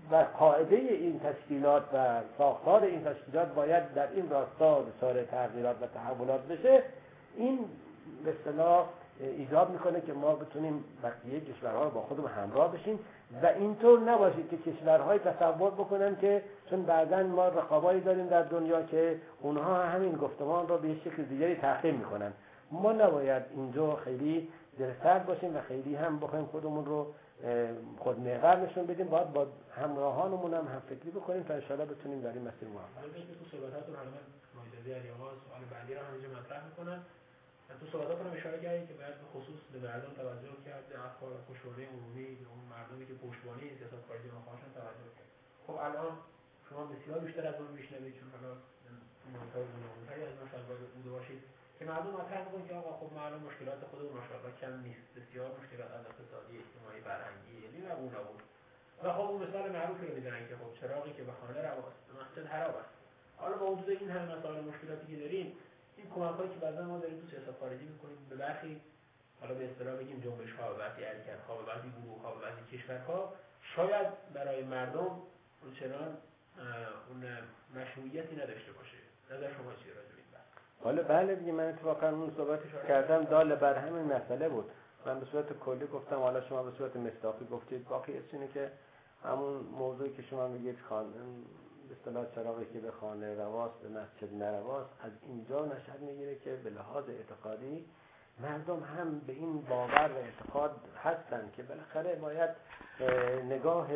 و قاعده این تشکیلات و ساختار این تشکیلات باید در این راستا دچار تغییرات و تحولات بشه، این به اصطلاح ایجاب میکنه که ما بتونیم بقیه کشورها رو با خودمون همراه بشیم و اینطور نباشید که کشورهای تصور بکنن که چون بعضا ما رقابایی داریم در دنیا که اونها همین گفتمان رو به یک شکل دیگری تحقیم میکنن. ما نباید اینجا خیلی دلسرد باشیم و خیلی هم بخوایم خودمون رو خود محور نشون بدیم. باید با همراهانمون هم همفکری بکنیم تا ان شاءالله بتونیم در این مسیر موفق بشیم. تو صحبتاتون حالا من ماجزه علی‌آقا سوال بعدی رو همینجا مطرح میکنم. تو صحبتاتون هم اشاره کردید که باید به خصوص به مردم توجه کرد، به افکار خشونت عمومی، به اون مردمی که پشتوانه سیاست خارجی ناخواسته توجه کرد. خب الان شما بسیار بیشتر از اون میشنوید، چون حالا مونتاژ نمونه‌ای از ما شاید بوده باشید که مردم مطرح میکنن که آقا خب معلوم مشکلات خودمون ماشاءالله کم نیست، بسیار مشکلات از اقتصادی، اجتماعی، فرهنگی، علمی و گوناگون. و خب اون مثال معروفی رو میزنن که خب چراغی که به خانه رواست به مسجد خراب است. حالا با وجود این همه مسائل مشکلاتی که داریم، این کمک‌هایی که بعضا ما داریم تو سیاست خارجی می‌کنیم به برخی، حالا به اصطلاح بگیم جنبش‌ها، به برخی حرکت‌ها، به برخی گروه‌ها، به برخی کشورها، شاید برای مردم اونچنان اون مشروعیتی نداشته باشه. نظر شما چیه راجع به این بحث؟ حالا بله دیگه، من اتفاقا اون صحبتش کردم دال بر همین مسئله بود. من به صورت کلی گفتم، حالا شما به صورت مصداقی گفتید. باقی اینه که همون موضوعی که شما میگید خان به اصطلاح چراغی که به خانه رواست به مسجد نرواست، از اینجا نشأت میگیره که به لحاظ اعتقادی مردم هم به این باور و اعتقاد هستن که بالاخره باید نگاه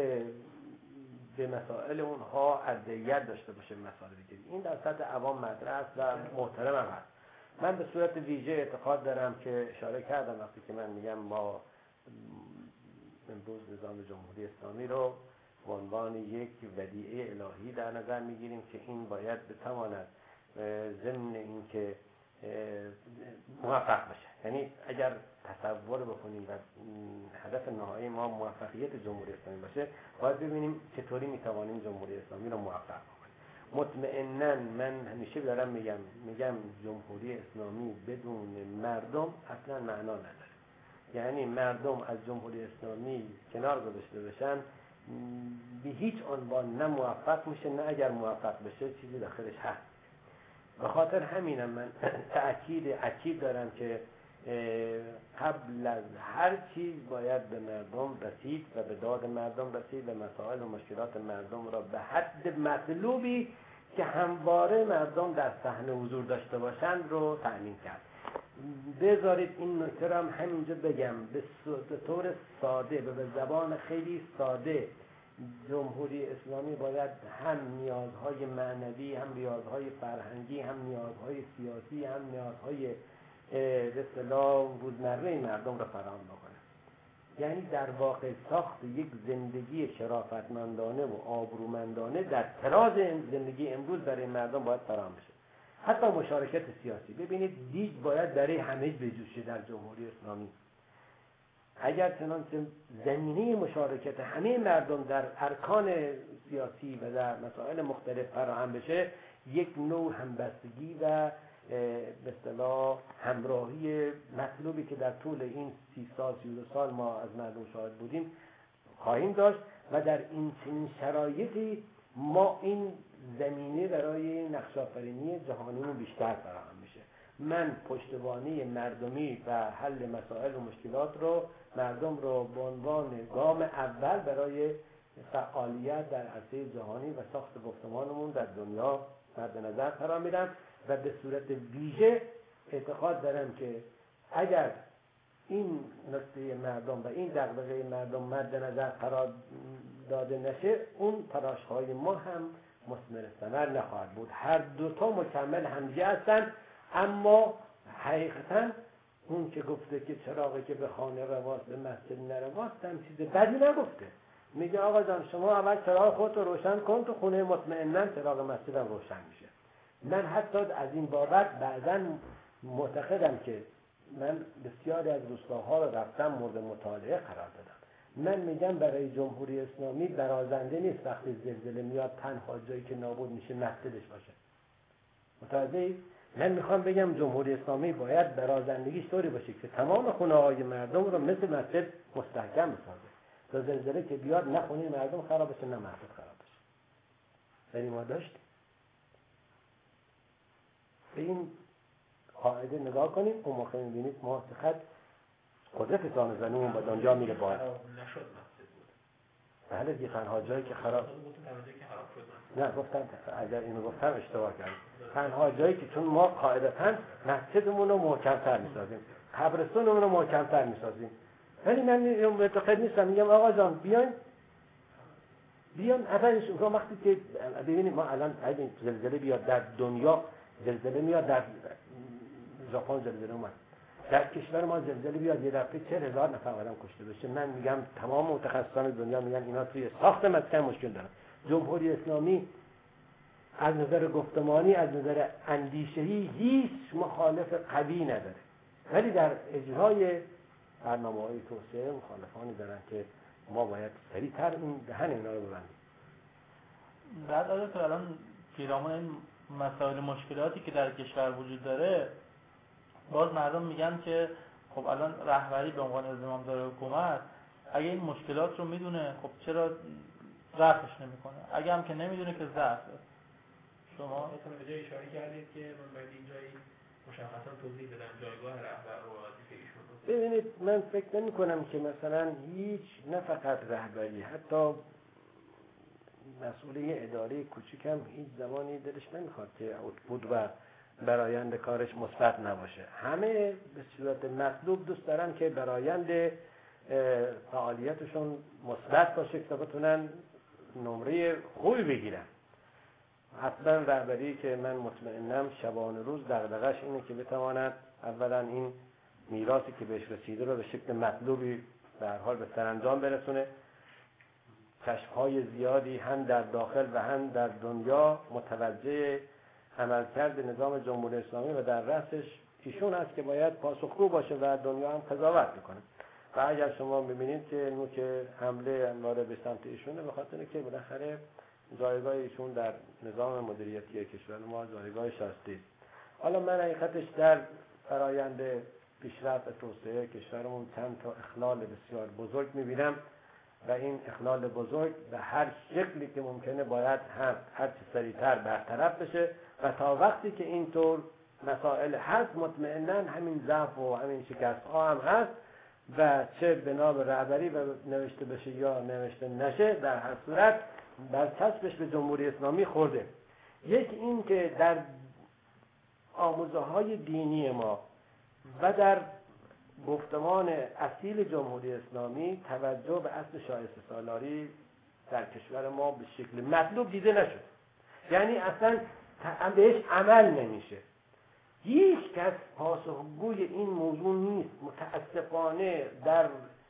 به مسائل اونها ارجحیت داشته باشه مسائل دیگه. این در سطح عوام مطرح است و محترم هم هست. من به صورت ویژه اعتقاد دارم که اشاره کردم وقتی که من میگم ما امروز نظام جمهوری اسلامی رو به عنوان یک ودیعه الهی در نظر میگیریم که این باید بتواند ضمن این که موفق بشه. یعنی اگر تصور بکنیم و هدف نهایی ما موفقیت جمهوری اسلامی باشه، باید ببینیم چطوری میتوانیم جمهوری اسلامی رو موفق بکنیم. مطمئناً من همیشه دارم میگم میگم جمهوری اسلامی بدون مردم اصلا معنا نداره. یعنی مردم از جمهوری اسلامی کنار گذاشته بشن به هیچ عنوان نه موفق میشه، نه اگر موفق بشه چیزی داخلش هست. به خاطر همینم من تأکید اکید دارم که قبل از هر چیز باید به مردم رسید و به داد مردم رسید و مسائل و مشکلات مردم را به حد مطلوبی که همواره مردم در صحنه حضور داشته باشند رو تأمین کرد. بذارید این نکته را هم همینجا بگم به طور ساده و به زبان خیلی ساده. جمهوری اسلامی باید هم نیازهای معنوی، هم نیازهای فرهنگی، هم نیازهای سیاسی، هم نیازهای به اصطلاح روزمره مردم را فراهم بکنه. یعنی در واقع ساخت یک زندگی شرافتمندانه و آبرومندانه در طراز زندگی امروز برای مردم باید فراهم بشه. حتی مشارکت سیاسی. ببینید دیگ باید برای همه بجوشه در جمهوری اسلامی. اگر چنانچه زمینه مشارکت همه مردم در ارکان سیاسی و در مسائل مختلف فراهم بشه، یک نوع همبستگی و به اصطلاح همراهی مطلوبی که در طول این سی سال سی و دو سال ما از مردم شاهد بودیم خواهیم داشت و در این چنین شرایطی ما این زمینه برای نقش‌آفرینی جهانیمون بیشتر فراهم میشه. من پشتوانه مردمی و حل مسائل و مشکلات رو مردم رو به عنوان گام اول برای فعالیت در عرصه جهانی و ساخت گفتمانمون در دنیا مد نظر قرار میدم و به صورت ویژه اعتقاد دارم که اگر این نکته مردم و این دغدغه مردم مد نظر قرار داده نشه، اون تلاش‌های ما هم مثمر ثمر نخواهد بود. هر دوتا مکمل همدیگه هستن، اما حقیقتا اون که گفته که چراغی که به خانه رواست به مسجد نرواست هم چیز بدی نگفته. میگه آقا جان شما اول چراغ خودت رو روشن کن، تو خونه مطمئناً چراغ مسجد هم روشن میشه. من حتی از این بابت بعضاً معتقدم که من بسیاری از روستاها رو رفتم مورد مطالعه قرار دادم. من میگم برای جمهوری اسلامی برازنده نیست وقتی زلزله میاد تنها جایی که نابود میشه مسجدش باشه. متوجهی؟ من میخوام بگم جمهوری اسلامی باید برازندگیش طوری باشه که تمام خونه‌های مردم رو مثل مسجد مستحکم بسازه. تا زلزله که بیاد نه خونه مردم خراب بشه نه محصول خراب بشه. یعنی ما داشتیم. به این قاعده نگاه کنیم اون موقع می‌بینید ما چقدر قدرت زانوزنیمون با دنیا میره بالا. نشد مسجد بود. بله یه تنها جایی که خراب نه گفتم اگر اینو گفتم اشتباه کردم. تنها جایی که چون ما قاعدتاً مسجدمون رو محکم‌تر می‌سازیم، قبرستونمون رو محکم‌تر می‌سازیم. ولی من معتقد نیستم میگم آقا جان بیاین بیان اولش اون وقتی که ببینید ما الان اگه زلزله بیاد در دنیا زلزله میاد در ژاپن زلزله اومد در کشور ما زلزله بیاد یه دفعه چهل هزار نفر آدم کشته بشه من میگم تمام متخصصان دنیا میگن اینا توی ساخت مسکن مشکل دارن. جمهوری اسلامی از نظر گفتمانی از نظر اندیشه‌ای هیچ مخالف قوی نداره ولی در اجرای برنامه‌های توسعه مخالفانی دارن که ما باید سریع‌تر این دهن اینا رو ببندیم. بعد از که الان پیرامون این مسائل مشکلاتی که در کشور وجود داره باز مردم میگن که خب الان رهبری به عنوان زمامدار حکومت اگه این مشکلات رو میدونه خب چرا رفعش نمیکنه؟ اگه هم که نمیدونه که ضعفه. شما مثلا به جای اشاره کردید که من باید اینجایی مشخصا توضیح بدم جایگاه رهبر و وظیفه ایشون. ببینید من فکر نمی کنم که مثلا هیچ نه فقط رهبری حتی مسئوله اداره کوچیکم هیچ زمانی دلش نمیخواد که اوتپوت و برآیند کارش مثبت نباشه. همه به صورت مطلوب دوست دارن که برآیند فعالیتشون مثبت باشه تا بتونن نمره خوبی بگیرن. حتما رهبری که من مطمئنم شبانه روز دغدغه‌اش اینه که بتواند اولا این میراثی که بهش رسیده رو به شکل مطلوبی به هر حال به سرانجام برسونه. کشف‌های زیادی هم در داخل و هم در دنیا متوجه عملکرد نظام جمهوری اسلامی و در رأسش ایشون هست که باید پاسخگو باشه و دنیا هم قضاوت میکنه. و اگر شما ببینید که نوک حمله انواره به سمت ایشونه به خاطر که بالاخره جایگاه ایشون در نظام مدیریتی کشور ما جایگاه شایسته است. حالا من حقیقتش در فرایند پیشرفت و توسعه کشورمون چند تا اخلال بسیار بزرگ میبینم و این اخلال بزرگ به هر شکلی که ممکنه باید هم هر چه سریعتر برطرف بشه و تا وقتی که اینطور مسائل هست مطمئناً همین ضعف و همین شکست ها هم هست و چه به نام رهبری و نوشته بشه یا نوشته نشه در هر صورت برچسبش به جمهوری اسلامی خورده. یک این که در آموزه های دینی ما و در گفتمان اصیل جمهوری اسلامی توجه به اصل شایسته سالاری در کشور ما به شکل مطلوب دیده نشد. یعنی اصلا بهش عمل نمیشه. هیچ کس پاسخگوی این موضوع نیست. متاسفانه در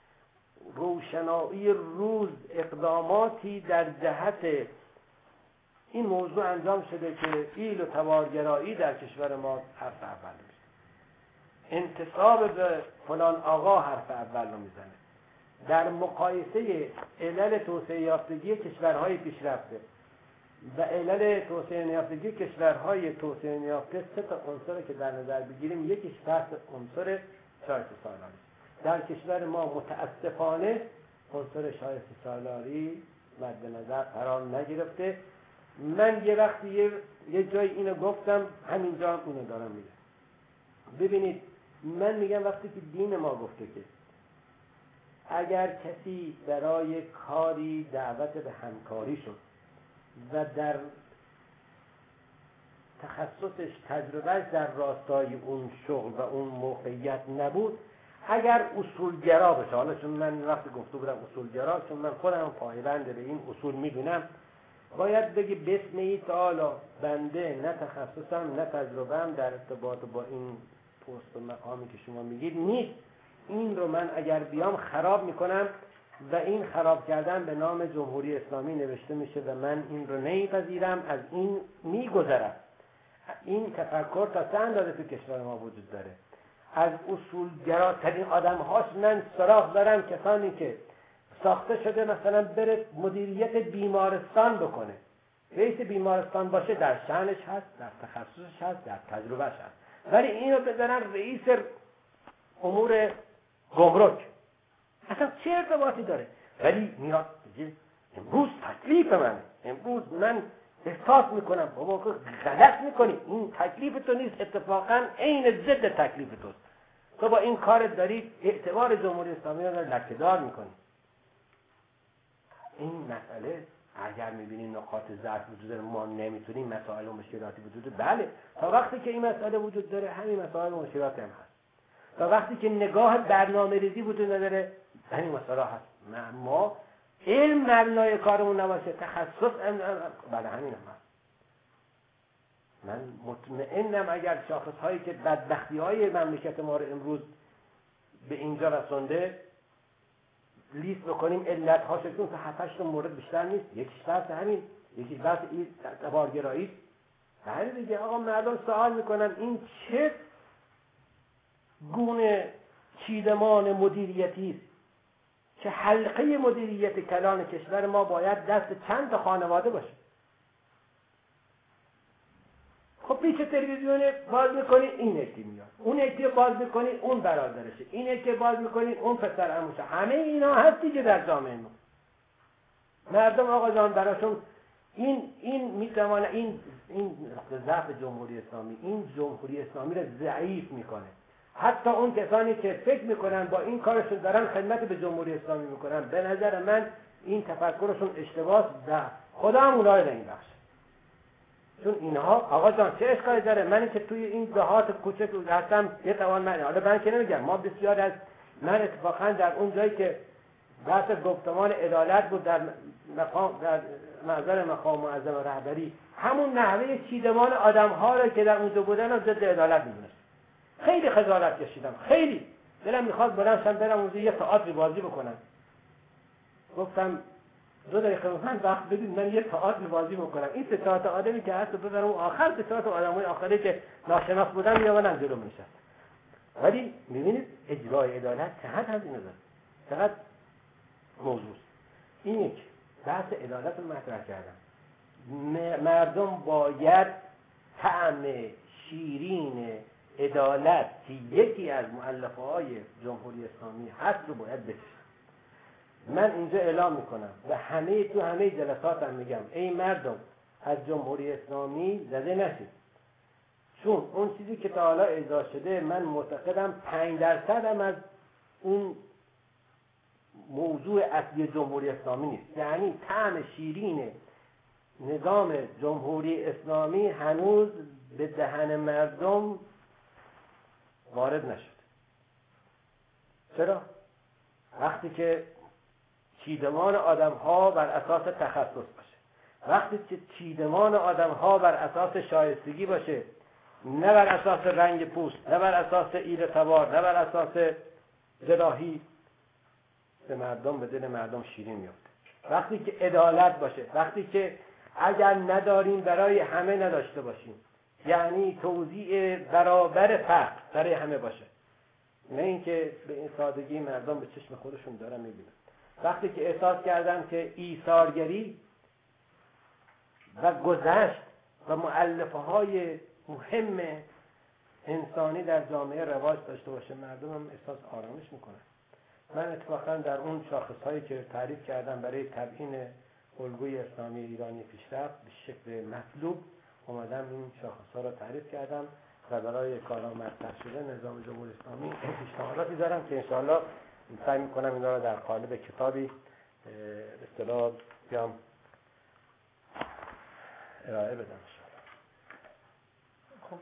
روشنایی روز اقداماتی در جهت این موضوع انجام شده که ایل و تبارگرایی در کشور ما حرف اول میشه. انتصاب به فلان آقا حرف اول رو میزنه. در مقایسه علل توسعه یافتگی کشورهای پیشرفته و علل توسعه نیافتگی کشورهای توسعه نیافته سه تا عنصر که در نظر بگیریم یکیش بحث عنصر شایسته سالاری. در کشور ما متاسفانه عنصر شایسته سالاری مد نظر قرار نگرفته. من یه وقتی یه, یه جای اینو گفتم همینجا هم اینو دارم میگم. ببینید من میگم وقتی که دین ما گفته که اگر کسی برای کاری دعوت به همکاری شد و در تخصصش تجربهش در راستای اون شغل و اون موقعیت نبود اگر اصولگرا بشه، حالا چون من وقتی گفته بودم اصولگرا چون من خودم پایبند به این اصول میدونم باید بگی بسم ای تعالی بنده نه تخصصم نه تجربه‌ام در ارتباط با این پست و مقامی که شما میگید نیست. این رو من اگر بیام خراب میکنم و این خراب کردن به نام جمهوری اسلامی نوشته میشه و من این رو نمیپذیرم، از این میگذرم. این تفکر تا چند اندازه تو کشور ما وجود داره. از اصولگراترین آدم هاش من سراغ دارم کسانی که ساخته شده مثلا بره مدیریت بیمارستان بکنه، رئیس بیمارستان باشه، در شأنش هست، در تخصصش هست، در تجربهش هست، ولی اینو بذارن رئیس امور گمرک. اصلا چه ارتباطی داره؟ ولی میاد میگه امروز تکلیف منه، امروز من احساس میکنم بابا غلط میکنی، این تکلیف تو نیست، اتفاقا عین ضد تکلیف توست. تو با این کارت داری اعتبار جمهوری اسلامی رو لکه‌دار میکنی. این مسئله اگر میبینیم نقاط ضعف وجود داره، ما نمیتونیم، مسائل و مشکلاتی وجود داره، بله تا وقتی که این مسئله وجود داره همین مسائل و مشکلات هم هست. تا وقتی که نگاه برنامه‌ریزی وجود نداره همین مسئله هست. ما علم مبنای کارمون نباشه، تخصص بله همین هم هست. من مطمئنم اگر شاخص‌هایی که بدبختی‌های مملکت ما رو امروز به اینجا رسونده لیست بکنیم، علت‌هاش که اون هفت هشت مورد بیشتر نیست، یکیش بحث همین، یکیش بحث این تبارگرایی. بله دیگه آقا مردم سوال میکنن این چه گونه چیدمان مدیریتی است که حلقه مدیریت کلان کشور ما باید دست چند تا خانواده باشه. خب پیش تلویزیون باز میکنی این یکی میاد، اون یکی باز میکنی اون برادرشه، این یکی باز میکنی اون پسر عموشه، همه اینا هست دیگه در جامعه ما. مردم آقا جان براشون این این میتونه این این ضعف جمهوری اسلامی، این جمهوری اسلامی رو ضعیف میکنه. حتی اون کسانی که فکر میکنن با این کارشون دارن خدمت به جمهوری اسلامی میکنن، به نظر من این تفکرشون اشتباهه و خدا هم اونها رو نمیبخشه. چون اینها آقا جان چه اشکالی داره؟ من که توی این دهات کوچک هستم یه توان من، حالا من که نمیگم، ما بسیار از من اتفاقا در اون جایی که بحث گفتمان عدالت بود در مقام در محضر مقام معظم رهبری، همون نحوه چیدمان آدم‌ها را که در اونجا بودن رو ضد عدالت می‌دونست. خیلی خجالت کشیدم، خیلی دلم می‌خواد بلند شم برم اونجا یه تئاتر بازی بکنم. گفتم دو دقیقه من وقت بدید من یه تئاتر بازی بکنم، این سه چهار تا آدمی که هست ببرم اون آخر سه چهار تا آدمای آخری که ناشناس بودن میآوردن جلو میشن. ولی می‌بینید اجرای عدالت چه حد از این داره، چقدر موضوع. این یک بحث عدالت رو مطرح کردم. مردم باید طعم شیرین عدالت که یکی از مؤلفه‌های جمهوری اسلامی هست رو باید بچشن. من اینجا اعلام میکنم و همه تو همه جلساتم میگم ای مردم از جمهوری اسلامی زده نشید، چون اون چیزی که تا حالا اجرا شده من معتقدم پنج درصد هم از اون موضوع اصلی جمهوری اسلامی نیست. یعنی طعم شیرین نظام جمهوری اسلامی هنوز به دهن مردم وارد نشد. چرا؟ وقتی که چیدمان آدم ها بر اساس تخصص باشه، وقتی که چیدمان آدم ها بر اساس شایستگی باشه، نه بر اساس رنگ پوست، نه بر اساس ایل تبار، نه بر اساس جراحی، به مردم، به دل مردم شیرین میفته. وقتی که عدالت باشه، وقتی که اگر نداریم برای همه نداشته باشیم، یعنی توزیع برابر فقر برای همه باشه، نه اینکه به این سادگی مردم به چشم خودشون دارن میبینن. وقتی که احساس کردن که ایثارگری و گذشت و مؤلفه های مهم انسانی در جامعه رواج داشته باشه، مردم هم احساس آرامش میکنن. من اتفاقا در اون شاخص هایی که تعریف کردم برای تبیین الگوی اسلامی ایرانی پیشرفت به شکل مطلوب اومدم این شاخص ها رو تعریف کردم و برای کارا مطرح شده نظام جمهوری اسلامی پیشنهاداتی دارم که انشاءالله سعی میکنم اینا رو در قالب کتابی به اصطلاح بیام ارائه بدم انشاءالله. خب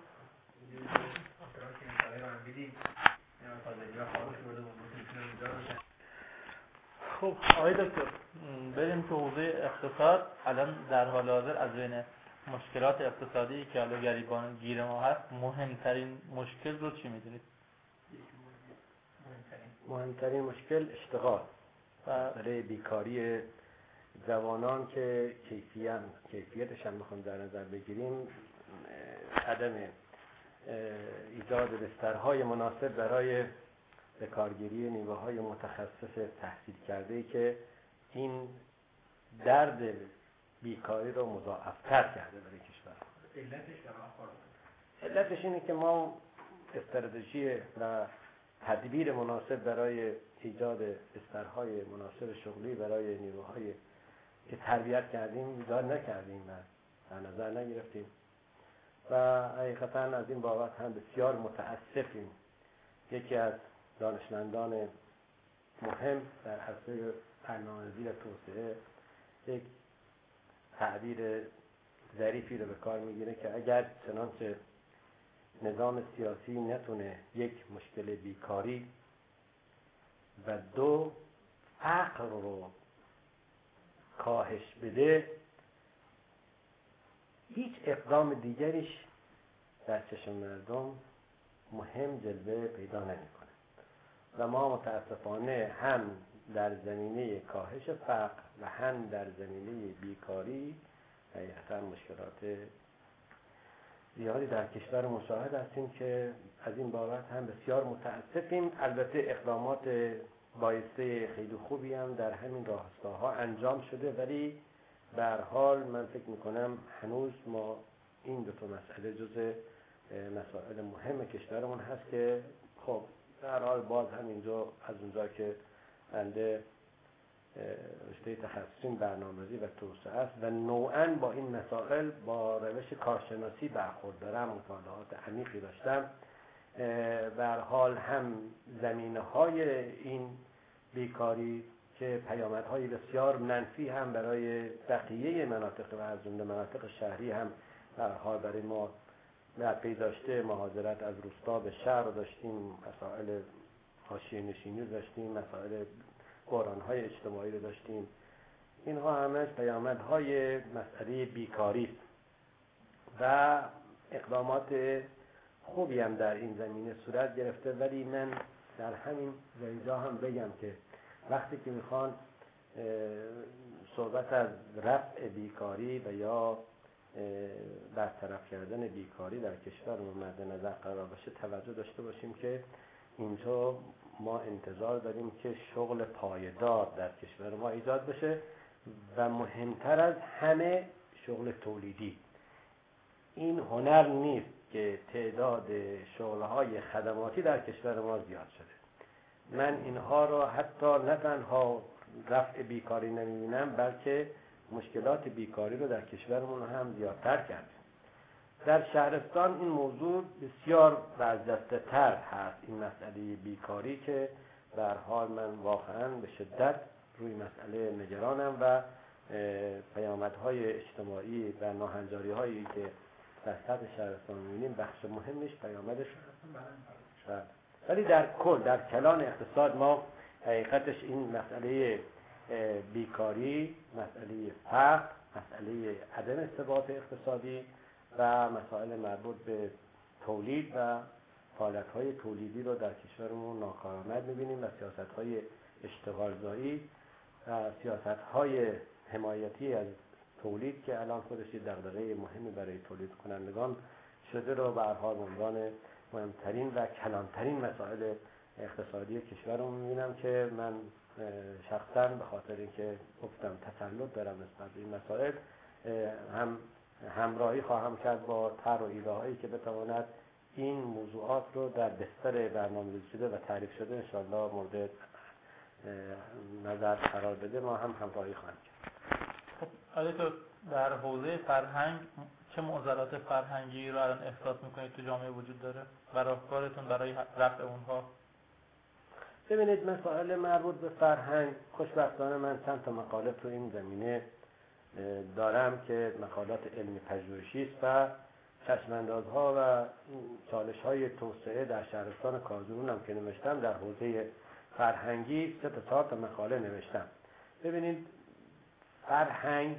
خب آقای دکتر بریم تو حوزه اقتصاد. الان در حال حاضر از بین مشکلات اقتصادی که حالا گریبان گیر ما هست مهمترین مشکل رو چی میدونید؟ مهمترین مشکل اشتغال و برای بیکاری جوانان که کیفیت کیفیتش هم میخوام در نظر بگیریم، عدم ایجاد بسترهای مناسب برای به کارگیری نیروهای متخصص تحصیل کرده‌ای که این درد بیکاری رو مضاعف‌تر کرده برای کشور. علتش در آخر علتش اینه که ما استراتژی و تدبیر مناسب برای ایجاد بسترهای مناسب شغلی برای نیروهای که تربیت کردیم ایجاد نکردیم و در نظر نگرفتیم و حقیقتا از این بابت هم بسیار متاسفیم. یکی از دانشمندان مهم در عرصه برنامه‌ریزی و توسعه یک تعبیر ظریفی رو به کار میگیره که اگر چنانچه نظام سیاسی نتونه یک مشکل بیکاری و دو فقر رو کاهش بده، هیچ اقدام دیگریش در چشم مردم مهم جلوه پیدا نمیکنه و ما متاسفانه هم در زمینه کاهش فقر و هم در زمینه بیکاری حقیقتا مشکلات زیادی در کشور مشاهد هستیم که از این بابت هم بسیار متاسفیم. البته اقدامات بایسته خیلی خوبی هم در همین راستاها انجام شده، ولی به هر حال من فکر میکنم هنوز ما این دو تا مسئله جز مسائل مهم کشورمون هست که خب به هر حال باز هم اینجا از اونجا که بنده رشته تخصصی برنامه‌ریزی و توسعه است و نوعاً با این مسائل با روش کارشناسی برخورد دارم، مطالعات عمیقی داشتم. به هر حال هم زمینه‌های این بیکاری که پیامدهای بسیار منفی هم برای بقیه مناطق و از جمله مناطق شهری هم به هر حال برای ما در پی داشته، مهاجرت از روستا به شهر داشتیم، مسائل حاشیه‌نشینی داشتیم، مسائل بحران‌های اجتماعی رو داشتیم. اینها همش پیامدهای مسئله بیکاری است و اقدامات خوبی هم در این زمینه صورت گرفته، ولی من در همین جا هم بگم که وقتی که میخوان صحبت از رفع بیکاری و یا برطرف کردن بیکاری در کشور مورد نظر قرار باشه، توجه داشته باشیم که اینجا ما انتظار داریم که شغل پایدار در کشور ما ایجاد بشه و مهمتر از همه شغل تولیدی. این هنر نیست که تعداد شغل‌های خدماتی در کشور ما زیاد شده. من اینها را حتی نه تنها رفع بیکاری نمی‌بینم، بلکه مشکلات بیکاری رو در کشورمون هم زیادتر کرده. در شهرستان این موضوع بسیار برجسته‌تر هست، این مسئله بیکاری، که به هر حال من واقعاً به شدت روی مسئله نگرانم و پیامدهای اجتماعی و ناهنجاری‌هایی که در سطح شهرستان می‌بینیم بخش مهمش پیامدش هست. ولی در کل در کلان اقتصاد ما حقیقتش این مسئله بیکاری، مسئله فقر، مسئله عدم ثبات اقتصادی و مسائل مربوط به تولید و فعالیت‌های تولیدی رو در کشورمون ناکارآمد می‌بینیم و سیاست‌های اشتغالزایی و سیاست‌های حمایتی از تولید که الان خودش یه دغدغه مهمی برای تولید کنندگان شده رو به هر حال عنوان مهمترین و کلانترین مسائل اقتصادی کشورمون می‌بینم که من شخصاً به خاطر اینکه گفتم تسلط دارم نسبت به این مسائل هم همراهی خواهم کرد با طرح و ایده‌هایی که بتواند این موضوعات رو در بستر برنامه‌ریزی شده و تعریف شده انشاءالله مورد نظر قرار بده. ما هم همراهی خواهیم کرد. خب آیا تو در حوزه فرهنگ چه معضلات فرهنگی رو الان احساس می‌کنید تو جامعه وجود داره و راهکارتون برای رفع اونها؟ ببینید، مسائل مربوط به فرهنگ، خوشبختانه من چند تا مقاله تو این زمینه دارم که مقالات علمی پژوهشی است و چشم‌اندازها و چالش‌های توسعه در شهرستان کازرون هم که نوشتم در حوزه فرهنگی سه تا چهار تا مقاله نوشتم. ببینید، فرهنگ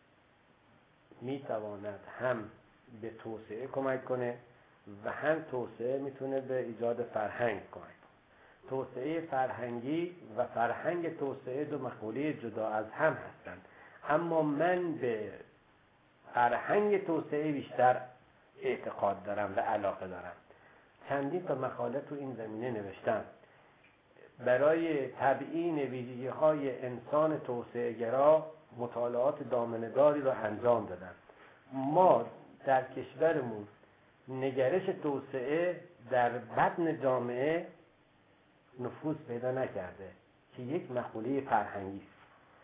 میتواند هم به توسعه کمک کنه و هم توسعه میتونه به ایجاد فرهنگ کمک کنه. توسعه فرهنگی و فرهنگ توسعه دو مقوله جدا از هم هستند، اما من به فرهنگ توسعه بیشتر اعتقاد دارم و علاقه دارم. چندین تا مقاله تو این زمینه نوشتم برای تبیین ویژگی‌های انسان توسعه‌گرا، مطالعات دامنه‌داری رو انجام دادم. ما در کشورمون نگرش توسعه در بطن جامعه نفوذ پیدا نکرده که یک مقوله فرهنگی است.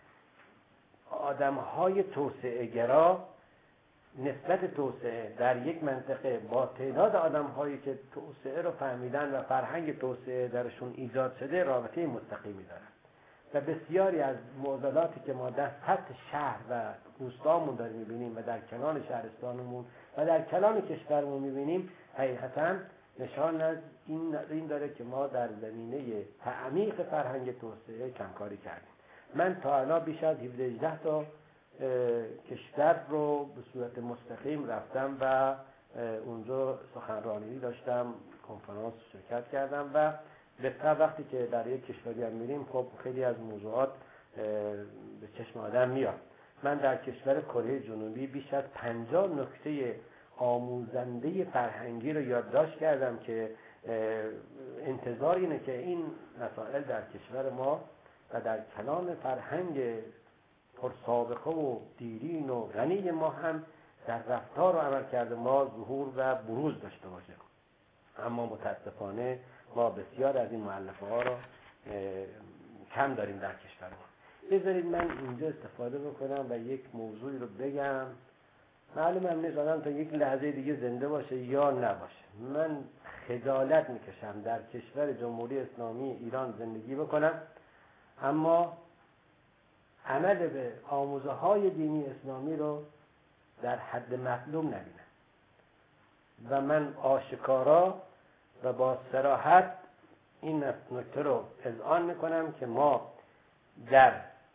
آدم‌های توسعه گرا نسبت توسعه در یک منطقه با تعداد آدم‌هایی که توسعه رو فهمیدن و فرهنگ توسعه درشون ایجاد شده رابطه مستقیمی دارن و بسیاری از معضلاتی که ما در سطح شهر و روستامون داریم می‌بینیم و در کنار شهرستانمون و در کلان کشورمون می‌بینیم حقیقتاً نشان از این این داره که ما در زمینه تعمیق فرهنگ توسعه کمکاری کردیم. من تا الان بیش از هفده هجده تا کشور رو به صورت مستقیم رفتم و اونجا سخنرانی داشتم، کنفرانس شرکت کردم و بهتر وقتی که در یک کشوری هم میریم خب خیلی از موضوعات به چشم آدم میاد. من در کشور کره جنوبی بیش از پنجاه نکته آموزنده فرهنگی رو یادداشت کردم که انتظار اینه که این مسائل در کشور ما و در کلان فرهنگ پرسابقه و دیرین و غنی ما هم در رفتار و عملکرد ما ظهور و بروز داشته باشه. اما متاسفانه ما بسیار از این مؤلفه ها رو کم داریم در کشور ما. بذارید من اینجا استفاده بکنم و یک موضوعی رو بگم. معلوم هم نیست آدم تا یک لحظه دیگه زنده باشه یا نباشه. من خجالت میکشم در کشور جمهوری اسلامی ایران زندگی بکنم اما عمل به آموزه های دینی اسلامی رو در حد مطلوب نبینم و من آشکارا و با صراحت این نکته رو اذعان میکنم که ما در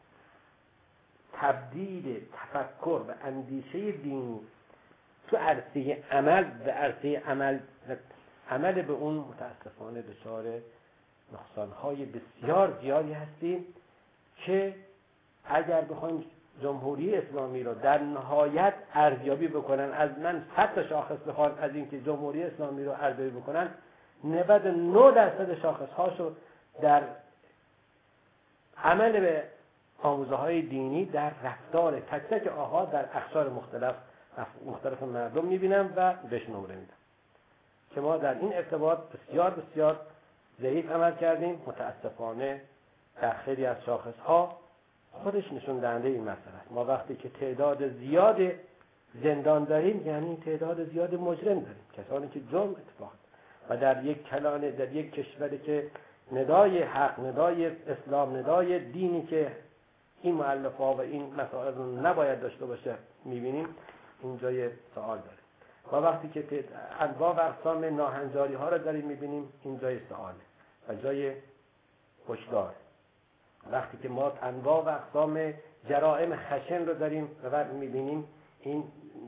تبدیل تفکر و اندیشه دینی تو عرصه عمل به عرصه عمل عمل به اون متاسفانه دچار نقصان‌های بسیار زیادی هستیم که اگر بخوایم جمهوری اسلامی رو در نهایت ارزیابی بکنن، از من صد تا شاخص بخوان از اینکه جمهوری اسلامی رو ارزیابی بکنن، نود و نه درصد شاخص‌هاشو در عمل به آموزه های دینی در رفتار تک تک آنها در اقشار مختلف مختلف مردم میبینم و بهش نمره میدم که ما در این ارتباط بسیار بسیار ضعیف عمل کردیم. متاسفانه در خیلی از شاخص ها خودش نشون دهنده این مسئله است. ما وقتی که تعداد زیاد زندان داریم یعنی تعداد زیاد مجرم داریم، کسانی که جرم اتفاق و در یک کلان در یک کشوری که ندای حق، ندای اسلام، ندای دینی که این مؤلفه‌ها و این مسائل رو نباید داشته باشه می‌بینیم این جای سوال داره. و وقتی که انواع و اقسام ناهنجاری ها رو داریم می‌بینیم این جای سواله و جای هشدار. وقتی که ما انواع و اقسام جرائم خشن رو داریم و می‌بینیم این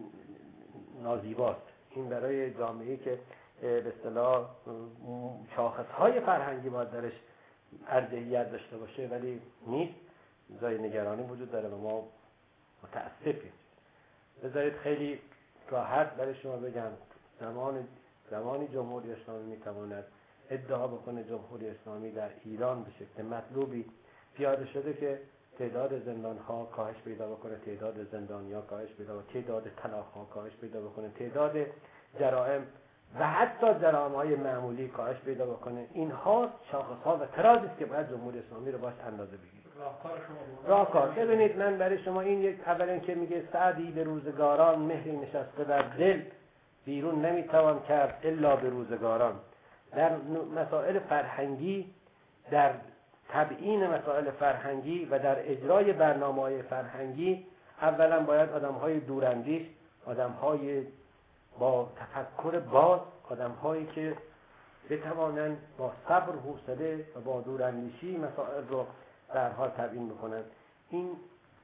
نازیباست. این برای جامعه‌ای که به اصطلاح شاخص‌های فرهنگی باید درش ارجحیت داشته باشه ولی نیست، جای نگرانی وجود داره و ما متاسفیم. بذارید خیلی راحت برای شما بگم زمان زمانی جمهوری اسلامی میتواند ادعا بکنه جمهوری اسلامی در ایران به شکل مطلوبی پیاده شده که تعداد زندان‌ها کاهش پیدا بکنه، تعداد زندانی‌ها کاهش پیدا بکنه، تعداد طلاق‌ها کاهش پیدا بکنه، تعداد جرائم و حتی جرائم‌های معمولی کاهش پیدا بکنه. اینها شاخص‌ها و ترازی است که باید جمهوری اسلامی رو باش اندازه بگیریم. راهکار شما راهکار ببینید، من برای شما این یک اولا که میگه سعدی به روزگاران مهری نشسته در دل بیرون نمیتوان کرد الا به روزگاران. در مسائل فرهنگی، در تبیین مسائل فرهنگی و در اجرای برنامه‌های فرهنگی اولا باید آدم‌های دوراندیش، آدم‌های با تفکر باز، آدم‌هایی که بتوانند با صبر و حوصله و با دوراندیشی مسائل رو در حال تبیین بکنند. این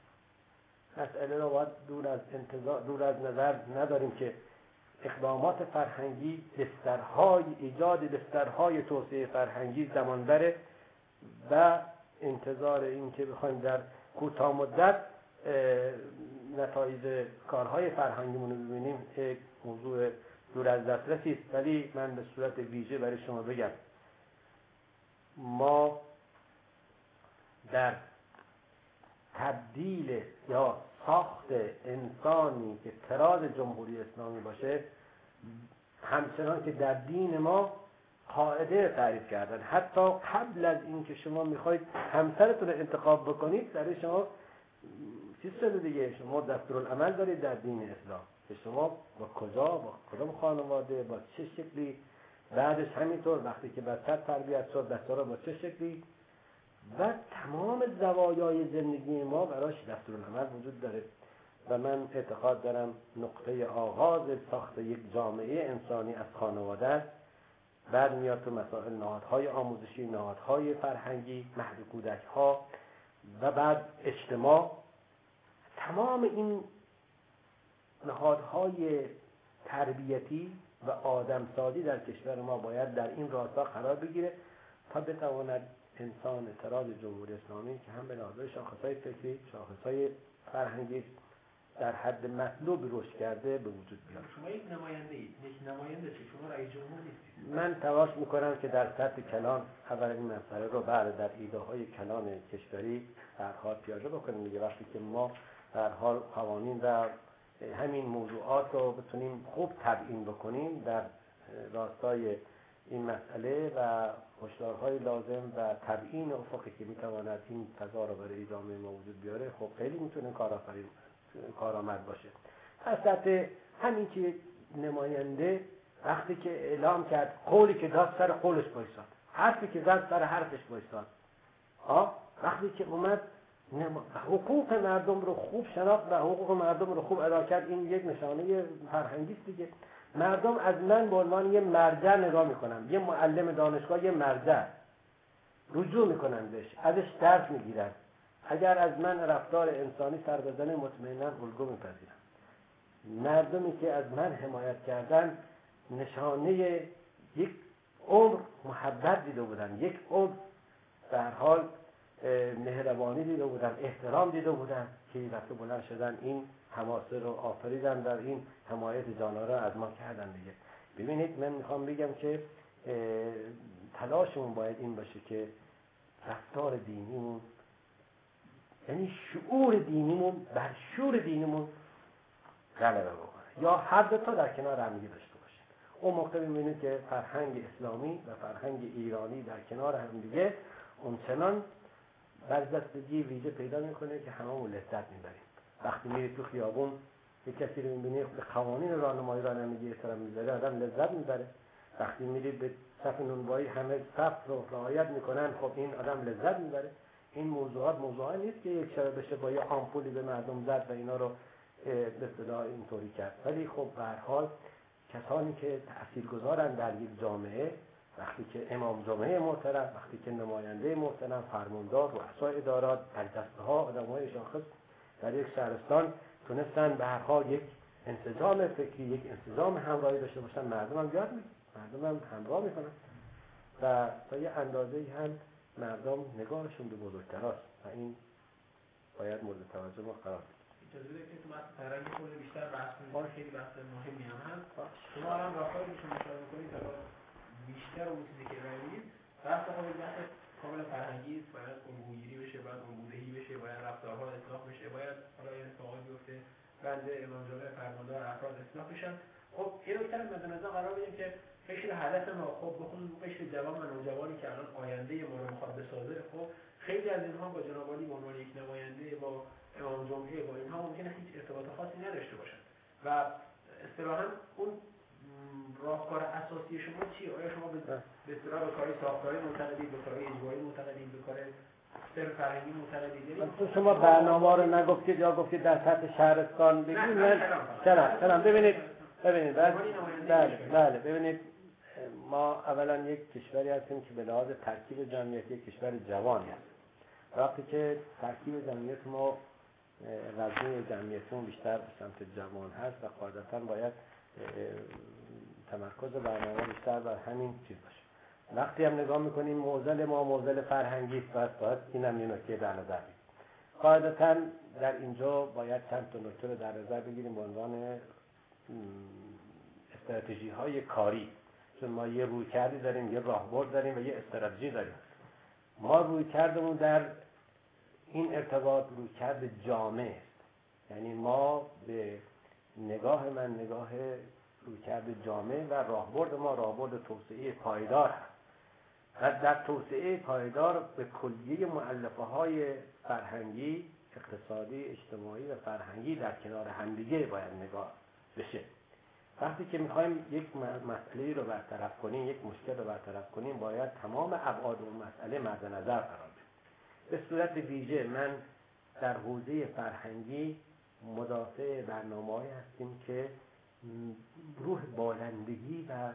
مسئله رو باید دور از انتظار دور از نظر نداریم که اقدامات فرهنگی بسترهای ایجاد بسترهای توسعه فرهنگی زمان بره و انتظار این که بخوایم در کوتاه مدت نتایج کارهای فرهنگیمون رو ببینیم یک موضوع دور از دسترسی است. ولی من به صورت ویژه برای شما بگم ما در تبدیل یا ساخت انسانی که تراز جمهوری اسلامی باشه، همچنان که در دین ما قاعده تعریف کردن. حتی قبل از اینکه شما میخواید همسرتون رو انتخاب بکنید، برای شما چیز شده دیگه، شما دستورالعمل دارید در دین اسلام که شما با کجا، با کدام خانواده، با چه شکلی، بعدش همینطور وقتی که بچه تربیت شد بچه را با چه شکلی، و تمام زوایای زندگی ما براش دستورالعمل وجود داره. و من اعتقاد دارم نقطه آغاز ساخت یک جامعه انسانی از خانواده است. بعد میاد تو مسائل نهادهای آموزشی، نهادهای فرهنگی، مهد کودک‌ها و بعد اجتماع. تمام این نهادهای تربیتی و آدمسازی در کشور ما باید در این راستا قرار بگیره تا بتواند انسان تراز جمهوری اسلامی که هم به نظر شاخصهای فکری، شاخصهای فرهنگی در حد مطلوب رشد کرده به وجود بیاد. شما یک نماینده اید، یک نماینده چه؟ شما رئیس جمهور نیستید. من تلاش میکنم که در سطح کلان اول این مسئله رو بعد در ایده های کلان کشوری در حال پیاده بکنیم دیگه. وقتی که ما در حال قوانین و همین موضوعات رو بتونیم خوب تبیین بکنیم در راستای این مسئله و هشدارهای لازم و تبیین افقی که میتواند این فضا رو برای جامعه ما وجود بیاره، خب خیلی میتونه کارآفرین کارآمد باشه. از سطح همین که نماینده وقتی که اعلام کرد، قولی که داد سر قولش بایستاد، حرفی که زد سر حرفش بایستاد، ها وقتی که اومد حقوق مردم رو خوب شناخت و حقوق مردم رو خوب ادا کرد، این یک نشانه فرهنگی است دیگه. مردم از من به عنوان یه مرجع نگاه میکنن، یه معلم دانشگاه، یه مرجع رجوع میکنن بهش، ازش درس میگیرن. اگر از من رفتار انسانی سر بزنه مطمئنا الگو میپذیرم. مردمی که از من حمایت کردن نشانه یک عمر محبت دیده بودن، یک عمر در حال مهربانی دیده بودن، احترام دیده بودن که وقتی بلند شدن این حماسه رو آفریدن، در این حمایت جانورا از ما کردن دیگه. ببینید من میخوام بگم که تلاشمون باید این باشه که رفتار دینیمون، یعنی شعور دینیمون بر شعور دینیمون غلبه بکنه، یا هر دو تا در کنار هم دیگه داشته باشه. اون موقع می‌بینید که فرهنگ اسلامی و فرهنگ ایرانی در کنار هم دیگه اونچنان برجستگی ویژه پیدا میکنه که هممون لذت میبریم. وقتی میرید تو خیابون یک کسی رو میبینید به قوانین راهنمایی را نمیگه، احترام میذاره، آدم لذت میبره. وقتی میرید به صف نونوایی همه صف رو رعایت میکنن، خب این آدم لذت میبره. این موضوعات موضوعی نیست که یک شب بشه با یه آمپولی به مردم زد و اینا رو به اصطلاح اینطوری کرد. ولی خب به هر حال کسانی که تاثیرگذارن در یک جامعه، وقتی که امام جمعه محترم، وقتی که نماینده محترم، فرماندار، رؤسای ادارات، دسته‌ها، آدم‌های شاخص در یک شهرستان تونستن به هر حال یک انسجام فکری، یک انسجام همراهی داشته باشن، مردم هم یاد میگیرن، مردم هم همراه میکنن و تا یه اندازه‌ای هم مردم نگاهشون به بزرگتراست و این باید مورد توجه ما قرار بگیره. اجازه بدید که تو بحث فرهنگ خود بیشتر بحث کنیم، خیلی بحث مهمی هم هست. شما الان راهکاری که شما اشاره می‌کنید تا بیشتر اون چیزی که راهید بحث خود بحث کاملا فرهنگی است، باید الگوگیری بشه، باید الگودهی بشه، باید رفتارها اصلاح بشه، باید حالا این اتفاقی بیفته بعد امام جمعه فرماندار افراد اصلاح بشن. خب این رو کردن مد نظر قرار بدیم که قشر هدف ما، خب بخصوص قشر جوان و نوجوانی که الان آینده ما رو میخواد بسازه، خب خیلی از اینها با جناب عالی به عنوان یک نماینده با امام جمعه با اینها ممکنه هیچ ارتباط خاصی نداشته باشن و اصطلاحاً اون راهکار اساسی شما چیه؟ آیا شما به به اصطلاح به کاری ساختاری معتقدید، به کاری اجباری معتقدید، به کار سر فرهنگی معتقدید؟ تو شما برنامه رو نگفتید یا گفتید در سطح شهرستان بگید؟ من سلام سلام ببینید ببینید بله بله ببینید ما اولا یک کشوری هستیم که به لحاظ ترکیب جمعیتی یک کشور جوانی است. وقتی که ترکیب جمعیت ما وزنه جمعیتمون بیشتر به سمت جوان هست و قاعدتاً باید تمرکز برنامه بیشتر بر همین چیز باشه. وقتی هم نگاه میکنیم موزل ما موزل فرهنگی است، باید اینم یه نکته در نظر بگیریم. قاعدتاً در اینجا باید چند تا نکته رو در نظر بگیریم به عنوان استراتژی های کاری، چون ما یه رویکردی داریم، یه راهبرد داریم و یه استراتژی داریم. ما رویکردمون در این ارتباط رویکرد جامع است، یعنی ما به نگاه من نگاه رویکرد جامع و راهبرد ما راهبرد توسعه پایدار هست و در توسعه پایدار به کلیه مؤلفه‌های فرهنگی، اقتصادی، اجتماعی و فرهنگی در کنار همدیگه باید نگاه بشه. وقتی که میخوایم یک مسئله رو برطرف کنیم، یک مشکل رو برطرف کنیم، باید تمام ابعاد اون مسئله مد نظر قرار بدیم. به صورت ویژه من در حوزه فرهنگی مدافع برنامه‌ای هستیم که روح بالندگی و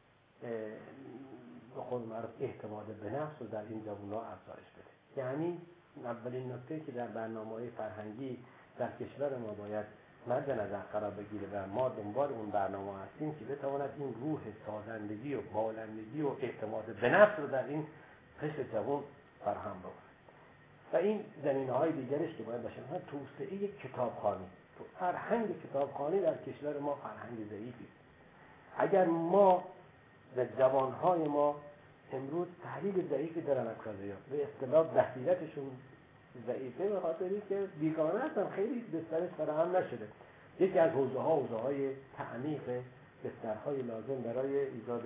به قول معروف اعتماد به نفس رو در این جوان‌ها افزایش بده. یعنی اولین نکته که در برنامه‌های فرهنگی در کشور ما باید مد نظر قرار بگیره و ما دنبال اون برنامه هستیم که بتواند این روح سازندگی و بالندگی و اعتماد به نفس رو در این قشر جوان فراهم بکنه. و این زمینه‌های دیگرش که باید باشه، مثلا توسعه کتابخوانی. فرهنگ کتابخوانی در کشور ما فرهنگ ضعیفی است. اگر ما به جوانهای ما امروز تحلیل ضعیفی دارن از قضیه، به اصطلاح بصیرتشون ضعیفه به خاطری که بیگانه هستن، خیلی بسترش فراهم نشده. یکی از حوزه ها حوزه های تعمیق بسترهای لازم برای ایجاد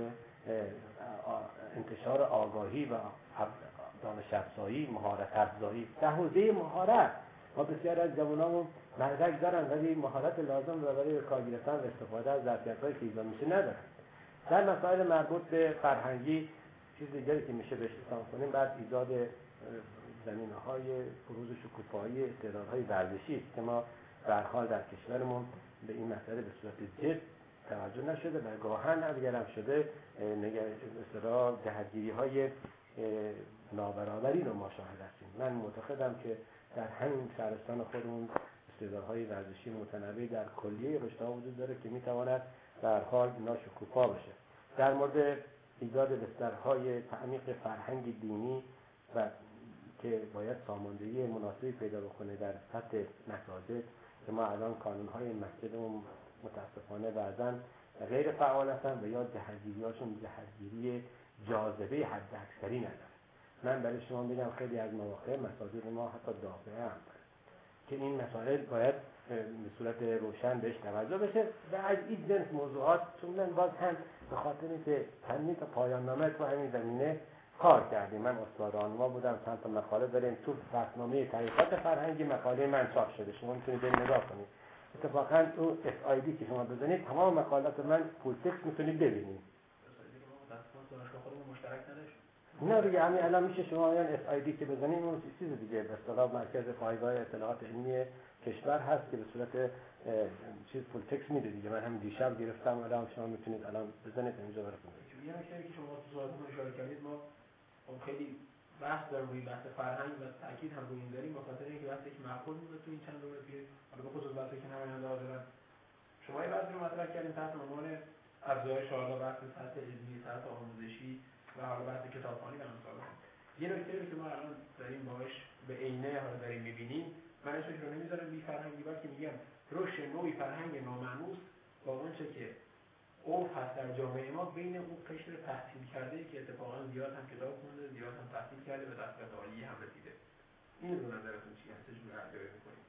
انتشار آگاهی و دانش افزایی، مهارت افزایی. در حوزه مهارت ما بسیار از جوانامون مدرک دارن ولی مهارت لازم رو برای کار گرفتن و استفاده از ظرفیت‌هایی که ایجاد میشه ندارن. در مسائل مربوط به فرهنگی چیز دیگری که میشه بهش استفاده کنیم، بعد ایجاد زمینه‌های بروز شکوفایی استعدادهای ورزشی است که ما به هر حال در کشورمون به این مسئله به صورت جد توجه نشده و گاهن اگر هم شده اصطلاح جهت‌گیری‌های نابرابری رو ما شاهد هستیم. من معتقدم که در همین شهرستان خودمون استعدادهای ورزشی متنوع در کلیه رشته‌ها وجود داره که میتواند در حال اینا شکوفا بشه. در مورد ایجاد بسترهای تعمیق فرهنگ دینی و که باید ساماندهی مناسبی پیدا بکنه در سطح مساجد که ما الان کانون‌های مسجدمون متاسفانه بعضاً غیر فعال هستن و یا جهت‌گیری‌هاشون جهت‌گیری جاذبه حد اکثری نداره. من برای شما میگم خیلی از مواقع مساجد ما حتی دافعه هم داره که این مسائل باید به صورت روشن بهش توجه بشه و از این جنس موضوعات چون من باز هم به خاطر اینکه چندین تا پایان نامه تو همین زمینه کار کردیم. من استاد راهنما بودم، چند تا مقاله داریم تو فصلنامه طریقات فرهنگی مقاله من چاپ شده، شما میتونید برید نگاه کنید. اتفاقا اون اف آی دی که شما بزنید تمام مقالات من فول تکست میتونید ببینید. نه دیگه همین الان میشه شما یعنی اف آی دی که بزنید اون چیز دیگه به اصطلاح مرکز پایگاه اطلاعات علمی کشور هست که به صورت چیز فول تکست میده دیگه. من هم دیشب گرفتم، الان شما میتونید الان بزنید اینجا بخونید. یه نکته که شما تو صحبتتون اشاره کردید، ما خیلی بحث داریم روی بحث فرهنگ و تاکید هم روی این داریم به خاطر اینکه وقتی که معقول بود تو این چند روز پیش حالا به خصوص وقتی که نماینده ها دارن شما یه بحثی رو مطرح کردین تحت عنوان افزایش حالا بحث سطح علمی، سطح آموزشی و حالا بحث کتابخوانی و امثال هم. یه نکته که ما الان داریم باهاش به عینه حالا داریم می‌بینیم، من اسمش رو نمیذارم بی فرهنگی بلکه میگم رشد نوعی فرهنگ نامانوس با اونچه که عرف هست در جامعه ما بین اون قشر تحصیل کرده که اتفاقا زیاد هم کتاب خونده، زیاد هم تحصیل کرده به درجات عالی هم رسیده. این رو نظرتون چی هست؟ چجوری ارزیابی می‌کنید؟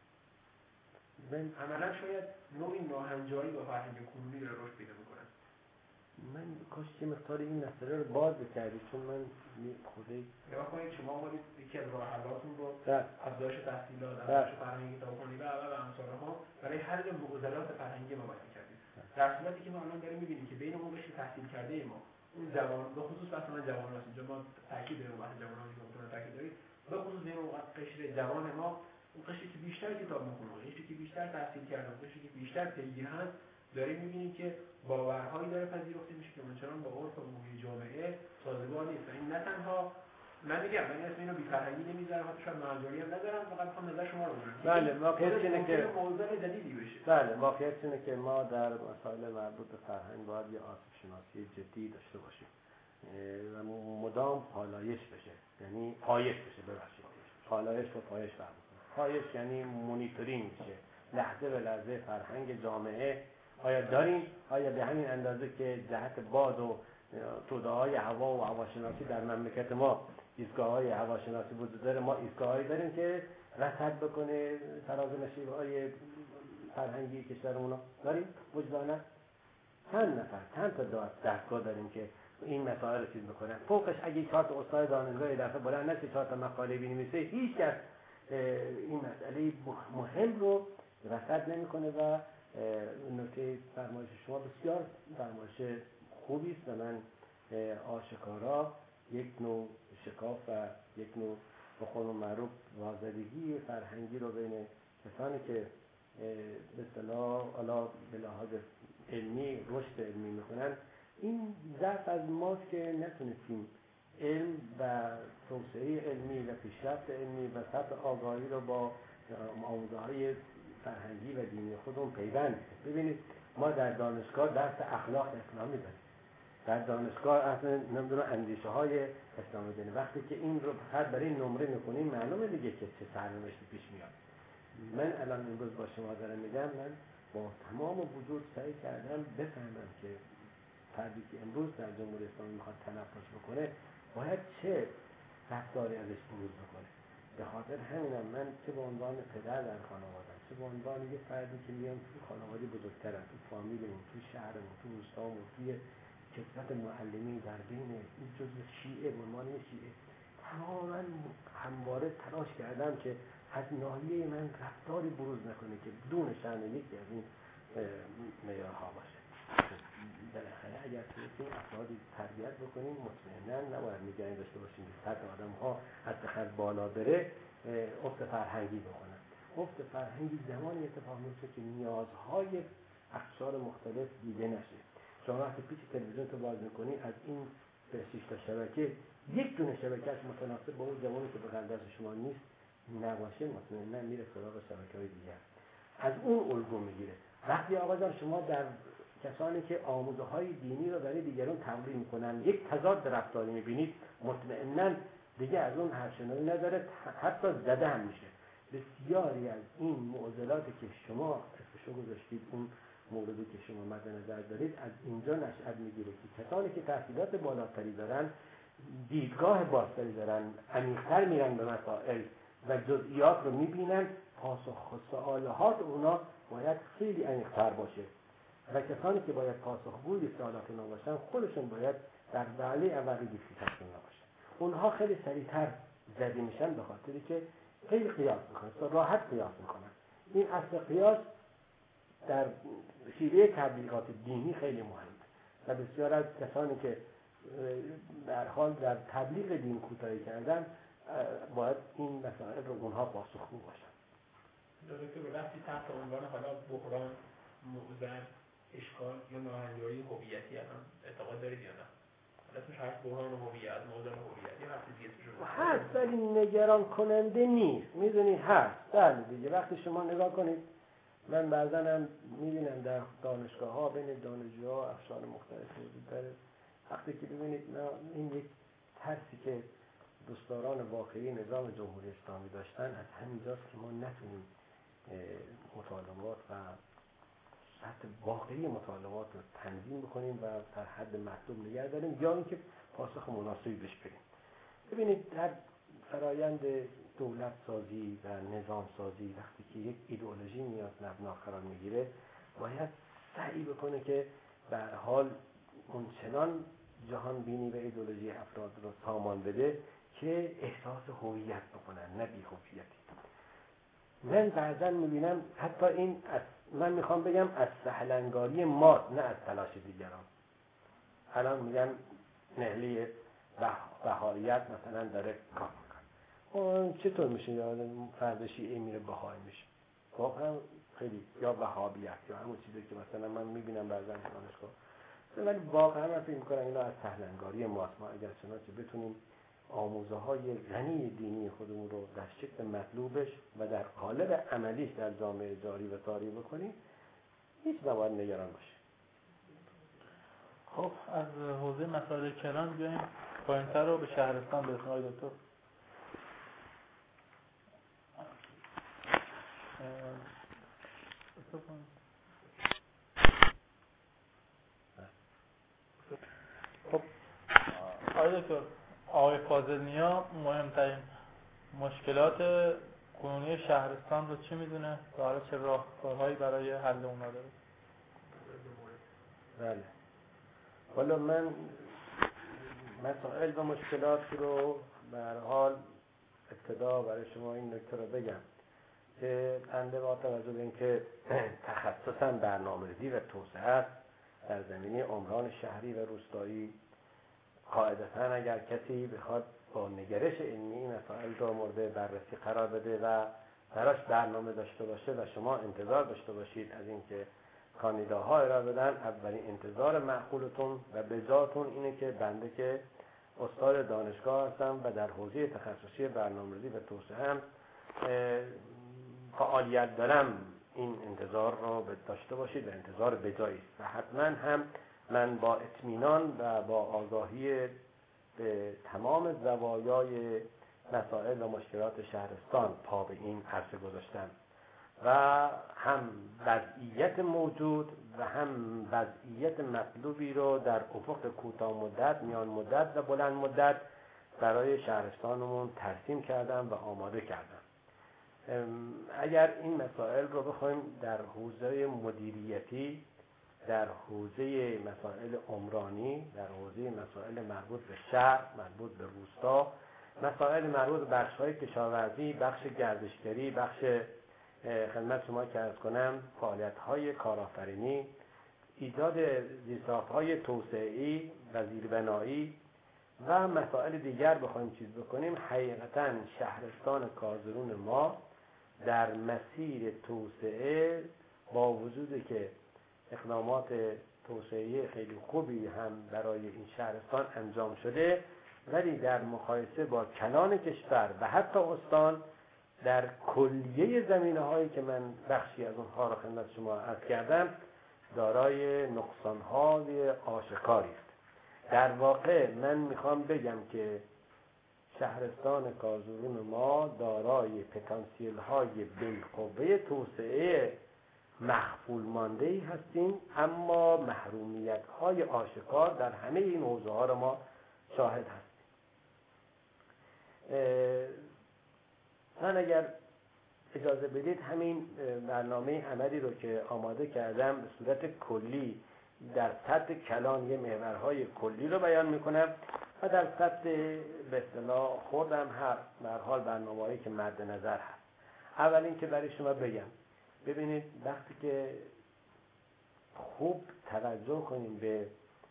من عملاً شاید نوعی ناهنجاری با فرهنگ کنونی رو رشد پیدا می‌کنه. من کاش که مقدار این مسئله رو باز بکردی چون من خودی نگاه کنید شما اومدید یکی از راه حلاتون رو در افزایش تحصیلات، افزایش فرهنگی کتابخوانی و و امثالها برای حل معضلات فرهنگی ما بیان کردید. در صورتی که ما الان داریم می‌بینیم که بین اون قشر تحصیل کرده ما اون جوان به خصوص مثلا جوانان هست اینجا ما تاکید داریم بحث جوانانی که اون تاکید داریم به خصوص بین اون قشر جوان ما اون قشری که بیشتر کتاب می‌خونه، قشری که بیشتر تحصیل کرده، قشری که بیشتر پیگیر هست داریم می‌بینیم که باورهایی داره پذیرفته میشه که اونچنان با عرف عمومی جامعه سازگار نیست. این نه تنها من میگم من اسم اینو بی‌فرهنگی نمیذارم، حتی شاید منظوری هم ندارم، فقط می‌خوام نظر شما رو بدونم. بله واقعیت اینه که موضوع جدیدی بشه. بله واقعیت اینه که ما در مسائل مربوط به فرهنگ باید یه آسیب شناسی جدی داشته باشیم و مدام پالایش بشه، یعنی پایش بشه ببخشید. پالایش و پایش فرق می‌کنه. پایش یعنی مونیتورینگ میشه. لحظه به لحظه فرهنگ جامعه آیا داریم؟ آیا به همین اندازه که جهت باد و توده‌های هوا و هواشناسی در مملکت ما ایستگاه‌های هواشناسی وجود داره، ما ایستگاه‌هایی داریم که رصد بکنه تراز نشیب‌های فرهنگی کشورمون داریم وجدانه؟ چند نفر چند تا دستگاه داریم که این مسائل رو چیز میکنن. فوقش اگه چهار تا استاد دانشگاه دفعه بلند نشه چهار تا مقاله بنویسه، هیچ کس این مسئله مهم رو رصد نمیکنه و نکته فرمایش شما بسیار فرمایش خوبی است و من آشکارا یک نوع شکاف و یک نوع به قول معروف وازدگی فرهنگی رو بین کسانی که به اصطلاح حالا به لحاظ علمی رشد علمی میکنن، این ضعف از ماست که نتونستیم علم و توسعه علمی و پیشرفت علمی و سطح آگاهی رو با آموزه‌های فرهنگی و دینی خودمون پیوند. ببینید ما در دانشگاه درس اخلاق اسلامی داریم، در دانشگاه اصلا نمیدونم اندیشه های اسلامی داریم. وقتی که این رو فقط برای نمره میکنیم معلومه دیگه که چه سرنوشتی پیش میاد. من الان امروز با شما دارم میگم، من با تمام وجود سعی کردم بفهمم که فردی که امروز در جمهوری اسلامی میخواد تنفس بکنه باید چه رفتاری ازش بروز بکنه. به خاطر همینم من چه به عنوان پدر در خانواده‌ام، چه به عنوان یه فردی که میام توی خانواده بزرگترم، تو فامیلمون، تو شهرمون، تو روستامون، توی کسبت معلمین در بین این جزء شیعه به عنوان شیعه، تماما همواره تلاش کردم که از ناحیه من رفتاری بروز نکنه که بدون شأن یکی از این معیارها باشه. بالاخره اگر توی افرادی تربیت بکنیم مطمئنا نباید نگرانی داشته باشیم که سطح آدم ها از خط بالا بره افت فرهنگی بکنن. افت فرهنگی زمانی اتفاق میفته که نیازهای اقشار مختلف دیده نشه. شما وقتی پیچ تلویزیون تو باز میکنی از این شش تا شبکه یک دونه شبکهش متناسب با اون زمانی که به دست شما نیست نباشه، مطمئنا میره سراغ شبکه‌های دیگر، از اون الگو میگیره. وقتی آقا جان شما در کسانی که آموزه‌های دینی رو برای دیگران تبلیغ میکنن یک تضاد رفتاری میبینید، مطمئنا دیگه از اون هرشنایی نداره، حتی زده هم میشه. بسیاری از این معضلاتی که شما اسمشو گذاشتید، اون موردی که شما مد نظر دارید، از اینجا نشأت میگیره که کسانی که تحصیلات بالاتری دارن، دیدگاه بازتری دارن، عمیق‌تر میرن به مسائل و جزئیات رو میبینن، پاسخ سوالات اونا باید خیلی عمیق‌تر باشه و کسانی که باید پاسخگوی سوالات اونا باشن خودشون باید در مرحله اولی دیسکشن باشن. اونها خیلی سریعتر زده میشن به خاطری که خیلی قیاس میکنن، راحت قیاس میکنن. این اصل قیاس در شیوه تبلیغات دینی خیلی مهمه و بسیار از کسانی که در حال در تبلیغ دین کوتاهی کردن باید این مسائل رو اونها پاسخگو باشن. درسته. به وقتی تحت عنوان حالا بحران، معضل، اشکال یا ناهنجاری هویتی الان اعتقاد دارید یا نه؟ اسمش هست بحران هویت، معضل هویت، یا هست دیگه اسمش هست ولی نگران کننده نیست. میدونید هست. بله دیگه وقتی شما نگاه کنید، من بعضا هم میبینم در دانشگاه ها بین دانشجوها افشار مختلف وجود داره. وقتی که ببینید این یک ترسی که دوستداران واقعی نظام جمهوری اسلامی داشتن از همینجاست که ما نتونیم مطالبات و سطح واقعی مطالبات رو تنظیم بکنیم و در حد مطلوب نگه داریم یا اینکه پاسخ مناسبی بهش بدیم. ببینید در فرایند دولت سازی و نظام سازی وقتی که یک ایدئولوژی میاد مبنا قرار میگیره، باید سعی بکنه که به هر حال اون چنان جهان بینی و ایدئولوژی افراد رو سامان بده که احساس هویت بکنن، نه بی هویتی. من بعضا میبینم حتی این از من میخوام بگم از سهلنگاری ما، نه از تلاش دیگران. الان میگن نهلی بهاییت مثلا داره کار میکنه. چطور میشه یا فرد شیعه میره بهایی میشه؟ واقعا خیلی یا وهابیت یا همون چیزی که مثلا من میبینم بعضا دانشگاه. ولی واقعا من فکر میکنم اینا از سهلنگاری ماست. ما اگر چنانچه بتونیم آموزه های غنی دینی خودمون رو در شکل مطلوبش و در قالب عملیش در جامعه جاری و ساری بکنیم، هیچ نباید نگران باشه. خب از حوزه مسائل کلان بیاییم پایین‌تر رو به شهرستان برسیم. آقای دکتر خب آقای دکتر آقای فاضل نیا مهمترین مشکلات کنونی شهرستان رو چی میدونه و حالا چه راهکارهایی برای حل اونا داره؟ بله. حالا من مسائل و مشکلات رو به هر حال ابتدا برای شما این نکته رو بگم که بنده با توجه به اینکه تخصصم برنامه‌ریزی و توسعه است در زمینه عمران شهری و روستایی، قاعدتاً اگر کسی بخواد با نگرش علمی این مسائل رو مورد بررسی قرار بده و براش برنامه داشته باشه و شما انتظار داشته باشید از اینکه کاندیداها ارائه بدن، اولین انتظار معقولتون و بجاتون اینه که بنده که استاد دانشگاه هستم و در حوزه تخصصی برنامه‌ریزی و توسعه هم فعالیت دارم، این انتظار رو داشته باشید و انتظار بجایی است و حتما هم من با اطمینان و با آگاهی به تمام زوایای مسائل و مشکلات شهرستان پا به این عرصه گذاشتم و هم وضعیت موجود و هم وضعیت مطلوبی رو در افق کوتاه مدت، میان مدت و بلند مدت برای شهرستانمون ترسیم کردم و آماده کردم. اگر این مسائل رو بخوایم در حوزه مدیریتی، در حوزه مسائل عمرانی، در حوزه مسائل مربوط به شهر، مربوط به روستا، مسائل مربوط به بخش‌های کشاورزی، بخش گردشگری، بخش خدمت شما که عرض کنم فعالیت‌های کارآفرینی، ایجاد زیرساخت‌های توسعه‌ای و زیربنایی و مسائل دیگر بخوایم چیز بکنیم، حقیقتاً شهرستان کارزرون ما در مسیر توسعه با وجودی که اقدامات توسعه خیلی خوبی هم برای این شهرستان انجام شده، ولی در مقایسه با کلان کشور و حتی استان در کلیه زمینه‌هایی که من بخشی از اونها را خدمت شما عرض کردم دارای نقصان‌های آشکاری است. در واقع من میخوام بگم که شهرستان کارزرون ما دارای پتانسیل‌های بالقوه توسعه مخفول مانده‌ای هستیم، اما محرومیت‌های آشکار در همه این حوزه‌ها را ما شاهد هستیم. من اگر اجازه بدید همین برنامه عملی رو که آماده کردم به صورت کلی در سطح کلان یه محورهای کلی رو بیان میکنم و در سطح به اصطلاح خودم هر مرحال برنامه‌هایی که مد نظر هست. اول این که برای شما بگم، ببینید وقتی که خوب توجه کنیم به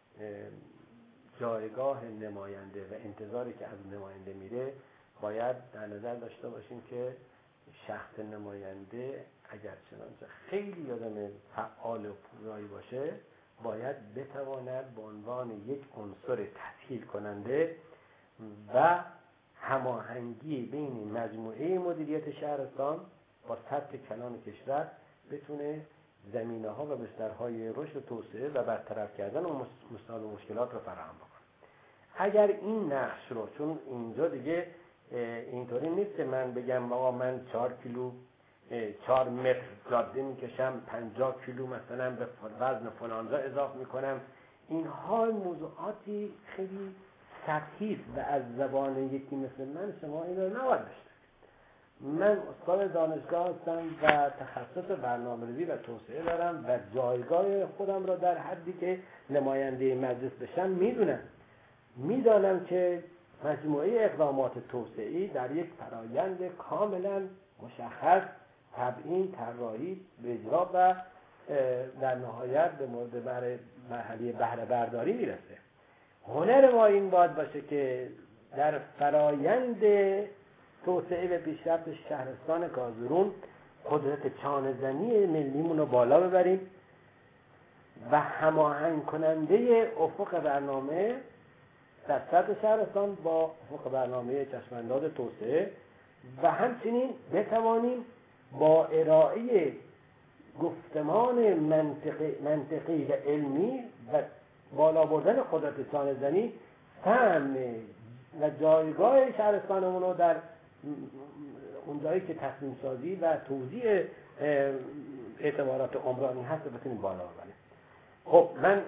جایگاه نماینده و انتظاری که از نماینده میره، باید در نظر داشته باشیم که شخص نماینده اگر چنانچه خیلی آدم فعال و پویایی باشه، باید بتواند به عنوان یک عنصر تسهیل کننده و هماهنگی بین مجموعه مدیریت شهرستان با سطح کلان کشور بتونه زمینه‌ها و بسترهای رشد و توسعه و برطرف کردن و مسائل و مشکلات رو فراهم بکنه. اگر این نقش رو، چون اینجا دیگه اینطوری نیست که من بگم آقا من چهار کیلو چهار متر جاده میکشم، پنجاه کیلو مثلا به وزن فلانجا اضافه میکنم، اینها موضوعاتی خیلی سطحی و از زبان یکی مثل من شما این رو نباید بشنوید. من استاد دانشگاه هستم و تخصص برنامه‌ریزی و توسعه دارم و جایگاه خودم را در حدی که نماینده مجلس بشم میدونم. میدانم که مجموعه اقدامات توسعه‌ای در یک فرایند کاملا مشخص، تبیین، طراحی، به اجرا و در نهایت به مورد مرحله بهره برداری میرسه. هنر ما این باید باشه که در فرایند توسعه و پیشرفت شهرستان کارزرون قدرت چانه‌زنی ملیمون رو بالا ببریم و هماهنگ کننده افق برنامه در سطح شهرستان با افق برنامه چشمانداز توسعه و همچنین بتوانیم با ارائه گفتمان منطقی, منطقی و علمی و بالا بردن قدرت چانه‌زنی فهم و جایگاه شهرستانمون رو در اونجایی که تصمیم سازی و توزیع اعتبارات عمرانی هست بتونیم بالا ببریم. خب من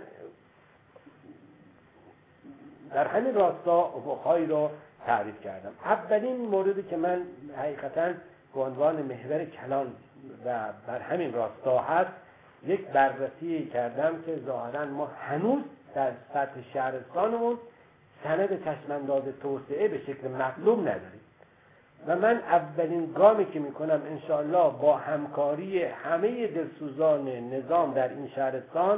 در همین راستا افق‌هایی رو تعریف کردم. اولین موردی که من حقیقتاً به عنوان محور کلان و بر همین راستا هست یک بررسی کردم که ظاهرا ما هنوز در سطح شهرستانمون سند چشمانداز توسعه به شکل مطلوب نداریم و من اولین گامی که میکنم انشاءالله با همکاری همه دلسوزان نظام در این شهرستان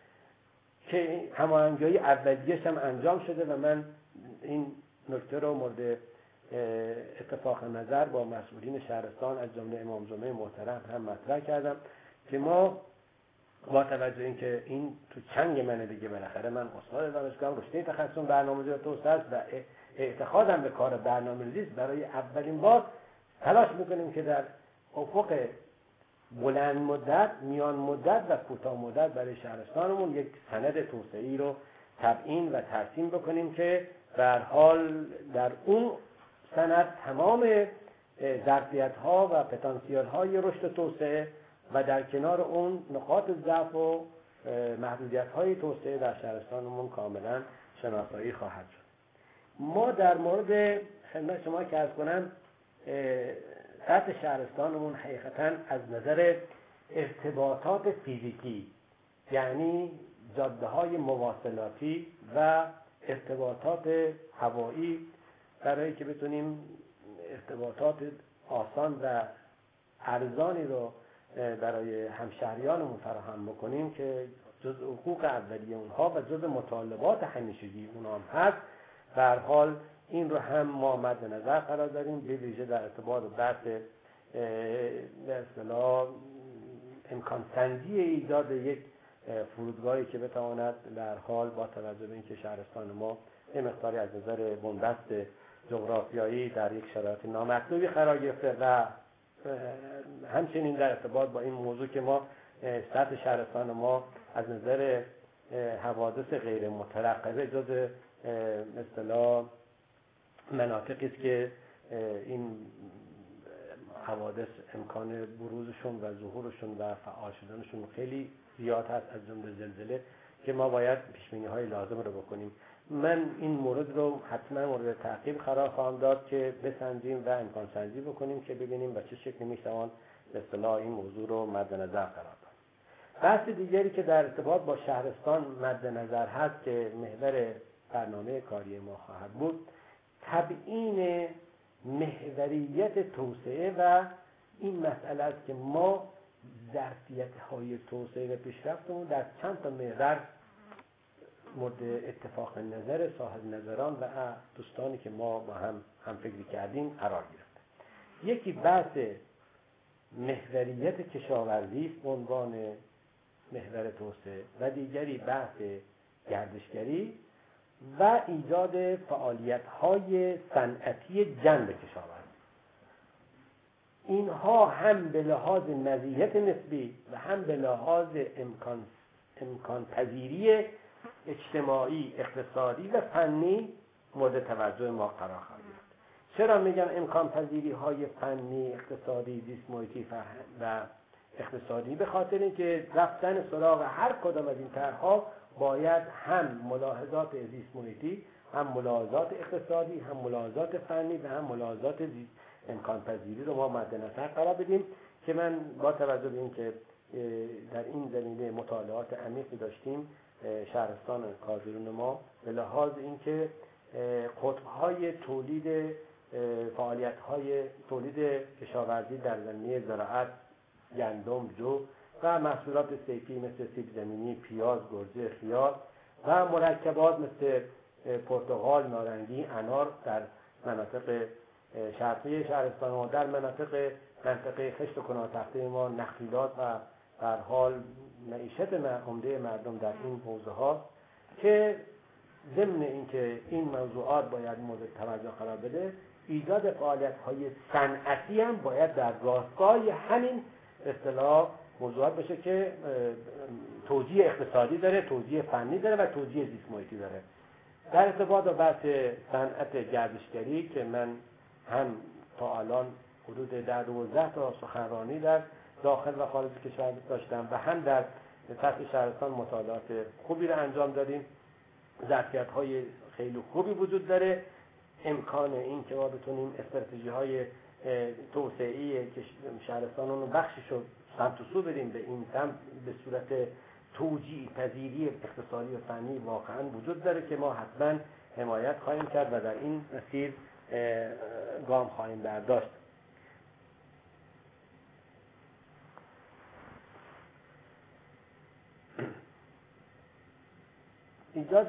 که هماهنگی اولیه‌اش هم انجام شده و من این نکته رو مورد اتفاق نظر با مسئولین شهرستان از جمله امام جمعه محترم هم مطرح کردم که ما با توجه اینکه این تو چنگ منه دیگه، بالاخره من استاد دانشگاه رشته تخصص برنامه‌ریزی و توسعه است و اعتقادم به کار برنامه‌ریزی برای اولین بار تلاش میکنیم که در افق بلند مدت، میان مدت و کوتاه مدت برای شهرستانمون یک سند توسعه‌ای رو تبیین و ترسیم بکنیم که به هر حال در اون سند تمام ظرفیت‌ها و پتانسیل‌های رشد توسعه و در کنار اون نقاط ضعف و محدودیت‌های توسعه در شهرستانمون کاملا شناسایی خواهد شد. ما در مورد خدمت شما که عرض کنم سطح شهرستانمون حقیقتاً از نظر ارتباطات فیزیکی، یعنی جاده‌های مواصلاتی و ارتباطات هوایی، برای که بتونیم ارتباطات آسان و ارزانی رو برای همشهریانمون فراهم بکنیم که جز حقوق اولیه اونها و جز مطالبات همیشگی اونها هم هست. به هر حال این رو هم ما مد نظر قرار داریم، به ویژه در ارتباط با بحث به اصطلاح امکان سنجی ایجاد یک فرودگاهی که بتواند در حال با توجه به اینکه شهرستان ما یه مقداری از نظر بنبست جغرافیایی در یک شرایط نامطلوبی قرار گرفته و همچنین در ارتباط با این موضوع که ما سطح شهرستان ما از نظر حوادث غیر مترقبه جز مثلا مناطقی است که این حوادث امکان بروزشون و ظهورشون و فعال شدنشون خیلی زیاد هست، از جمله زلزله، که ما باید پیش‌بینی‌های لازم رو بکنیم. من این مورد رو حتما مورد تعقیب قرار خواهم داد که بسنجیم و امکان سنجی بکنیم که ببینیم به چه شکلی میتوان به اصطلاح این موضوع رو مد نظر قرار داد. بحث دیگری که در ارتباط با شهرستان مد نظر هست که محور برنامه کاری ما خواهد بود، تبیین محوریت توسعه و این مسئله است که ما ظرفیت‌های توسعه و پیشرفتمون در چند تا محور مورد اتفاق نظر صاحب نظران و دوستانی که ما با هم هم فکری کردیم قرار گرفته. یکی بحث محوریت کشاورزی است به عنوان محور توسعه و دیگری بحث گردشگری و ایجاد فعالیت‌های صنعتی جنب کشاورزی. اینها هم به لحاظ مزیت نسبی و هم به لحاظ امکان امکان پذیری اجتماعی، اقتصادی و فنی مورد توجه ما قرار خواهد گرفت. چرا میگم امکان پذیری های فنی، اقتصادی، زیست محیطی و اقتصادی؟ به خاطر اینکه رفتن سراغ هر کدام از این طرح‌ها باید هم ملاحظات زیست محیطی، هم ملاحظات اقتصادی، هم ملاحظات فنی و هم ملاحظات زیست امکان پذیری رو ما مد نظر قرار بدیم که من با توجه به اینکه در این زمینه مطالعات عمیقی داشتیم، شهرستان کازرون ما به لحاظ اینکه قطب‌های تولید فعالیت‌های تولید کشاورزی در زمینه زراعت، گندم، جو و محصولات صیفی مثل سیب زمینی، پیاز، گرجه، خیار و مرکبات مثل پرتقال، نارنگی، انار در مناطق شرقی شهرستان ما، در مناطق منطقه خشت و کنارتخته ما نخیلات و در حال معیشت عمده مردم در این حوزه ها که ضمن اینکه این موضوعات باید مورد توجه قرار بده، ایجاد فعالیت‌های صنعتی هم باید در راستای همین اصطلاح موضوعات بشه که توجیه اقتصادی داره، توجیه فنی داره و توجیه زیست محیطی داره. در ارتباط با بحث صنعت گردشگری که من هم تا الان حدود در دوازده تا سخنرانی در داخل و خارج کشور داشتم و هم در سطح شهرستان مطالعات خوبی رو انجام دادیم. ظرفیت‌های خیلی خوبی وجود داره، امکان این که ما بتونیم استراتژی‌های توسعه‌ای شهرستان رو بخشش رو سمت و سو بریم به این سمت به صورت توجیه پذیری اقتصادی و فنی واقعا وجود داره که ما حتما حمایت خواهیم کرد و در این مسیر گام خواهیم برداشت. ایجاد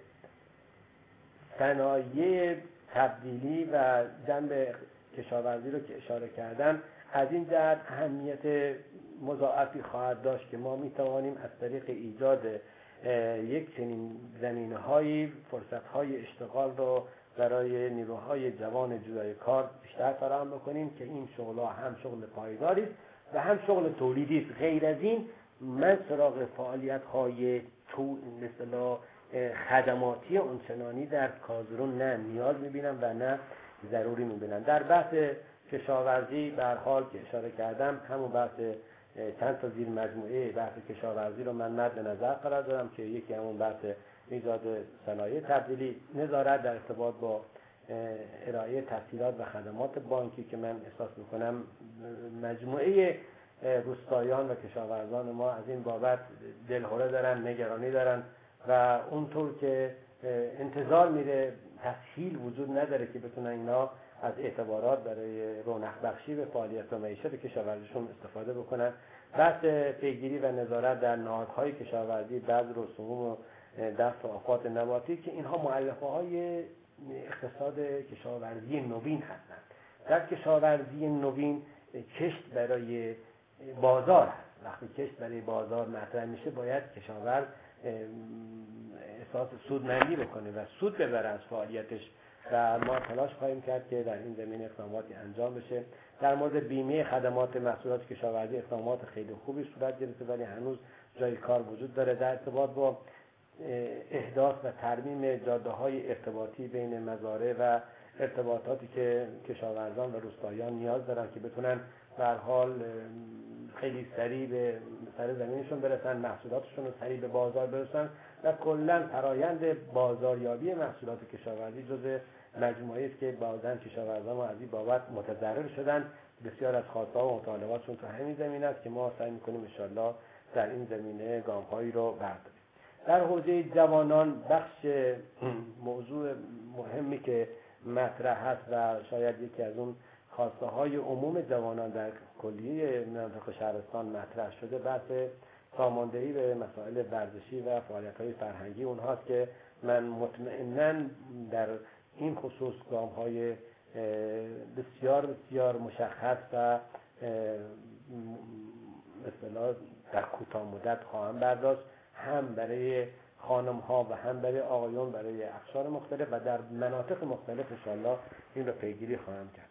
صنایع تبدیلی و جنب کشاورزی رو که اشاره کردم از این جهت اهمیت مضاعفی خواهد داشت که ما میتوانیم از طریق ایجاد یک چنین زمینه‌های فرصت‌های اشتغال رو برای نیروهای جوان جویای کار بیشتر فراهم بکنیم که این شغل‌ها هم شغل پایداری است و هم شغل تولیدی است. غیر از این من سراغ فعالیت‌های تو مثلا خدماتی اونچنانی در کازرون نه نیاز می‌بینم و نه ضروری می‌بینم. در بحث کشاورزی به هر حال که اشاره کردم همون بحث چند تا زیر مجموعه بحث کشاورزی رو من مد نظر قرار دادم که یکی همون بحث ایجاد صنایع تبدیلی، نظارت در ارتباط با ارائه تسهیلات و خدمات بانکی که من احساس میکنم مجموعه روستاییان و کشاورزان ما از این بابت دلهره دارن، نگرانی دارن و اونطور که انتظار میره تسهیل وجود نداره که بتونن اینا از اعتبارات برای رونق بخشی به فعالیت و معیشت کشاورزیشون استفاده بکنن. بحث پیگیری و نظارت در نهادهای کشاورزی، بذر و سموم و دفع آفات نباتی که اینها مؤلفه های اقتصاد کشاورزی نوین هستند. در کشاورزی نوین کشت برای بازار هست. وقتی کشت برای بازار مطرح میشه باید کشاورز احساس سودمندی بکنه و سود ببره از فعالیتش و ما تلاش خواهیم کرد که در این زمینه اقداماتی انجام بشه. در مورد بیمه خدمات محصولات کشاورزی اقدامات خیلی خوبی صورت گرفته ولی هنوز جای کار وجود داره. در ارتباط با احداث و ترمیم جاده‌های ارتباطی بین مزارع و ارتباطاتی که کشاورزان و روستاییان نیاز دارن که بتونن به هر حال خیلی سریع به سر زمینشون برسن، محصولاتشون رو سریع به بازار برسن و کلا فرایند بازاریابی محصولات کشاورزی جزء مجموعه است که بعضن کشاورزان ما از این بابت متضرر شدن. بسیار از خواست‌ها و مطالباتشون تو همین زمینه است که ما سعی می‌کنیم ان شاءالله در این زمینه گام‌هایی رو برداریم. در حوزه جوانان بخش موضوع مهمی که مطرح هست و شاید یکی از اون خواسته های عموم جوانان در کلیه مناطق شهرستان مطرح شده بحث ساماندهی به مسائل ورزشی و فعالیت های فرهنگی اونهاست که من مطمئناً در این خصوص گام های بسیار بسیار مشخص و مثلا در کوتاه مدت خواهم برداشت، هم برای خانم ها و هم برای آقایون برای اقشار مختلف و در مناطق مختلف انشاءالله این رو پیگیری خواهم کرد.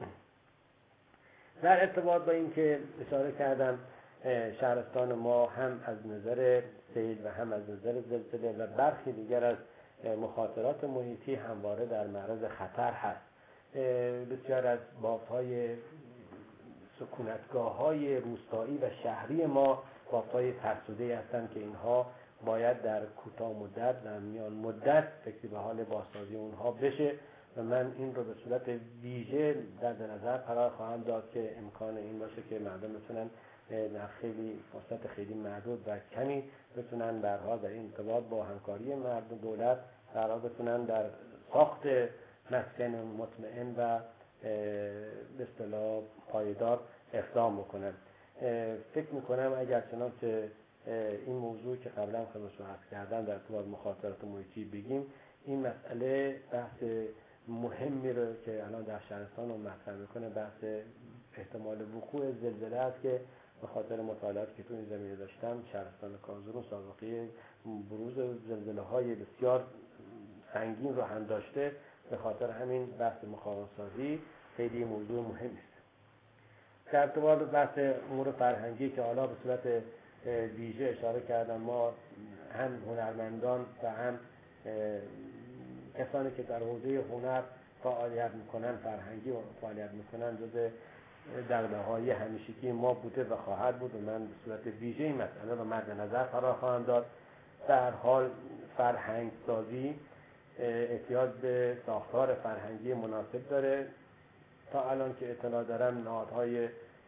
در ارتباط با این که اشاره کردم شهرستان ما هم از نظر سیل و هم از نظر زلزله و برخی دیگر از مخاطرات محیطی همواره در معرض خطر هست. بسیار از بافت‌های سکونتگاه‌های روستایی و شهری ما بافت‌های فرسوده هستند که اینها باید در کوتاه مدت و میان مدت فکر به حال بازسازی اونها بشه و من این رو به صورت ویژه در نظر قرار خواهم داد که امکان این باشه که مردم بتونن در خیلی فرصت خیلی محدود و کمی بتونن به هر حال در این ارتباط با همکاری مردم دولت در حال بتونن در ساخت مسکن مطمئن و به اصطلاح پایدار اقدام بکنن. فکر میکنم اگر چنانچه این موضوع که قبلا خدمتتون عرض کردم در ارتباط مخاطرات محیطی بگیم، این مسئله بحث مهمی رو که الان در شهرستان رو مطرح میکنه بحث احتمال وقوع زلزله است که به خاطر مطالعاتی که تو این زمینه داشتم شهرستان کازرون سابقه بروز زلزله‌های بسیار سنگین رو هم داشته. به خاطر همین بحث مقاومت‌سازی خیلی موضوع مهمی است. در ارتباط با بحث امور فرهنگی که حالا به صورت ویژه اشاره کردم، ما هم هنرمندان و هم کسانی که در حوزه هنر فعالیت میکنن، فرهنگی فعالیت میکنن، جز دغدغه‌های همیشگی ما بوده و خواهد بود و من به صورت ویژه این مسئله رو مد نظر قرار خواهم داد. در حال فرهنگ سازی احتیاج به ساختار فرهنگی مناسب داره. تا الان که اطلاع دارم نهادهای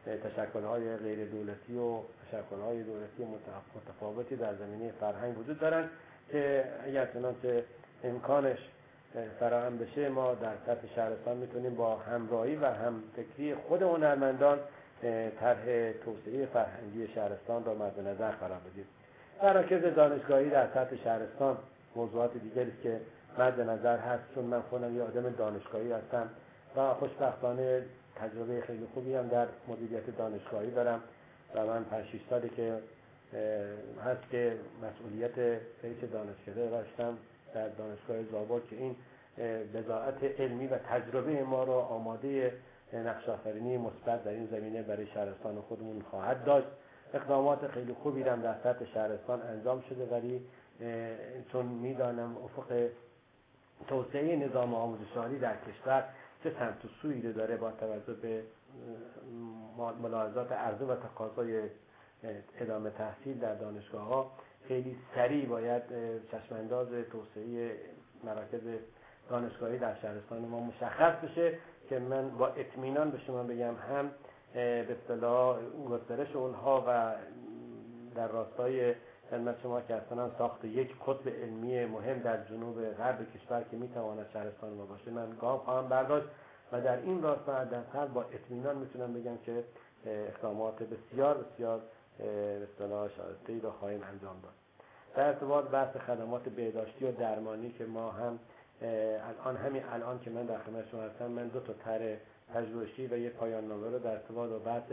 تشکل‌های غیر دولتی و تشکل‌های دولتی متفاوتی در زمینه فرهنگ وجود دارند که اگر چنانچه امکانش فراهم بشه ما در سطح شهرستان میتونیم با همراهی و همفکری خود هنرمندان طرح توسعه فرهنگی شهرستان را مد نظر قرار بدیم. مراکز دانشگاهی در سطح شهرستان موضوعات دیگری است که مد نظر هست، چون من خودم یه آدم دانشگاهی هستم و خوشبختانه تجربه خیلی خوبی هم در مدیریت دانشگاهی دارم و من پنج شش سالی که هست که مسئولیت رئیس دانشکده داشتم در دانشگاه زابل که این بضاعت علمی و تجربه ما را آماده نقش آفرینی مثبت در این زمینه برای شهرستان خودمون خواهد داشت. اقدامات خیلی خوبی هم در سطح شهرستان انجام شده، ولی چون میدانم افق توسعه نظام آموزش عالی در کشور چه سمت و سویی داره با توجه به ملاحظات عرضه و تقاضای ادامه تحصیل در دانشگاه‌ها خیلی سریع باید چشمانداز توسعه مراکز دانشگاهی در شهرستان ما مشخص بشه که من با اطمینان به شما بگم هم به اصطلاح گسترش اونها و در راستای خدمت شما که اصلا ساخت یک قطب علمی مهم در جنوب غرب کشور که میتواند شهرستان ما باشه من گام خواهم برداشت و در این راستا حداقل با اطمینان میتونم بگم که اقدامات بسیار بسیار به اصطلاح شایسته‌ای را خواهیم انجام داد. در ارتباط بحث خدمات بهداشتی و درمانی که ما هم الان همین الان که من در خدمت شما هستم من دو تا طرح پژوهشی و یک پایان نامه رو در ارتباط با بحث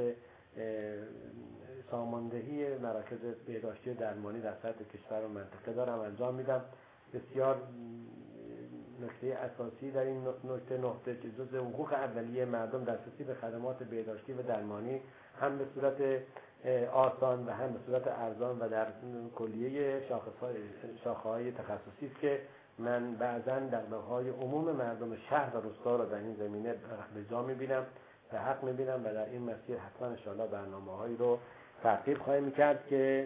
ساماندهی مراکز بهداشتی و درمانی در سطح کشور و منطقه دارم انجام میدم. بسیار نکته اساسی در این نکته نقطه که جزء حقوق اولیه مردم دسترسی به خدمات بهداشتی و درمانی هم به صورت آسان و هم به صورت ارزان و در کلیه شاخه‌های تخصصی است که من بعضاً دغدغه‌های عموم مردم شهر و روستا را در این زمینه به جا می‌بینم و حق می‌بینم و در این مسیر حتما ان شاءالله برنامه‌هایی رو تعقیب خواهیم کرد که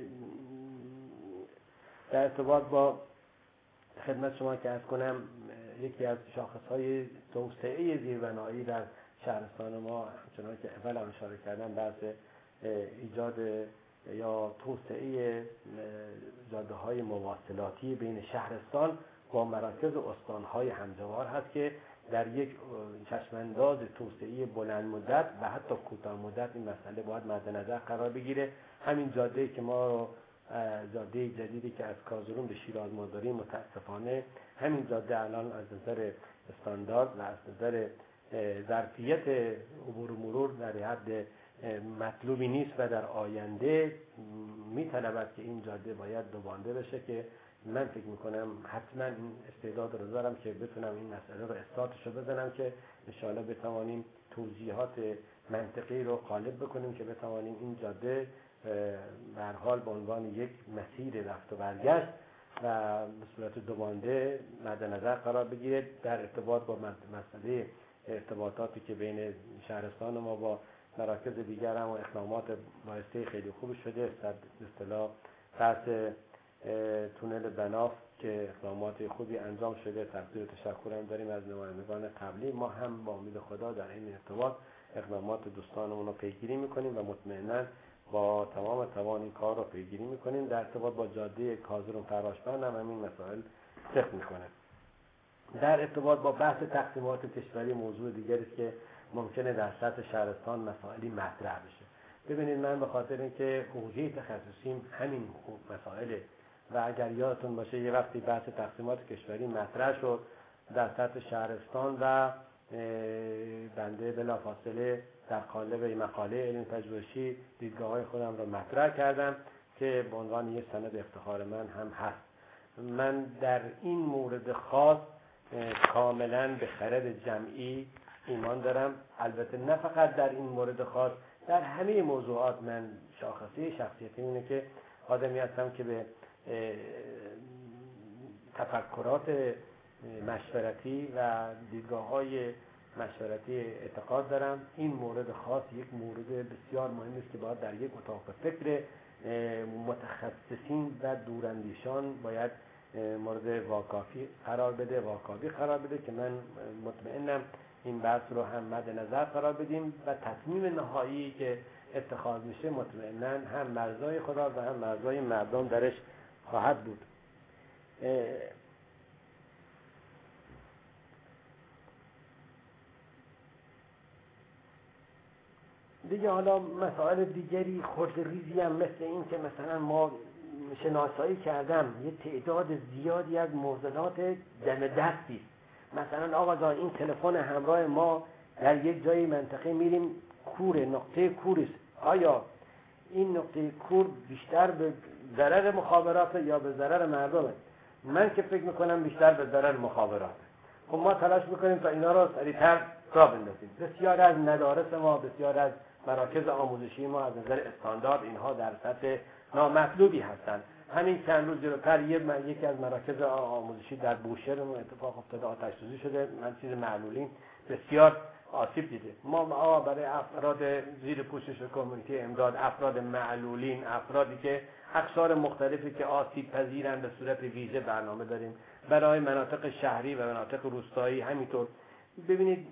در ارتباط با خدمت شما که عرض کنم یکی از شاخص‌های توسعه زیربنایی در شهرستان ما همچنان که اول هم اشاره کردم بحث ایجاد یا توسعه جاده‌های مواصلاتی بین شهرستان با مراکز استان‌های همجوار هست که در یک چشمانداز توسعه بلند مدت و حتی کوتاه مدت این مسئله باید مد نظر قرار بگیره. همین جاده‌ای که ما رو جاده جدیدی که از کازرون به شیراز ما داریم متاسفانه همین جاده الان از نظر استاندارد و از نظر ظرفیت عبور و مرور در حد مطلوبی نیست و در آینده می‌طلبد که این جاده باید دوبانده بشه که من فکر میکنم حتما این استعداد رو دارم که بتونم این مسئله رو استارتشو بزنم که انشاءالله بتوانیم توضیحات منطقی رو غالب بکنیم که بتوانیم این جاده به هر حال به عنوان یک مسیر رفت و برگشت و به صورت دوبانده مد نظر قرار بگیره. در ارتباط با مسئله ارتباطاتی که بین شهرستان ما با مراکز دیگر هم و اقدامات بایسته خیلی خوب شده، در اصطلاح بحث تونل بناف که اقدامات خوبی انجام شده، تقدیر و تشکر هم داریم از نمایندگان قبلی. ما هم با امید خدا در این ارتباط اقدامات دوستانمون رو پیگیری میکنیم و مطمئنا با تمام توان این کار رو پیگیری میکنیم. در ارتباط با جاده کازرون فراشبند هم همین مسائل ثبت میکنه. در ارتباط با بحث تقسیمات کشوری موضوع دیگری است که ممکنه در سطح شهرستان مسائلی مطرح بشه. ببینید من به خاطر اینکه حوزه تخصصیم همین مسائله و اگر یادتون باشه یه وقتی بحث تقسیمات کشوری مطرح شد در سطح شهرستان و بنده بلافاصله در قالب مقاله علم پژوهشی دیدگاه‌های خودم را مطرح کردم که به عنوان یک سند افتخار من هم هست. من در این مورد خاص کاملا به خرد جمعی ایمان دارم، البته نه فقط در این مورد خاص، در همه موضوعات من شاخصه شخصیتی اینه که آدمی هستم که به تفکرات مشورتی و دیدگاه‌های مشورتی اعتقاد دارم. این مورد خاص یک مورد بسیار مهم است که باید در یک اتاق فکر متخصصین و دوراندیشان باید مورد واکافی قرار بده واکافی قرار بده که من مطمئنم این بحث رو هم مد نظر قرار بدیم و تصمیم نهایی که اتخاذ میشه مطمئناً هم مرضای خدا و هم مرضای مردم درش خواهد بود. دیگه حالا مسائل دیگری خرد ریزی هم مثل این که مثلا ما شناسایی کردم یه تعداد زیادی از معضلات دم دستی، مثلا آقا جان این تلفن همراه ما در یک جای منطقه میریم کور، نقطه کورش، آیا این نقطه کور بیشتر به ضرر مخابرات یا به ضرر مردمه؟ من که فکر میکنم بیشتر به ضرر مخابرات. خب ما تلاش میکنیم تا اینا رو سریعتر راه بندازیم. بسیار از مدارس ما، بسیار از مراکز آموزشی ما از نظر استاندارد اینها در سطح نامطلوبی هستند. همین چند روز جلوتر یکی از مراکز آموزشی در بوشهر اتفاق افتاده، آتش سوزی شده. من چیز معلولین بسیار آسیب دیده. ما برای افراد زیر پوشش کمیته امداد، افراد معلولین، افرادی که اقشار مختلفی که آسیب پذیرند به صورت ویژه برنامه داریم. برای مناطق شهری و مناطق روستایی همینطور. ببینید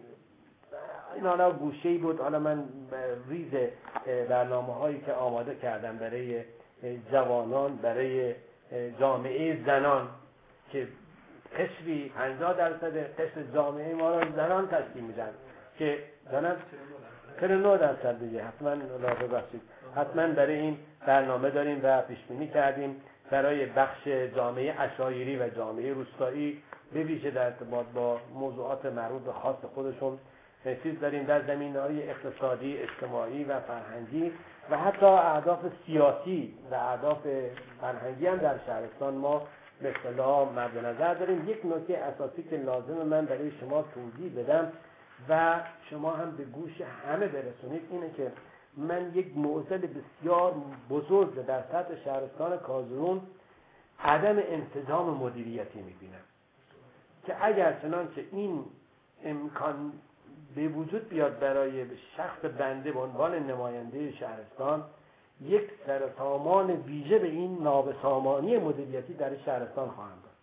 این حالا گوشه‌ای بود، حالا من ریز برنامه‌هایی که آماده کردم برای جوانان، برای جامعه زنان که قشری پنجاه درصد قشر جامعه ما را زنان تشکیل میدن که زنان چهل و نه درصد دیگه حتما لا ببخشید حتما برای این برنامه داریم و پیش بینی کردیم برای بخش جامعه عشایری و جامعه روستایی به ویژه در ارتباط با موضوعات مربوط به خاص خودشون چیز داریم در زمینه‌های اقتصادی، اجتماعی و فرهنگی و حتی اهداف سیاسی و اهداف فرهنگی هم در شهرستان ما به اصطلاح مد نظر داریم. یک نکته اساسی که لازم من برای شما توضیح بدم و شما هم به گوش همه برسونید اینه که من یک معضل بسیار بزرگ در سطح شهرستان کازرون عدم انسجام مدیریتی می‌بینم که اگر چنانچه این امکان به وجود بیاد برای شخص بنده به عنوان نماینده شهرستان، یک سرسامان ویژه به این نابسامانی مدیریتی در شهرستان خواهم داد.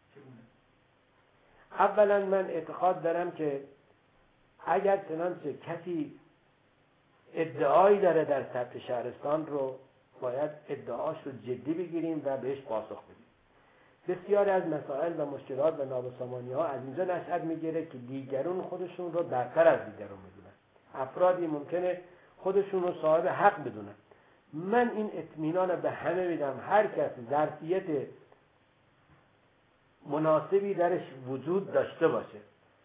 اولا من اعتقاد دارم که اگر چنانچه کسی ادعایی داره در سطح شهرستان رو باید ادعاش رو جدی بگیریم و بهش پاسخ بدیم. بسیاری از مسائل و مشکلات و نابسامانی ها از اینجا نشأت میگیره که دیگران خودشون رو برتر از دیگران میدونن. افرادی ممکنه خودشون رو صاحب حق بدونن. من این اطمینان به همه میدم هر کسی ظرفیت مناسبی درش وجود داشته باشه،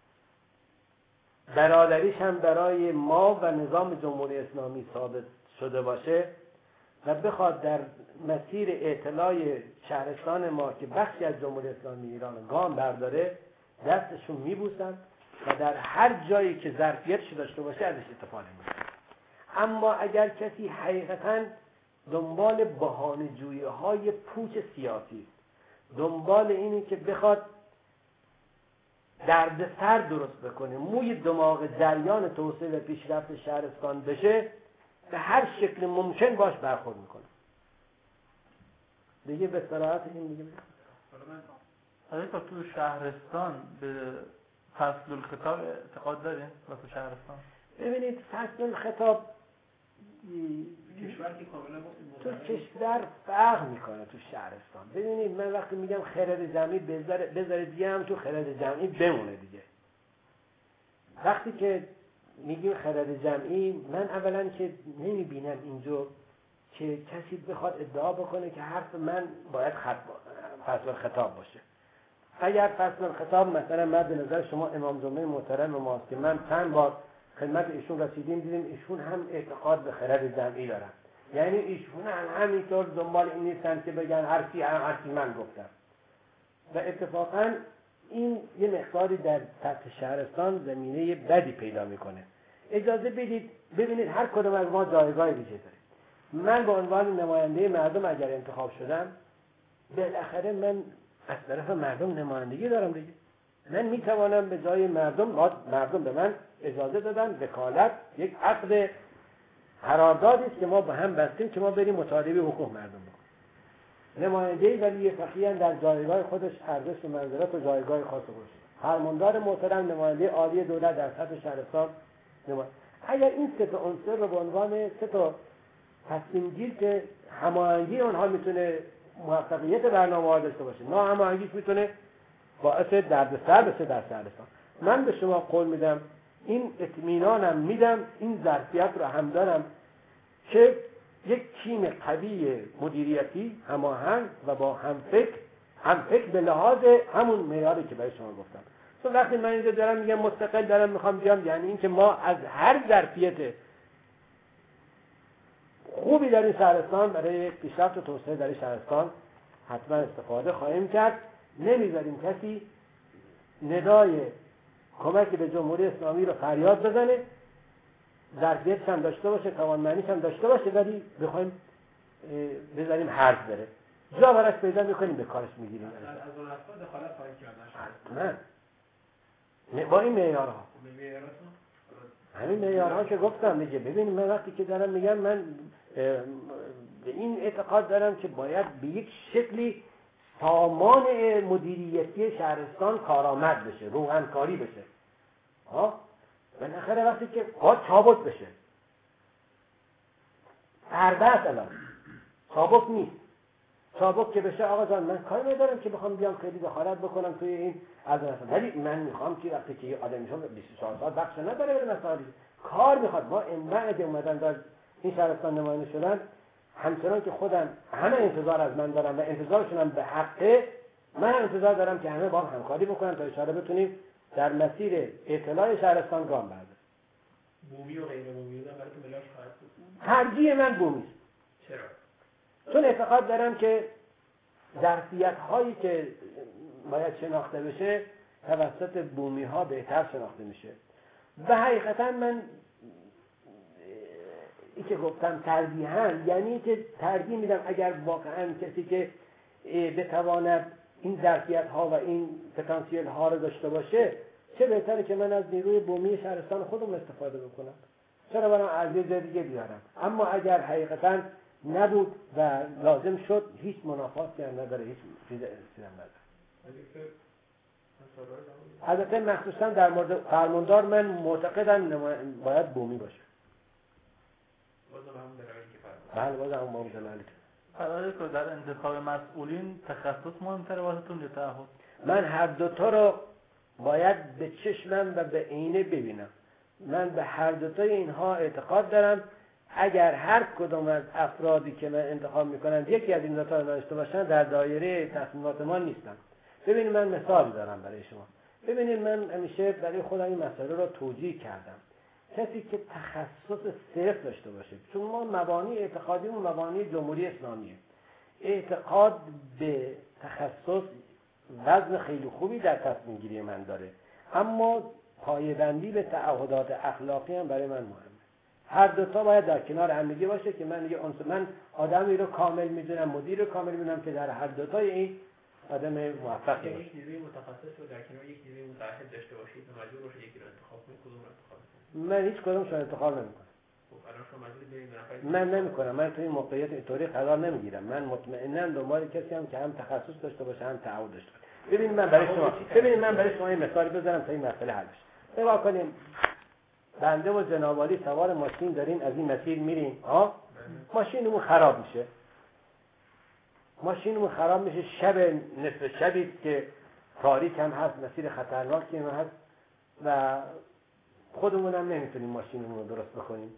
برادریش هم برای ما و نظام جمهوری اسلامی ثابت شده باشه و بخواد در مسیر اعتلاع شهرستان ما که بخشی از جمهوری اسلامی ایران گام برداره، دستشون میبوسن و در هر جایی که ظرفیتش داشته باشه ازش استفاده میکنن. اما اگر کسی حقیقتاً دنبال بهانه‌جویی های پوچ سیاسی، دنبال اینی که بخواد دردسر درست بکنه، موی دماغ جریان توسعه و پیشرفت شهرستان بشه، به هر شکل ممکن باش برخورد میکنه. دیگه به صراحت این دیگه آیا تا تو شهرستان به فصل الخطاب اعتقاد دارین؟ و تو شهرستان ببینید فصل الخطاب کشور که کاملا تو کشور فرق میکنه. تو شهرستان ببینید من وقتی میگم خرد جمعی بذاره دیگه هم تو خرد جمعی بمونه دیگه. وقتی که میگیم خرد جمعی، من اولا که نمیبینم اینجا که کسی بخواد ادعا بکنه که حرف من باید خط فصل خطاب باشه. اگر فصل خطاب مثلا مد نظر شما امام جمعه محترم ماست که من چند بار خدمت ایشون رسیدیم، دیدیم ایشون هم اعتقاد به خرد جمعی دارن. یعنی ایشون هم همینطور دنبال این نیستن که بگن هرچی هرچی من گفتم. و اتفاقا این یه مقداری در سطح شهرستان زمینه بدی پیدا میکنه. اجازه بدید ببینید هر کدوم از ما جایگاه ویژه داریم. من به عنوان نماینده مردم اگر انتخاب شدم، بالاخره من از طرف مردم نمایندگی دارم دیگه. من میتوانم به جای مردم، مردم به من اجازه دادن وکالت، یک عقد قراردادی است که ما با هم بستیم که ما بریم مطالبه حقوق مردم بکنیم. نماینده ولی فقیه در جایگاه خودش ارزش و منزلت و جایگاه خاص خودش. فرماندار محترم نماینده عالی دولت در سطح شهرستان نماینده. اگر این سه تا عنصر رو به عنوان سه تا تصمیم گیر که هماهنگی اونها میتونه موفقیت برنامه‌ها داشته باشه، ناهماهنگیش میتونه باعث دردسر بشه در شهرستان. من به شما قول میدم، این اطمینانم میدم، این ظرفیت رو هم دارم که یک تیم قوی مدیریتی هماهنگ و با همفکر همفکر به لحاظ همون معیاری که برای شما گفتم. چون وقتی من اینجا دارم میگم مستقل دارم میخوام بیام، یعنی اینکه ما از هر ظرفیت خوبی در این شهرستان برای پیشرفت و توسعه در این شهرستان حتما استفاده خواهیم کرد. نمیذاریم کسی ندای کمک به جمهوری اسلامی رو فریاد بزنه، ظرفیتش هم داشته باشه، توانمندیش هم داشته باشه، ولی بخوایم بذاریم حرف بره، جا براش پیدا میکنیم به کارش میگیریم. از اون افراد دخالت خواهید کردن حتما با این معیارها. همین معیارها که گفتم دیگه. ببینید من وقتی که دارم میگم، من به این اعتقاد دارم که باید به یک شکلی سامان مدیریتی شهرستان کارآمد بشه، روغنکاری بشه. ها بالاخره وقتی که باید چابک بشه، پرده الان چابک نیست. چابک که بشه آقا جان من کاری ندارم که بخوام بیام خیلی دخالت بکنم توی این از اصلا، ولی من میخوام که وقتی که یه آدمی شما بیست و چهار ساعت بخش نداره به مسائلی کار میخواد. ما اینقدر اومدن در این شهرستان نماینده شدن، همچنان که خودم همه انتظار از من دارم و انتظارشون هم به حقه، من انتظار دارم که همه با هم همکاری بکنن تا اشاره بتونیم در مسیر اطلاع شهرستان گام برداریم. بومی و غیر بومی بودن برای تو ملاش خواهد بود. ترجیح من بومی. چرا؟ چون اعتقاد دارم که ظرفیت هایی که باید شناخته بشه توسط بومی ها بهتر شناخته میشه. و حقیقتا من این که گفتم ترجیحاً، یعنی که ترجیح میدم اگر واقعا کسی که بتواند این ظرفیت ها و این پتانسیل ها رو داشته باشه، چه بهتره که من از نیروی بومی شهرستان خودم استفاده بکنم، چرا برام از یه جای دیگه بیارم. اما اگر حقیقتا نبود و لازم شد، هیچ منافاتی هم نداره، هیچ چیز هم نداره. البته مخصوصا در مورد فرماندار من معتقدم باید بومی باشه. بله بازم هم بومی دلالی. قراره که در انتخاب مسئولین تخصص مهمتره واسهتون یا تعهد؟ من هر دوتا رو باید به چشمم و به عینه ببینم. من به هر دوتای اینها اعتقاد دارم. اگر هر کدوم از افرادی که من انتخاب میکنم یکی از این دوتا رو داشته باشن، در دایره تصمیمات ما نیستم. ببینید من مثال دارم برای شما. ببینید من همیشه برای خودم این مسئله رو توجیه کردم. کسی که تخصص صرف داشته باشه، چون ما مبانی اعتقادیمون مبانی جمهوری اسلامیه، اعتقاد به تخصص وزن خیلی خوبی در تصمیم گیری من داره، اما پایه‌بندی به تعهدات اخلاقی هم برای من مهمه. هر دوتا باید در کنار هم دیگه باشه که من یه عنصر، من آدمی رو کامل میدونم، مدیر رو کامل میدونم که در هر دوتای این آدم موفقی باشه. یک نیروی متخصص رو در کنار یک نیروی متعهد داشته باشید و مجبور باشید یکی رو انتخاب کنید، کدوم رو انتخاب کنید؟ من هیچ کدومش رو انتخاب نمیکنم. خب الان شما مجبورید برید من نمیکنم. من توی این موقعیت اینطوری قرار نمیگیرم. من مطمئنا دنبال کسی هم که هم تخصص داشته باشه هم تعهد داشته باشه. ببینید من برای شما ببینید من برای شما این مثالی بزنم تا این مسئله حل بشه. نگاه کنیم، بنده و جناب عالی سوار ماشین دارین از این مسیر میریم، ها ماشینمون خراب میشه. ماشینمون خراب میشه شب نصف شبی که تاریک هم هست، مسیر خطرناکی هم هست و خودمون هم نمیتونیم ماشینمون رو درست بکنیم.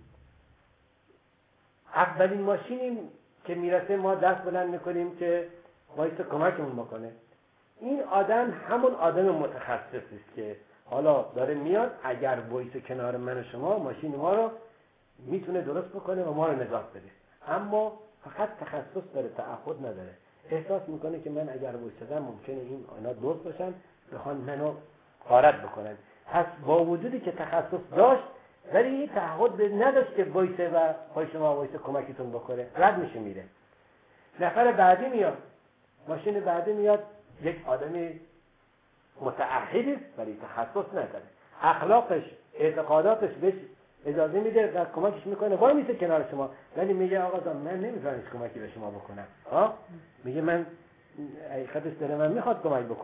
اولین ماشینی که میرسه ما دست بلند میکنیم که باعث کمکمون بکنه. این آدم همون آدم متخصصی است که حالا داره میاد، اگر وایس کنار من و شما ماشین ما رو میتونه درست بکنه و ما رو نجات بده. اما فقط تخصص داره، تعهد نداره. احساس میکنه که من اگر وایسادم ممکنه این آنها دوست باشن، بخوان منو غارت بکنن. پس با وجودی که تخصص داشت ولی این تعهد نداشت که وایسه و پای شما وایسه کمکتون بکنه، رد میشه میره. نفر بعدی میاد، ماشین بعدی میاد، یک آدمی متعهد است ولی تخصص نداره. اخلاقش، اعتقاداتش بهش اجازه میده و کمکش میکنه، وای میسه کنار شما، ولی میگه آقا جان من نمیتونم کمکی به شما بکنم. ها میگه من حقیقتش دل من میخواد کمک بکنم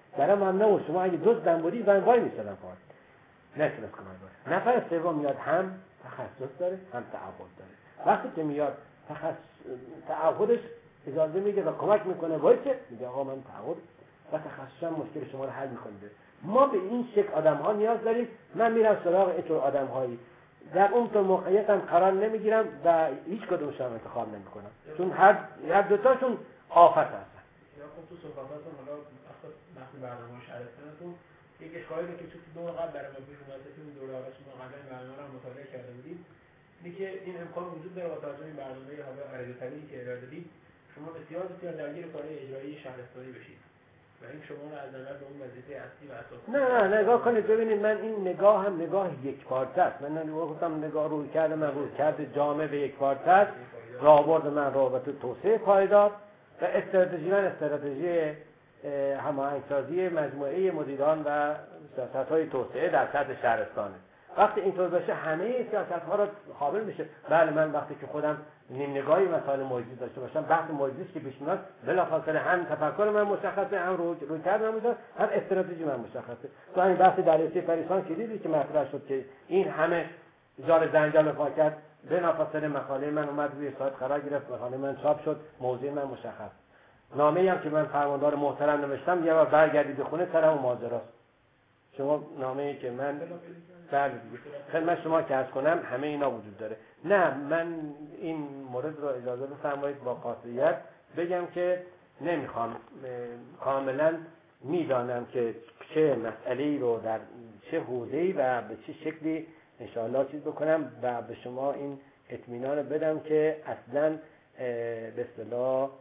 برای ممنوع شما اگه دزدم بودی من وای میستادم پاهات نتونست کمک کنه. نفر سوم میاد هم تخصص داره هم تعهد داره. وقتی که میاد تخصص تعهدش اجازه میگه و کمک میکنه وایسه میگه آقا من تعهد و تخصصم مشکل شما رو حل میکنه. ما به این شکل آدم ها نیاز داریم. من میرم سراغ اینطور آدم هایی در اون طور موقعیت هم قرار نمیگیرم و هیچ کدومشون هم انتخاب نمیکنم چون هر هر دو تاشون آفت هستن. یا خب تو صحبتاتون حالا اصلا وقتی برنامه شهرستانتون یک اشکالی که تو دور قبل برای ما پیش اومد تو این دوره اول شما قبلا برنامه رو مطالعه کرده بودید اینه که این امکان وجود داره با توجه به برنامه حالا عرضه طبیعی که ارائه دادید شما بسیار بسیار درگیر کارهای اجرایی شهرستانی بشید و این شما رو از نظر به اون وظیفه اصلی و اساسی نه نه نگاه کنید ببینید من این نگاه هم نگاه یک پارچه است. من نگاه گفتم نگاه روی کرده من روی کرده جامعه به یک پارچه است. راهبرد من رابطه توسعه پایدار و استراتژی من استراتژی هماهنگسازی مجموعه مدیران و سیاست‌های توسعه در سطح شهرستانه. وقتی اینطور بشه همه سیاست‌ها رو قابل میشه. بله من وقتی که خودم نیم نگاهی مسائل محیطی داشته باشم بحث محیطی که پیش میاد بلافاصله هم تفکر من مشخصه هم روی روی کرد من مشخصه هم استراتژی من مشخصه. تو همین بحث دریاچه پریسان که دیدید که مطرح شد که این همه جار زنجان پا کرد بلافاصله مقاله من اومد روی سایت قرار گرفت مقاله من چاپ شد موضوع من مشخص. نامه‌ای هم که من فرماندار محترم نوشتم یه بار برگردید خونه سرم و ماجراست. شما نامه‌ای که من بله خدمت شما که عرض کنم همه اینا وجود داره. نه من این مورد رو اجازه بفرمایید با قاطعیت بگم که نمیخوام کاملا میدانم که چه مسئله‌ای رو در چه حوزه‌ای و به چه شکلی انشاءالله چیز بکنم و به شما این اطمینان رو بدم که اصلا به اصطلاح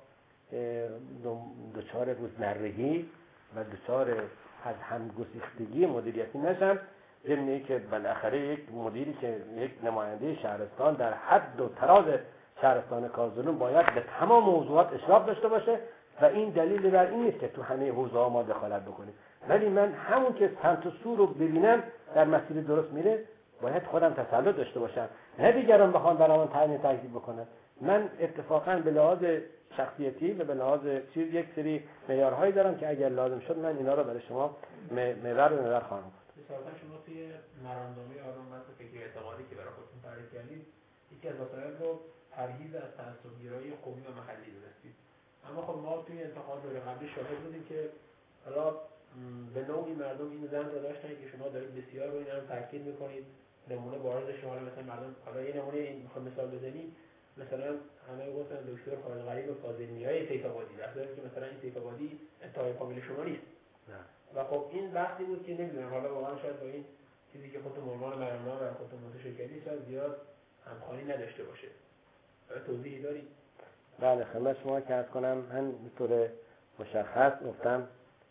دچار روزمرگی و دچار از همگسیختگی مدیریتی نشم. ضمن که بالاخره یک مدیری که یک نماینده شهرستان در حد و تراز شهرستان کارزارون باید به تمام موضوعات اشراف داشته باشه و این دلیل بر این نیست که تو همه حوزه‌ها ما دخالت بکنیم. ولی من همون که سمت و سو رو ببینم در مسیر درست میره باید خودم تسلط داشته باشم نه دیگران بخوان برام تعیین تکلیف بکنن. من اتفاقا به لحاظ شخصیتی و به لحاظ چیز یک سری معیارهایی دارم که اگر لازم شد من اینا رو برای شما محور به نظر خواهم گرفت. مثلا شما توی مرامنامه آرام بحث فکری اعتقادی که برای خودتون تعریف کردید یکی از مسائل رو پرهیز از تعصب‌گرایی قومی و محلی دونستید. اما خب ما توی انتخاب دوره قبلی شاهد بودیم که حالا به نوعی مردم این زن رو داشتن که شما دارید بسیار روی این هم تاکید می‌کنید. نمونه بارز شما مثلا مردم حالا یه نمونه این می‌خوام مثال بزنید مثلا همه گفتن دکتر خالد غریب فاضلی‌های سیف‌آبادی در حالی که مثلا این سیف‌آبادی انتهای فامیل شما نیست. نه. و خب این بحثی بود که نمیدونم حالا واقعا شاید با این چیزی که خودتون عنوان مرامنامه و خودتون منتشر کردید شاید زیاد همخوانی نداشته باشه. توضیحی دارید؟ بله خدمت شما که عرض کنم من به طور مشخص گفتم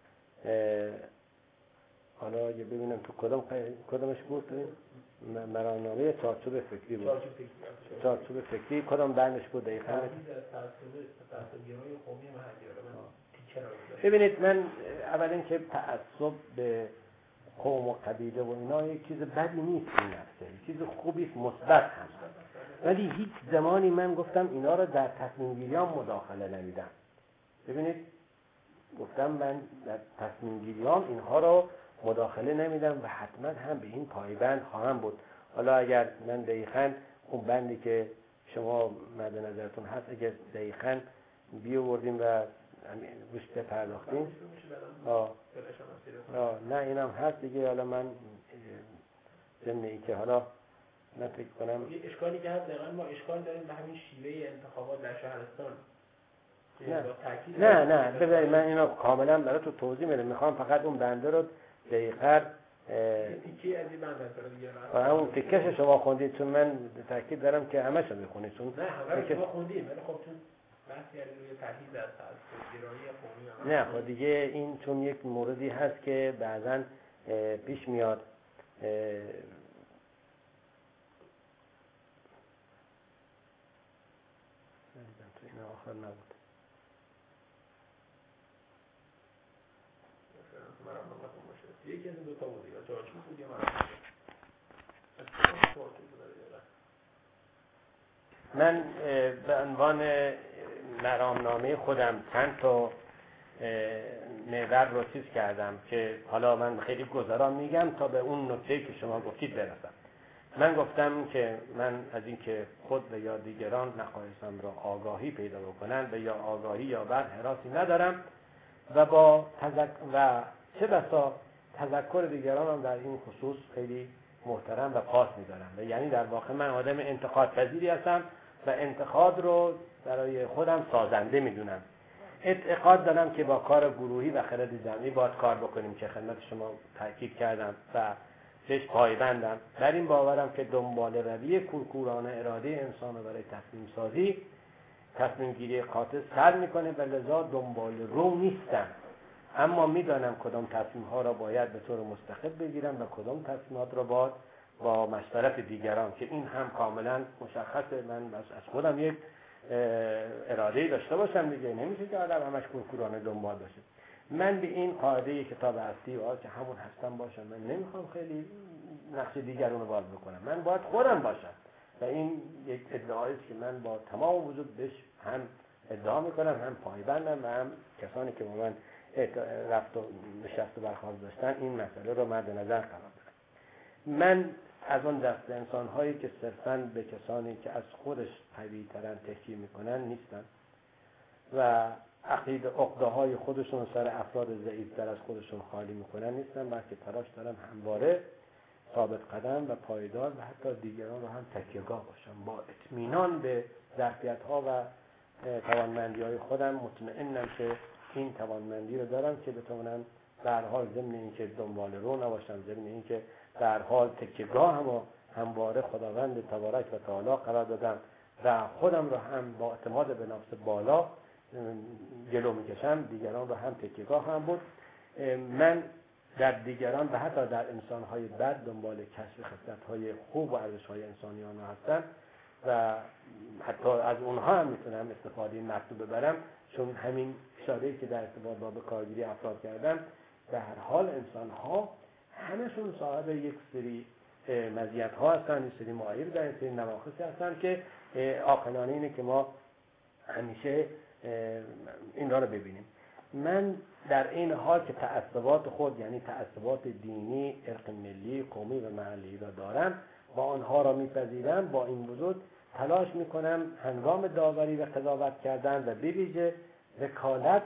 حالا اگه ببینم تو کدوم کدومش بود مرامنامه چارچوب فکری بود. چارچوب فکری. چارچوب فکری کدوم بندش بود دقیقاً؟ تعصب‌گرایی قومی و محلی. ببینید من اول اینکه تعصب به قوم و قبیله و اینا یک چیز بدی نیست این نفسه، یک چیز خوبی است مثبت هست. ولی هیچ زمانی من گفتم اینا رو در تصمیم گیریام مداخله نمیدم. ببینید گفتم من در تصمیم گیریام اینها رو مداخله نمیدم و حتما هم به این پایبند خواهم بود. حالا اگر من دقیقاً اون بندی که شما مد نظرتون هست اگر دقیقاً بیاوردیم و روش بپرداختیم آه آه نه اینم هست دیگه. حالا من ضمن این که حالا من فکر کنم یه اشکالی که هست دقیقا ما اشکال داریم به همین شیوه انتخابات در شهرستان. نه نه نه ببینید من اینو کاملا برای تو توضیح میدم. میخوام فقط اون بنده رو دقیقاً تیکه از این بنده رو دیگه نه اون تیکش شما خوندید چون من تاکید دارم که همه‌شو بخونید چون نه همه شما خوندید ولی خب چون بحثی روی تحلیل از تعصب‌گرایی قومی نه خب دیگه این چون یک موردی هست که بعضاً پیش میاد تو این آخر نبود یکی از این دو تا بود یا چارچوب بود یا من به عنوان مرامنامه خودم چند تا محور رو چیز کردم که حالا من خیلی گذرا میگم تا به اون نکته‌ای که شما گفتید برسم. من گفتم که من از این که خود و یا دیگران نخواهشم را آگاهی پیدا بکنن و یا آگاهی یا بر حراسی ندارم و با تذک... و چه بسا تذکر دیگران هم در این خصوص خیلی محترم و پاس می‌دارم و یعنی در واقع من آدم انتقاد پذیری هستم و انتقاد رو برای خودم سازنده می‌دونم. اعتقاد دارم که با کار گروهی و خرد جمعی باید کار بکنیم که خدمت شما تاکید کردم و بهش پایبندم. در این باورم که دنبال روی کورکورانه اراده انسان رو برای تصمیم سازی تصمیم گیری قاطع سر میکنه و لذا دنبال رو نیستم، اما میدانم کدام تصمیم ها را باید به طور مستقل بگیرم و کدام تصمیمات را باید با مشورت دیگران، که این هم کاملا مشخصه. من از خودم یک اراده‌ای داشته باشم دیگه، نمیشه که آدم همش کورکورانه دنبال باشه. من به این قاعده کتاب اصلی و که همون هستم باشم. من نمیخوام خیلی نقش دیگران رو باز بکنم، من باید خودم باشم و این یک ادعایی است که من با تمام وجود بهش هم ادعا میکنم، هم پایبندم و هم کسانی که با من رفت و نشست و برخورد داشتن این مسئله رو مد نظر قرار دادم. من از اون دست انسان‌هایی که صرفاً به کسانی که از خودش قوی‌ترن تکیه میکنن نیستن و عقیده عقده‌های خودشون سر افراد ضعیف‌تر از خودشون خالی میکنن نیستن، بلکه تلاش دارم همواره ثابت قدم و پایدار و حتی دیگران رو هم تکیه‌گاه باشم. با اطمینان به ظرفیت‌ها و توانمندی‌های خودم مطمئنم که این توانمندی رو دارم که بتونم در حال ضمن اینکه دنبال رو نباشم، ضمن اینکه در حال تکیه‌گاه هم همواره خداوند تبارک و تعالی قرار دادم و خودم رو هم با اعتماد به نفس بالا جلو میکشم، دیگران رو هم تکیه‌گاه هم بود. من در دیگران و حتی در انسان‌های بد دنبال کشف خصلت‌های خوب و ارزش‌های انسانیان هستم و حتی از اونها هم میتونم استفاده مطلوب ببرم، چون همین اشاره‌ای که در ارتباط با به کارگیری افراد کردم، در هر حال انسان‌ها همشون صاحب یک سری مزیت‌ها هستن، یک سری معایب دارن، یک سری نواقصی هستن که عاقلانه اینه که ما همیشه این را رو ببینیم. من در این حال که تعصبات خود، یعنی تعصبات دینی، ارق ملی، قومی و محلی را دارم، با آنها را میپذیرم، با این وجود تلاش میکنم هنگام داوری و قضاوت کردن و به ویژه وکالت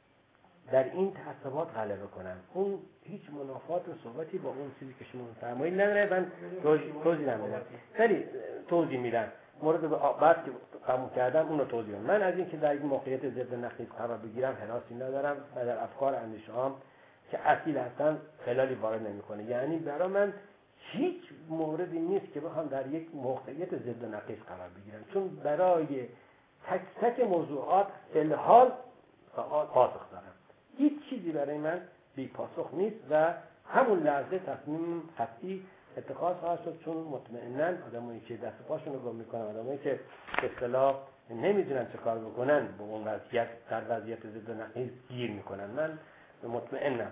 در این تعصبات غلبه کنم. اون هیچ منافات و صحبتی با اون چیزی که شما فرمایید نداره. من توضیح نمیدم، خیلی توضیح میدم. مورد بعد که قبول کردم اون رو توضیح میدم. من از این که در این موقعیت ضد نقیض قرار بگیرم حراسی ندارم و در افکار اندیشه‌هام که اصیل هستن خلالی وارد نمیکنه. یعنی برای من هیچ موردی نیست که بخوام در یک موقعیت ضد نقیض قرار بگیرم، چون برای تک تک موضوعات الحال پاسخ دارم. هیچ چیزی برای من بی پاسخ نیست و همون لحظه تصمیم قطعی اتخاذ خواهد شد، چون مطمئناً آدمایی که دست پاشون رو گم میکنن، آدمایی که به اصطلاح نمیدونن چه کار بکنن، به اون وضعیت در وضعیت ضد نقیض گیر میکنن. من مطمئنم.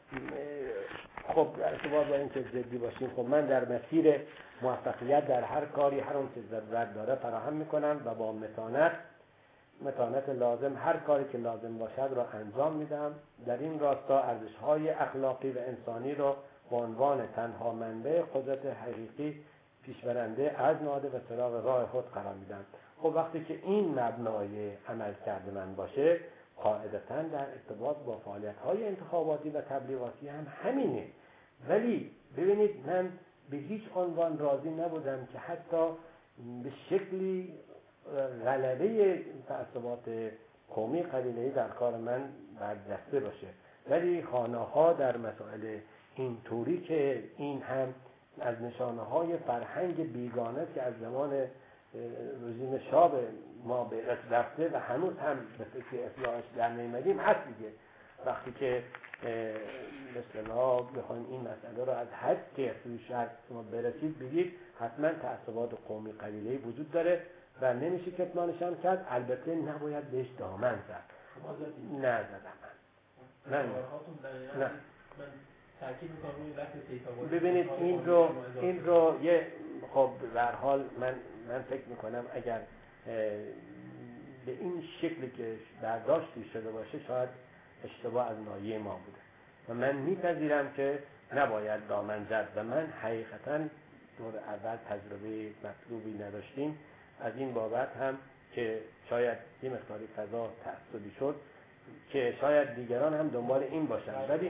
خب در ارتباط با اینکه جدی باشیم، خب من در مسیر موفقیت در هر کاری هر اون چه ضرورت داره فراهم میکنم و با متانت متانت لازم هر کاری که لازم باشد را انجام میدم. در این راستا ارزش‌های اخلاقی و انسانی را به عنوان تنها منبع قدرت حقیقی پیشبرنده از نهاده و سراغ راه خود قرار میدم. خب وقتی که این مبنای عمل کرده من باشه، قاعدتاً در ارتباط با فعالیت‌های انتخاباتی و تبلیغاتی هم همینه. ولی ببینید من به هیچ عنوان راضی نبودم که حتی به شکلی غلبه تعصبات قومی قبیله‌ای در کار من برجسته باشه. ولی خانه‌ها در مسائل این طوری که این هم از نشانه‌های فرهنگ بیگانه که از زمان رژیم شاه ما به رفته و هنوز هم به فکر اصلاحش در نیامدیم هست دیگه. وقتی که به اصطلاح بخوایم این مسئله رو از حد که سوی شرط شما برسید بگید، حتما تعصبات قومی قبیله‌ای وجود داره و نمیشه کتمانشان کرد. البته نباید بهش دامن زد. نه زدم من نه نه ببینید این رو این رو یه خب به هر حال من من فکر میکنم اگر به این شکلی که برداشتی شده باشه شاید اشتباه از ناحیه ما بوده و من میپذیرم که نباید دامن زد و من حقیقتا دور اول تجربه مطلوبی نداشتیم. از این بابت هم که شاید یه مقداری فضا تعصبی شد که شاید دیگران هم دنبال این باشن، ولی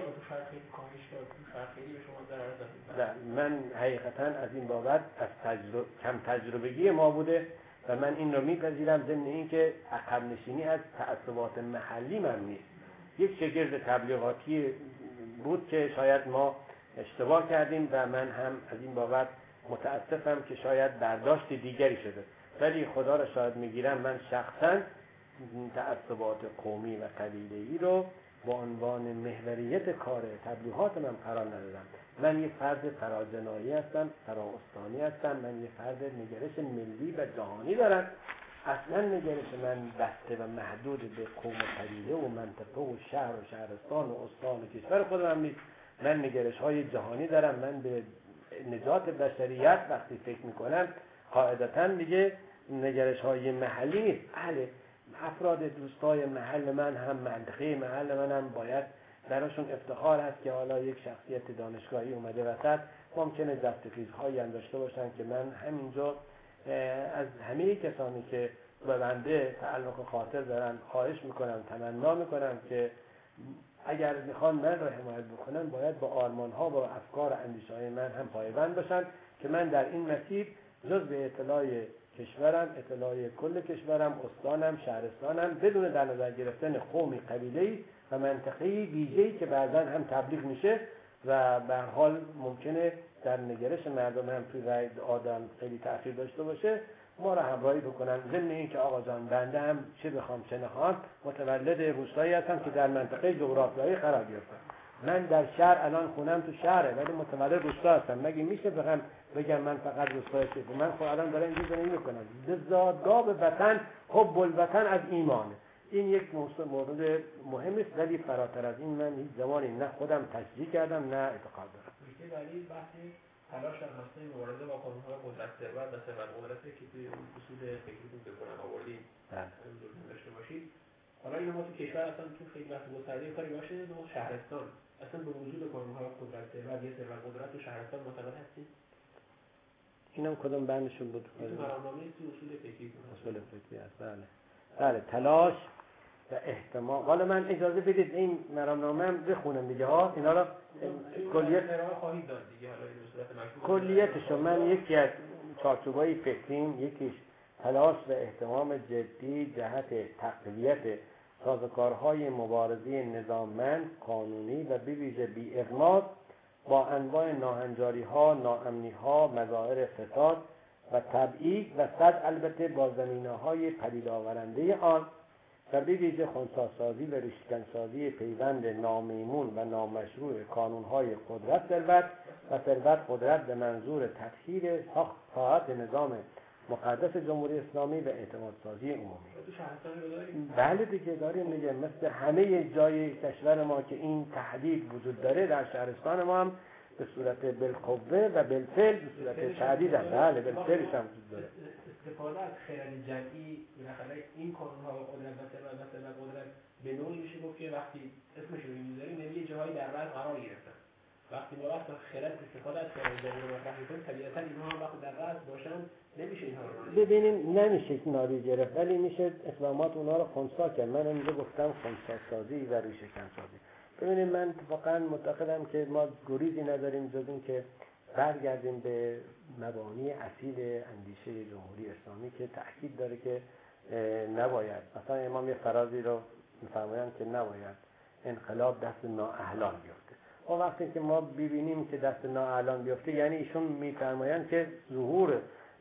من حقیقتا از این بابت از تجربه کم تجربگی ما بوده و من این رو میپذیرم، ضمن این که عقب نشینی از تعصبات محلی من نیست. یک شگرد تبلیغاتی بود که شاید ما اشتباه کردیم و من هم از این بابت متاسفم که شاید برداشت دیگری شده، ولی خدا را شاید میگیرم من شخصا تعصبات قومی و قبیله‌ای رو با عنوان محوریت کار تبلیغات من قرار ندادم. من یک فرد فراجنایی هستم، فرااستانی هستم، من یک فرد نگرش ملی و جهانی دارم. اصلا نگرش من بسته و محدود به قوم و قبیله و منطقه و شهر و شهرستان و استان و کشور خودم نیست. من نگرش های جهانی دارم. من به نجات بشریت وقتی فکر میکنم قاعدتاً دیگه نگرش های محلی نیست. بله، افراد دوستای محل من هم منطقه محل من هم باید درشون افتخار هست که حالا یک شخصیت دانشگاهی اومده وسط، ممکنه دستخیزهایی هم داشته باشن که من همینجا از همه کسانی که به بنده تعلق خاطر دارن خواهش میکنم، تمنا میکنم که اگر میخوان من رو حمایت بکنن باید با آرمان ها و افکار و اندیشه های من هم پایبند باشن که من در این مسیر جز به اطلاع کشورم، اطلاع کل کشورم، استانم، شهرستانم، بدون در نظر گرفتن قومی، قبیله‌ای و منطقه‌ای ویژه‌ای که بعضا هم تبلیغ میشه و به هر حال ممکنه در نگرش مردم هم توی رأی آدم خیلی تأثیر داشته باشه، ما را همراهی بکنن. ضمن این که آقا جان بنده هم چه بخوام چه نخوام متولد روستایی هستم که در منطقه جغرافیایی قرار گرفتم. من در شهر الان خونم تو شهره ولی متولد روستا هستم. مگه میشه بگم بگم من فقط روستایی هستم؟ من خب الان دارم اینجوری زندگی میکنم. زادگاه وطن، حب الوطن از ایمانه. این یک مورد مهم است، ولی فراتر از این من هیچ زمانی نه خودم تشجیع کردم نه اعتقاد دارم. میشه ولی بحثی تلاش در راستای مبارزه با قانون‌های قدرت ثروت و ثروت قدرتی که توی اصول فکریتون بکنم آوردید داشته باشید. حالا اینو ما تو کشور اصلا تو خیلی وقت گسترده کاری باشه دو شهرستان اصلا به وجود قانون‌های قدرت ثروت یا ثروت قدرت تو شهرستان معتقد هستید؟ اینم کدوم بندشون بود؟ تو مرامنامه تو اصول فکریتون. اصول فکری است. بله. بله، تلاش و احتمال. حالا من اجازه بدید این مرامنامه هم بخونم دیگه ها، اینا را کلیت ارائه خواهید داد دیگه. حالا این صورت مکتوب کلیتشو من یکی از چارچوبای فکریم یکیش تلاش و اهتمام جدی جهت تقویت سازوکارهای مبارزه نظاممند، قانونی و بویژه بی اغماض با انواع ناهنجاری‌ها، ناامنی‌ها، مظاهر فساد و تبعیض و صد البته با زمینه‌های پدید آورنده آن و بویژه خنثی‌سازی و ریشه‌کن‌سازی پیوند نامیمون و نامشروع کانون‌های قدرت ثروت و ثروت قدرت به منظور تطهیر ساحت نظام مقدس جمهوری اسلامی و اعتماد سازی عمومی. بله دیگه داریم دیگه، مثل همه جای کشور ما که این تهدید وجود داره در شهرستان ما هم به صورت بالقوه و بالفعل به صورت تهدید هم بله بالفعلش هم وجود داره. استفاده از خرد جمعی بالاخره این کانون‌ها قدرت و ثروت و ثروت قدرت به نوعی میشه گفت که وقتی اسمش رو میذاریم یه جاهایی در رأس قرار گرفتن. وقتی ما وقت خرد استفاده از خرد جمعی رو مطرح می‌کنیم طبیعتاً اینها هم وقت در رأس باشن نمیشه اینها رو ببینیم نمیشه نادی گرفت، ولی میشه اسلامات اونها رو خنثی کرد. من اینجا گفتم خنثی سازی و ریشه کن سازی. ببینید من اتفاقاً معتقدم که ما گریزی نداریم جز این که برگردیم به مبانی اصیل اندیشه جمهوری اسلامی که تأکید داره که نباید، مثلا امام یه فرازی رو می‌فرمایند که نباید انقلاب دست نااهلان بیفته. و وقتی که ما ببینیم که دست نااهلان بیفته یعنی ایشون می‌فرمایند که ظهور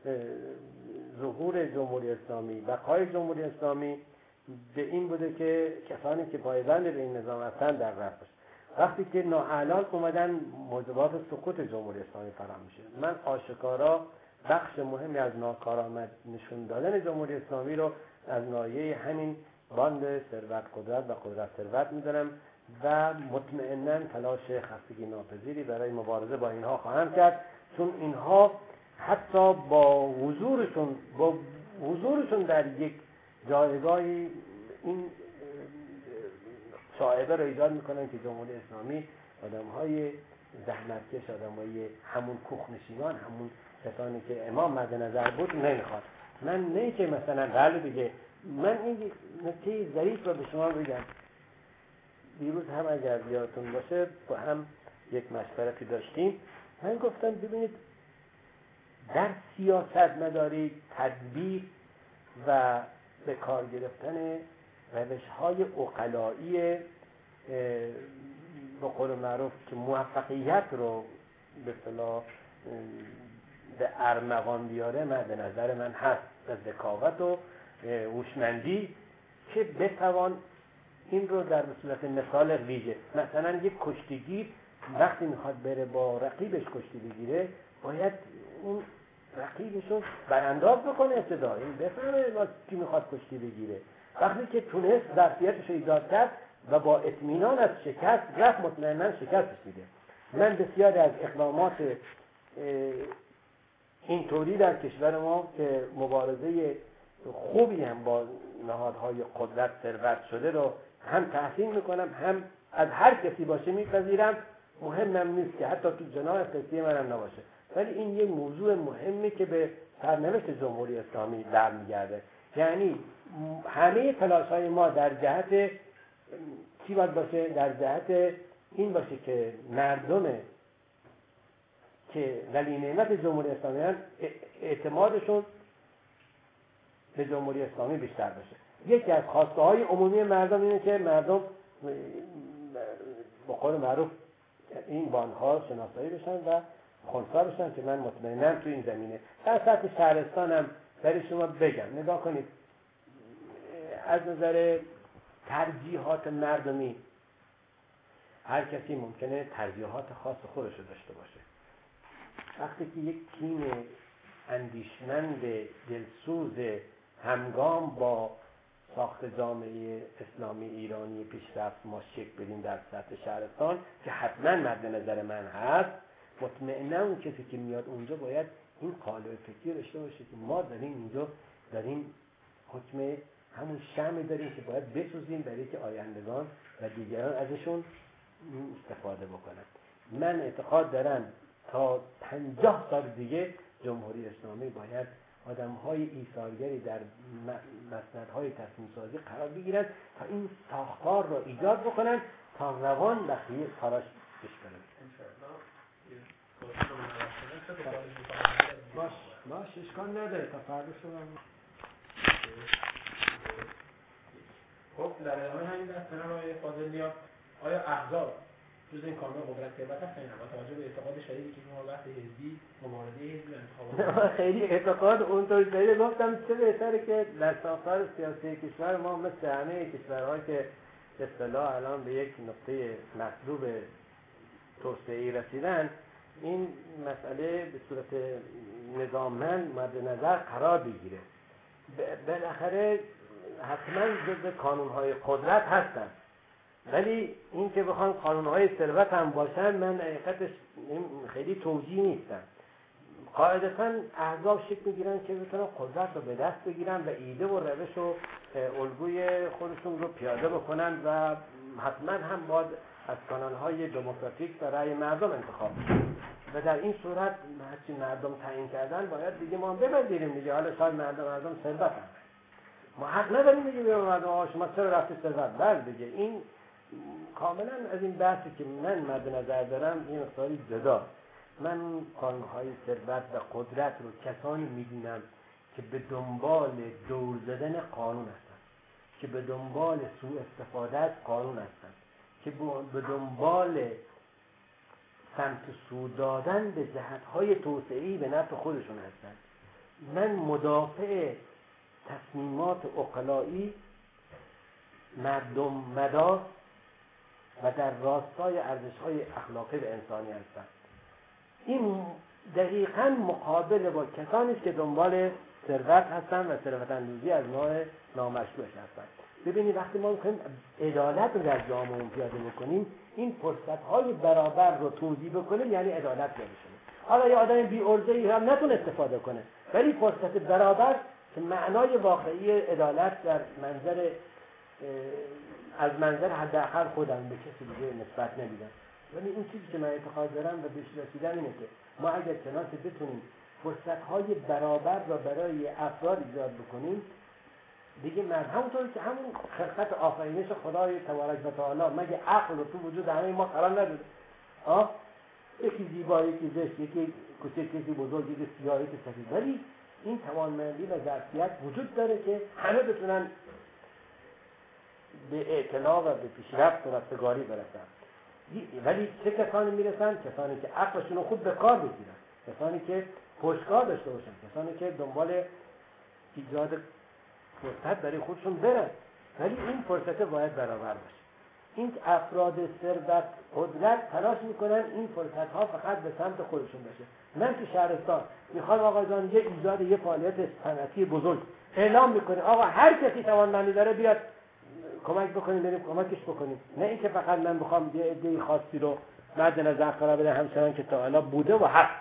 ظهور جمهوری اسلامی، بقای جمهوری اسلامی به این بوده که کسانی که پایبند به این نظام هستند در رأس باشه. وقتی که نااهلان اومدن موجبات سقوط جمهوری اسلامی فراهم میشه. من آشکارا بخش مهمی از ناکارآمد نشون دادن جمهوری اسلامی رو از ناحیه همین باند ثروت قدرت و قدرت ثروت میدونم و مطمئناً تلاش خستگی ناپذیری برای مبارزه با اینها خواهم کرد، چون اینها حتی با حضورشون با حضورشون در یک جایگاهی این شایعه رو ایجاد میکنن که جمهوری اسلامی آدم‌های زحمتکش، آدم‌های همون کوخ‌نشینان، همون کسانی که امام مد نظر بود نمیخواد. من نه که مثلا بله دیگه، من این نکته ظریف رو به شما بگم. دیروز هم اگر یادتون باشه با هم یک مشورتی داشتیم، من گفتم ببینید در سیاست مداری تدبیر و به کار گرفتن روش‌های عقلایی به قول معروف که موفقیت رو به اصطلاح به ارمغان بیاره مد نظر من هست، و ذکاوت و هوشمندی که بتوان این رو در صورت مثال ویژه، مثلا یک کشتیگیر وقتی میخواد بره با رقیبش کشتی بگیره باید اون رقیبش رو برانداز بکنه ابتدا، این بفهمه کی میخواد کشتی بگیره. وقتی که تونست ظرفیتش رو ایجاد کرد و با اطمینان از شکست رفت، مطمئنا شکستش میده. من بسیاری از اقدامات اینطوری در کشور ما که مبارزه خوبی هم با نهادهای قدرت ثروت شده رو هم تحسین میکنم، هم از هر کسی باشه میپذیرم، مهمم نیست که حتی تو جناح قصی منم نباشه، ولی این یه موضوع مهمی که به سرنوشت جمهوری اسلامی برمیگرده. یعنی همه تلاش‌های ما در جهت چی باید باشه؟ در جهت این باشه که مردم که ولی نعمت جمهوری اسلامی اعتمادشون به جمهوری اسلامی بیشتر بشه. یکی از خواسته‌های عمومی مردم اینه که مردم به قول معروف این بانها شناسایی بشن و خنثی بشن، که من مطمئنم تو این زمینه در سطح شهرستان هم برای شما بگم. نگاه کنید، از نظر ترجیحات مردمی هر کسی ممکنه ترجیحات خاص خودش رو داشته باشه. وقتی که یک تیم اندیشمند دلسوز همگام با ساخت جامعه اسلامی ایرانی پیشرفت ما شکل بدیم در سطح شهرستان که حتما مد نظر من هست، مطمئنا اون کسی که میاد اونجا باید این قالب فکری داشته باشه که ما داریم اینجا داریم حکم همون شمعی داریم که باید بسوزیم برای که آیندگان و دیگران ازشون استفاده بکنن. من اعتقاد دارم تا پنجاه سال دیگه جمهوری اسلامی باید آدم‌های ایثارگری در مسندهای تصمیم سازی قرار بگیرن تا این ساختار رو ایجاد بکنن تا روان بخیه کاراش پیش بره. باش باش اشکال نداره تا فردا شما. خب در ادامه همین دست من آقای فاضلیا، آیا احزاب جز این کانون قدرت ثروت هستن با توجه به اعتقاد شدیدی که ما وقت حزبی مبارزه حزبی انتخابات خیلی اعتقاد اونطوری شده، گفتم چه بهتره که در ساختار سیاسی کشور ما مثل همه کشورهایی که به اصطلاح الان به یک نقطه مطلوب توسعه‌ای رسیدن این مسئله به صورت نظاممند مد نظر قرار بگیره. بالاخره حتما جزء قانون‌های قدرت هستن، ولی این که بخوان قانون‌های ثروت هم باشن من حقیقتش خیلی توجیه نیستم. قاعدتاً احزاب شکل می‌گیرن که بتونن قدرت رو به دست بگیرن و ایده و روش و الگوی خودشون رو پیاده بکنن و حتما هم باید از کانال‌های دموکراتیک و رأی مردم انتخاب بشن و در این صورت هرچی مردم تعیین کردن باید دیگه ما هم بپذیریم دیگه. حالا شاید مردم مردم ثروتن، ما حق نداریم دیگه به مردم آقا شما چرا رفتی ثروت؟ بله دیگه این کاملا از این بحثی که من مد نظر دارم این مقداری جدا. من قانون‌های ثروت و قدرت رو کسانی می‌بینم که به دنبال دور زدن قانون هستن، که به دنبال سوء استفاده از قانون هستن، که به دنبال سمت سو دادن به جهت‌های توسعه‌ای به نفع خودشون هستن. من مدافع تصمیمات عقلایی مردم مدار و در راستای ارزش‌های اخلاقی و انسانی هستند. این دقیقاً مقابل با کسانی است که دنبال ثروت هستند و ثروت اندوزی از نوع نامشروع هستند. ببینید وقتی ما می‌خوایم عدالت رو در جامعه پیاده بکنیم، این فرصت‌های برابر رو توزیع بکنیم یعنی عدالت پیاده شده. حالا یه آدم بی‌عرضه‌ای هم نتونه استفاده کنه، ولی فرصت برابر که معنای واقعی عدالت در منظر از منظر حداقل خودم به کسی دیگه نسبت نمیدم. ولی این چیزی که من اعتقاد دارم و بهش رسیدم اینه که ما اگر چنانچه بتونیم فرصت‌های برابر را برای افراد ایجاد بکنیم، دیگه من همونطور که همون خلقت آفرینش خدای تبارک و تعالی مگه عقل رو تو وجود همه ما قرار نداده؟ آه یکی زیبا، یکی زشت، یکی کوچک، یکی بزرگ، یکی سیاه، یکی سفید، ولی این توانمندی و ظرفیت وجود داره که همه بتونن به اعتلا و به پیشرفت و رستگاری برسن. ولی چه کسانی میرسن؟ کسانی که عقلشون رو خوب به کار بگیرن، کسانی که پشتکار داشته باشن، کسانی که دنبال ایجاد فرصت برای خودشون برن. ولی این فرصت باید برابر باشه. این افراد ثروت قدرت تلاش میکنن این فرصت ها فقط به سمت خودشون بشه. من تو شهرستان میخوام آقا جان یه ایجاد یه فعالیت صنعتی بزرگ اعلام میکنه، آقا هر کسی توانمندی داره بیاد کمک بکنیم، بریم کمکش بکنیم. نه اینکه فقط من بخوام یه ایده خاصی رو مد نظر قرار بدم، همچنان که تا حالا بوده و هست.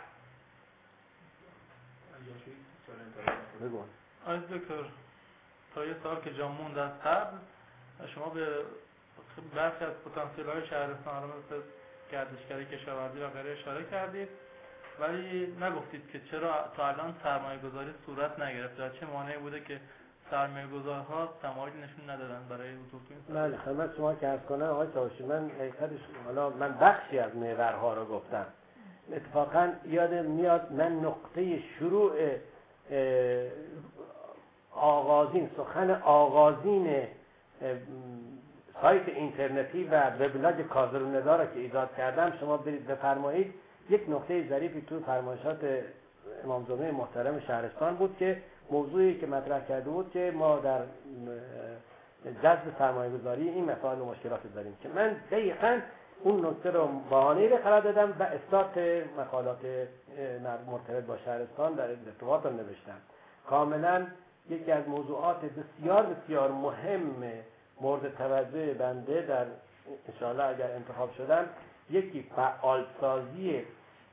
بگو. از دکتر تا یه سال که جا موند از قبل شما به برخی از پتانسیل‌های شهرستان رو مثل گردشگری، کشاورزی و غیره اشاره کردید، ولی نگفتید که چرا تا الان سرمایه‌گذاری صورت نگرفته، چه مانعی بوده که سرمایه‌گذارها تمایل نشون ندادن برای حضور تو این؟ بله، خدمت شما که عرض کنم آقای چاوشی، من حقیقتش حالا من بخشی از محورها رو گفتم. اتفاقا یادم میاد من نقطه شروع آغازین سخن آغازین سایت اینترنتی و وبلاگ کاظم‌الندا را که ایجاد کردم، شما برید بفرمایید، یک نکته ظریفی تو فرمایشات امام جمعه محترم شهرستان بود که موضوعی که مطرح کرده بود که ما در جذب سرمایه‌گذاری این مسائل و مشکلات داریم، که من دقیقاً اون نکته رو بهانه‌ای رو قرار دادم و استارت مقالات مرتبط با شهرستان در ارتباط رو نوشتم. کاملاً یکی از موضوعات بسیار بسیار مهم مورد توجه بنده در انشاءالله اگر انتخاب شدم، یکی فعالسازی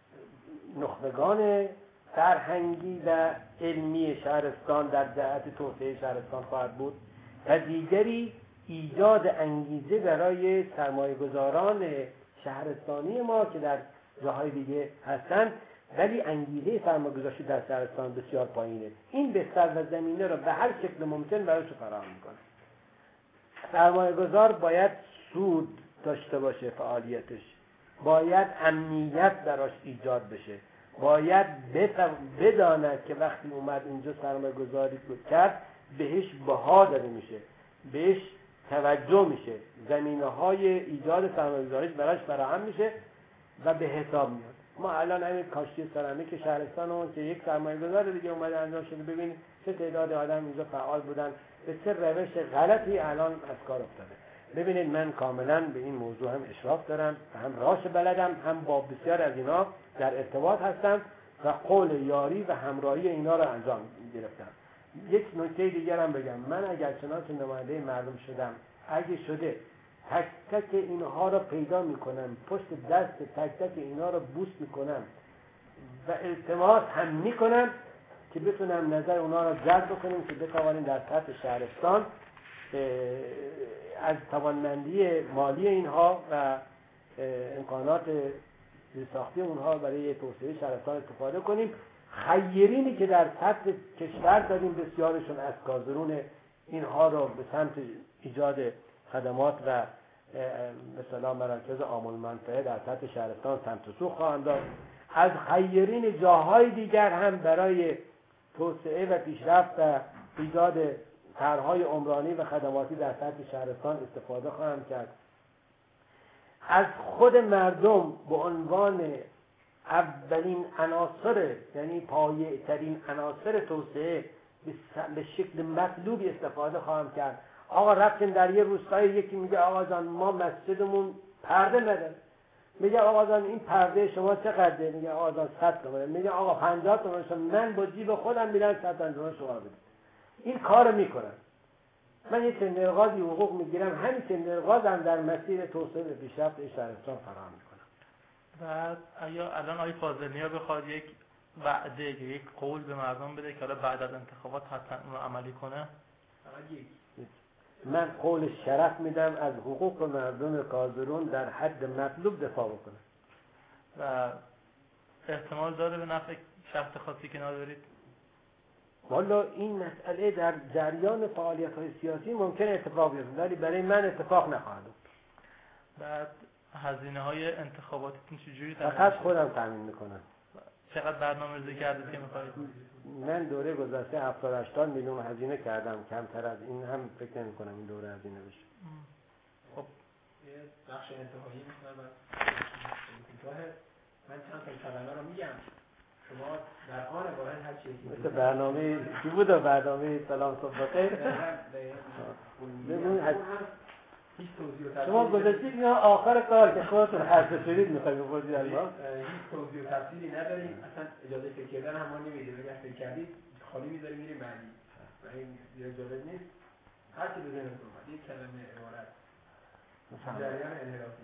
نخبگان فرهنگی و علمی شهرستان در جهت توسعه شهرستان خواهد بود و دیگری ایجاد انگیزه برای سرمایه‌گذاران شهرستانی ما که در جاهای دیگه هستند ولی انگیزه سرمایه‌گذاری در شهرستان بسیار پایینه. این بستر و زمینه رو به هر شکل ممکن برایش فراهم میکنه. سرمایه‌گذار باید سود داشته باشه، فعالیتش باید امنیت براش ایجاد بشه، باید بداند که وقتی اومد اینجا سرمایه‌گذاری کرد بهش بها داده میشه، بهش توجه میشه، زمینه‌های ایجاد سرمایه‌گذاریش براش فراهم میشه و به حساب میاد. ما الان همین کاشتی سرامیک شهرستان که یک سرمایه‌گذار دیگه اومده انجام شده، ببینید چه تعداد آدم اینجا فعال بودن، به چه روش غلطی الان از کار افتاده. ببینید من کاملا به این موضوع هم اشراف دارم و هم راش بلدم، هم با بسیار از اینا در ارتباط هستم و قول یاری و همراهی اینا رو انجام گرفتم. یک نکته دیگر هم بگم، من اگر چنانچه نماینده مردم شدم، اگه شده تک تک اینها رو پیدا میکنم، پشت دست تک تک اینها رو بوس میکنم و التماس هم میکنم که بتونم نظر اونا رو جلب کنیم که بتوانیم در سطح شهرستان از توانمندی مالی اینها و امکانات زیرساختی اونها برای توسعه شهرستان استفاده کنیم. خیرینی که در سطح کشور داریم بسیارشون از کارزرون اینها رو به سمت ایجاد خدمات و مثلا مراکز عام المنفعه در سطح شهرستان سمت سو خواهند داد. از خیرین جاهای دیگر هم برای توسعه و پیشرفت و ایجاد طرح‌های عمرانی و خدماتی در سطح شهرستان استفاده خواهم کرد. از خود مردم به عنوان اولین عناصر، یعنی پایه‌ترین عناصر توسعه به شکل مطلوبی استفاده خواهم کرد. آقا رفتیم در یه روستای، یکی میگه آقا جان ما مسجدمون پرده نداره، میگه آقا جان این پرده شما چقدره؟ میگه آقا جان صد تومانه، میگه آقا پنجاه تومانه، من با جیب خودم میرم صد تومانه شما بدید. این کارو میکنن. من یه چند نرغازی حقوق میگیرم، همین چند نرغازم در مسیر توسعه به پیشرفت شهرستان فراهم میکنم. بعد آیا الان آقای فاضل‌نیا بخواد یک وعده، یک قول به مردم بده که حالا بعد از انتخابات حتما اون رو عملی کنه؟ فقط یک من قول شرف میدم از حقوق مردم کازرون در حد مطلوب دفاع بکنم. و احتمال داره به نفع شخص خاصی کنار برید؟ والا این مسئله در جریان فعالیت های سیاسی ممکن اتفاق بیفته ولی برای من اتفاق نخواهد افتاد. بعد هزینه های انتخاباتتون چجوری فقط تامین خودم تامین میکنم. چقدر برنامه‌ریزی کردید که می‌خواید؟ من دوره گذشته هفتاد هشتاد میلیون هزینه کردم، کمتر از این هم فکر نمی کنم این دوره هزینه بشه. خب یه بخش انتهایی می‌کنم بعد کوتاه. من چند تا کلمه رو میگم، شما در آن واحد هر چیزی مثل برنامه چی بود؟ برنامه سلام صبح بخیر. ببین هیچ توضیح و شما گذاشتید یا آخر کار که خودتون حرف شدید میخواید بپرسید از ما؟ هیچ توضیح و تفصیلی نداریم، اصلا اجازه فکر کردن هم ما نمیدیم. اگر فکر کردید خالی میذاریم میریم بعدی و این دیگه جالب نیست. هر چی به ذهنتون اومد یک کلمه عبارت جریان انحرافی.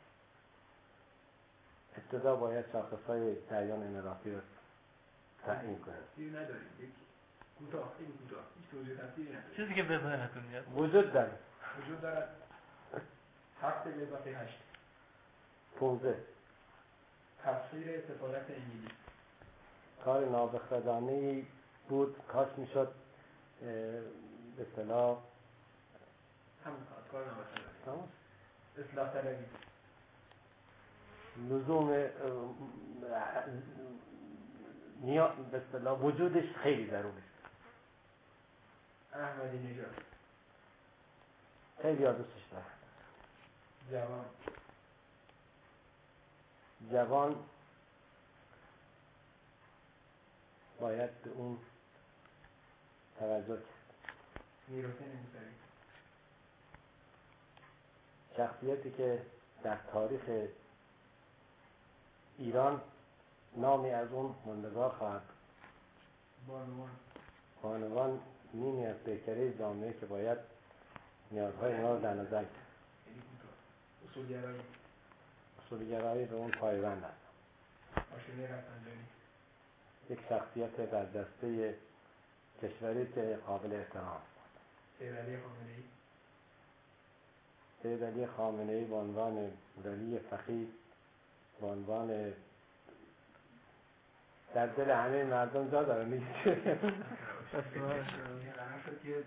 ابتدا باید شاخص‌های جریان انحرافی رو تعیین کنیم. تفصیل نداریم، یک کوتاه خیلی کوتاه، هیچ توضیح تفصیلی نداریم. چیزی که به ذهنتون میاد وجود داره. وجود دارد. هفت به اضافه هشت. پونزده. تفسیر سفارت انگلیس. کار نابخردانه‌ای بود، کاش میشد به اصطلاح همون کار نابخردانه. اصلاح طلبی. لزوم نیا به اصطلاح وجودش خیلی ضروری است. احمدی نژاد. خیلی دوستش دارم. جوان. جوان باید به اون توجه کرد. میرحسین موسوی. شخصیتی که در تاریخ ایران نامی از اون ماندگار خواهد. بانوان. بانوان نیمی از پیکره جامعه که باید نیازهای اونا رو در نظر گرفت. اصولگرایی. اصولگرایی به اون پایبند است. هاشمی رفسنجانی. یک شخصیت برجسته کشوری که قابل احترام است. سید علی خامنه‌ای. سید علی خامنه‌ای به عنوان ولی فقیه، به عنوان در دل همه مردم جا داره. نیست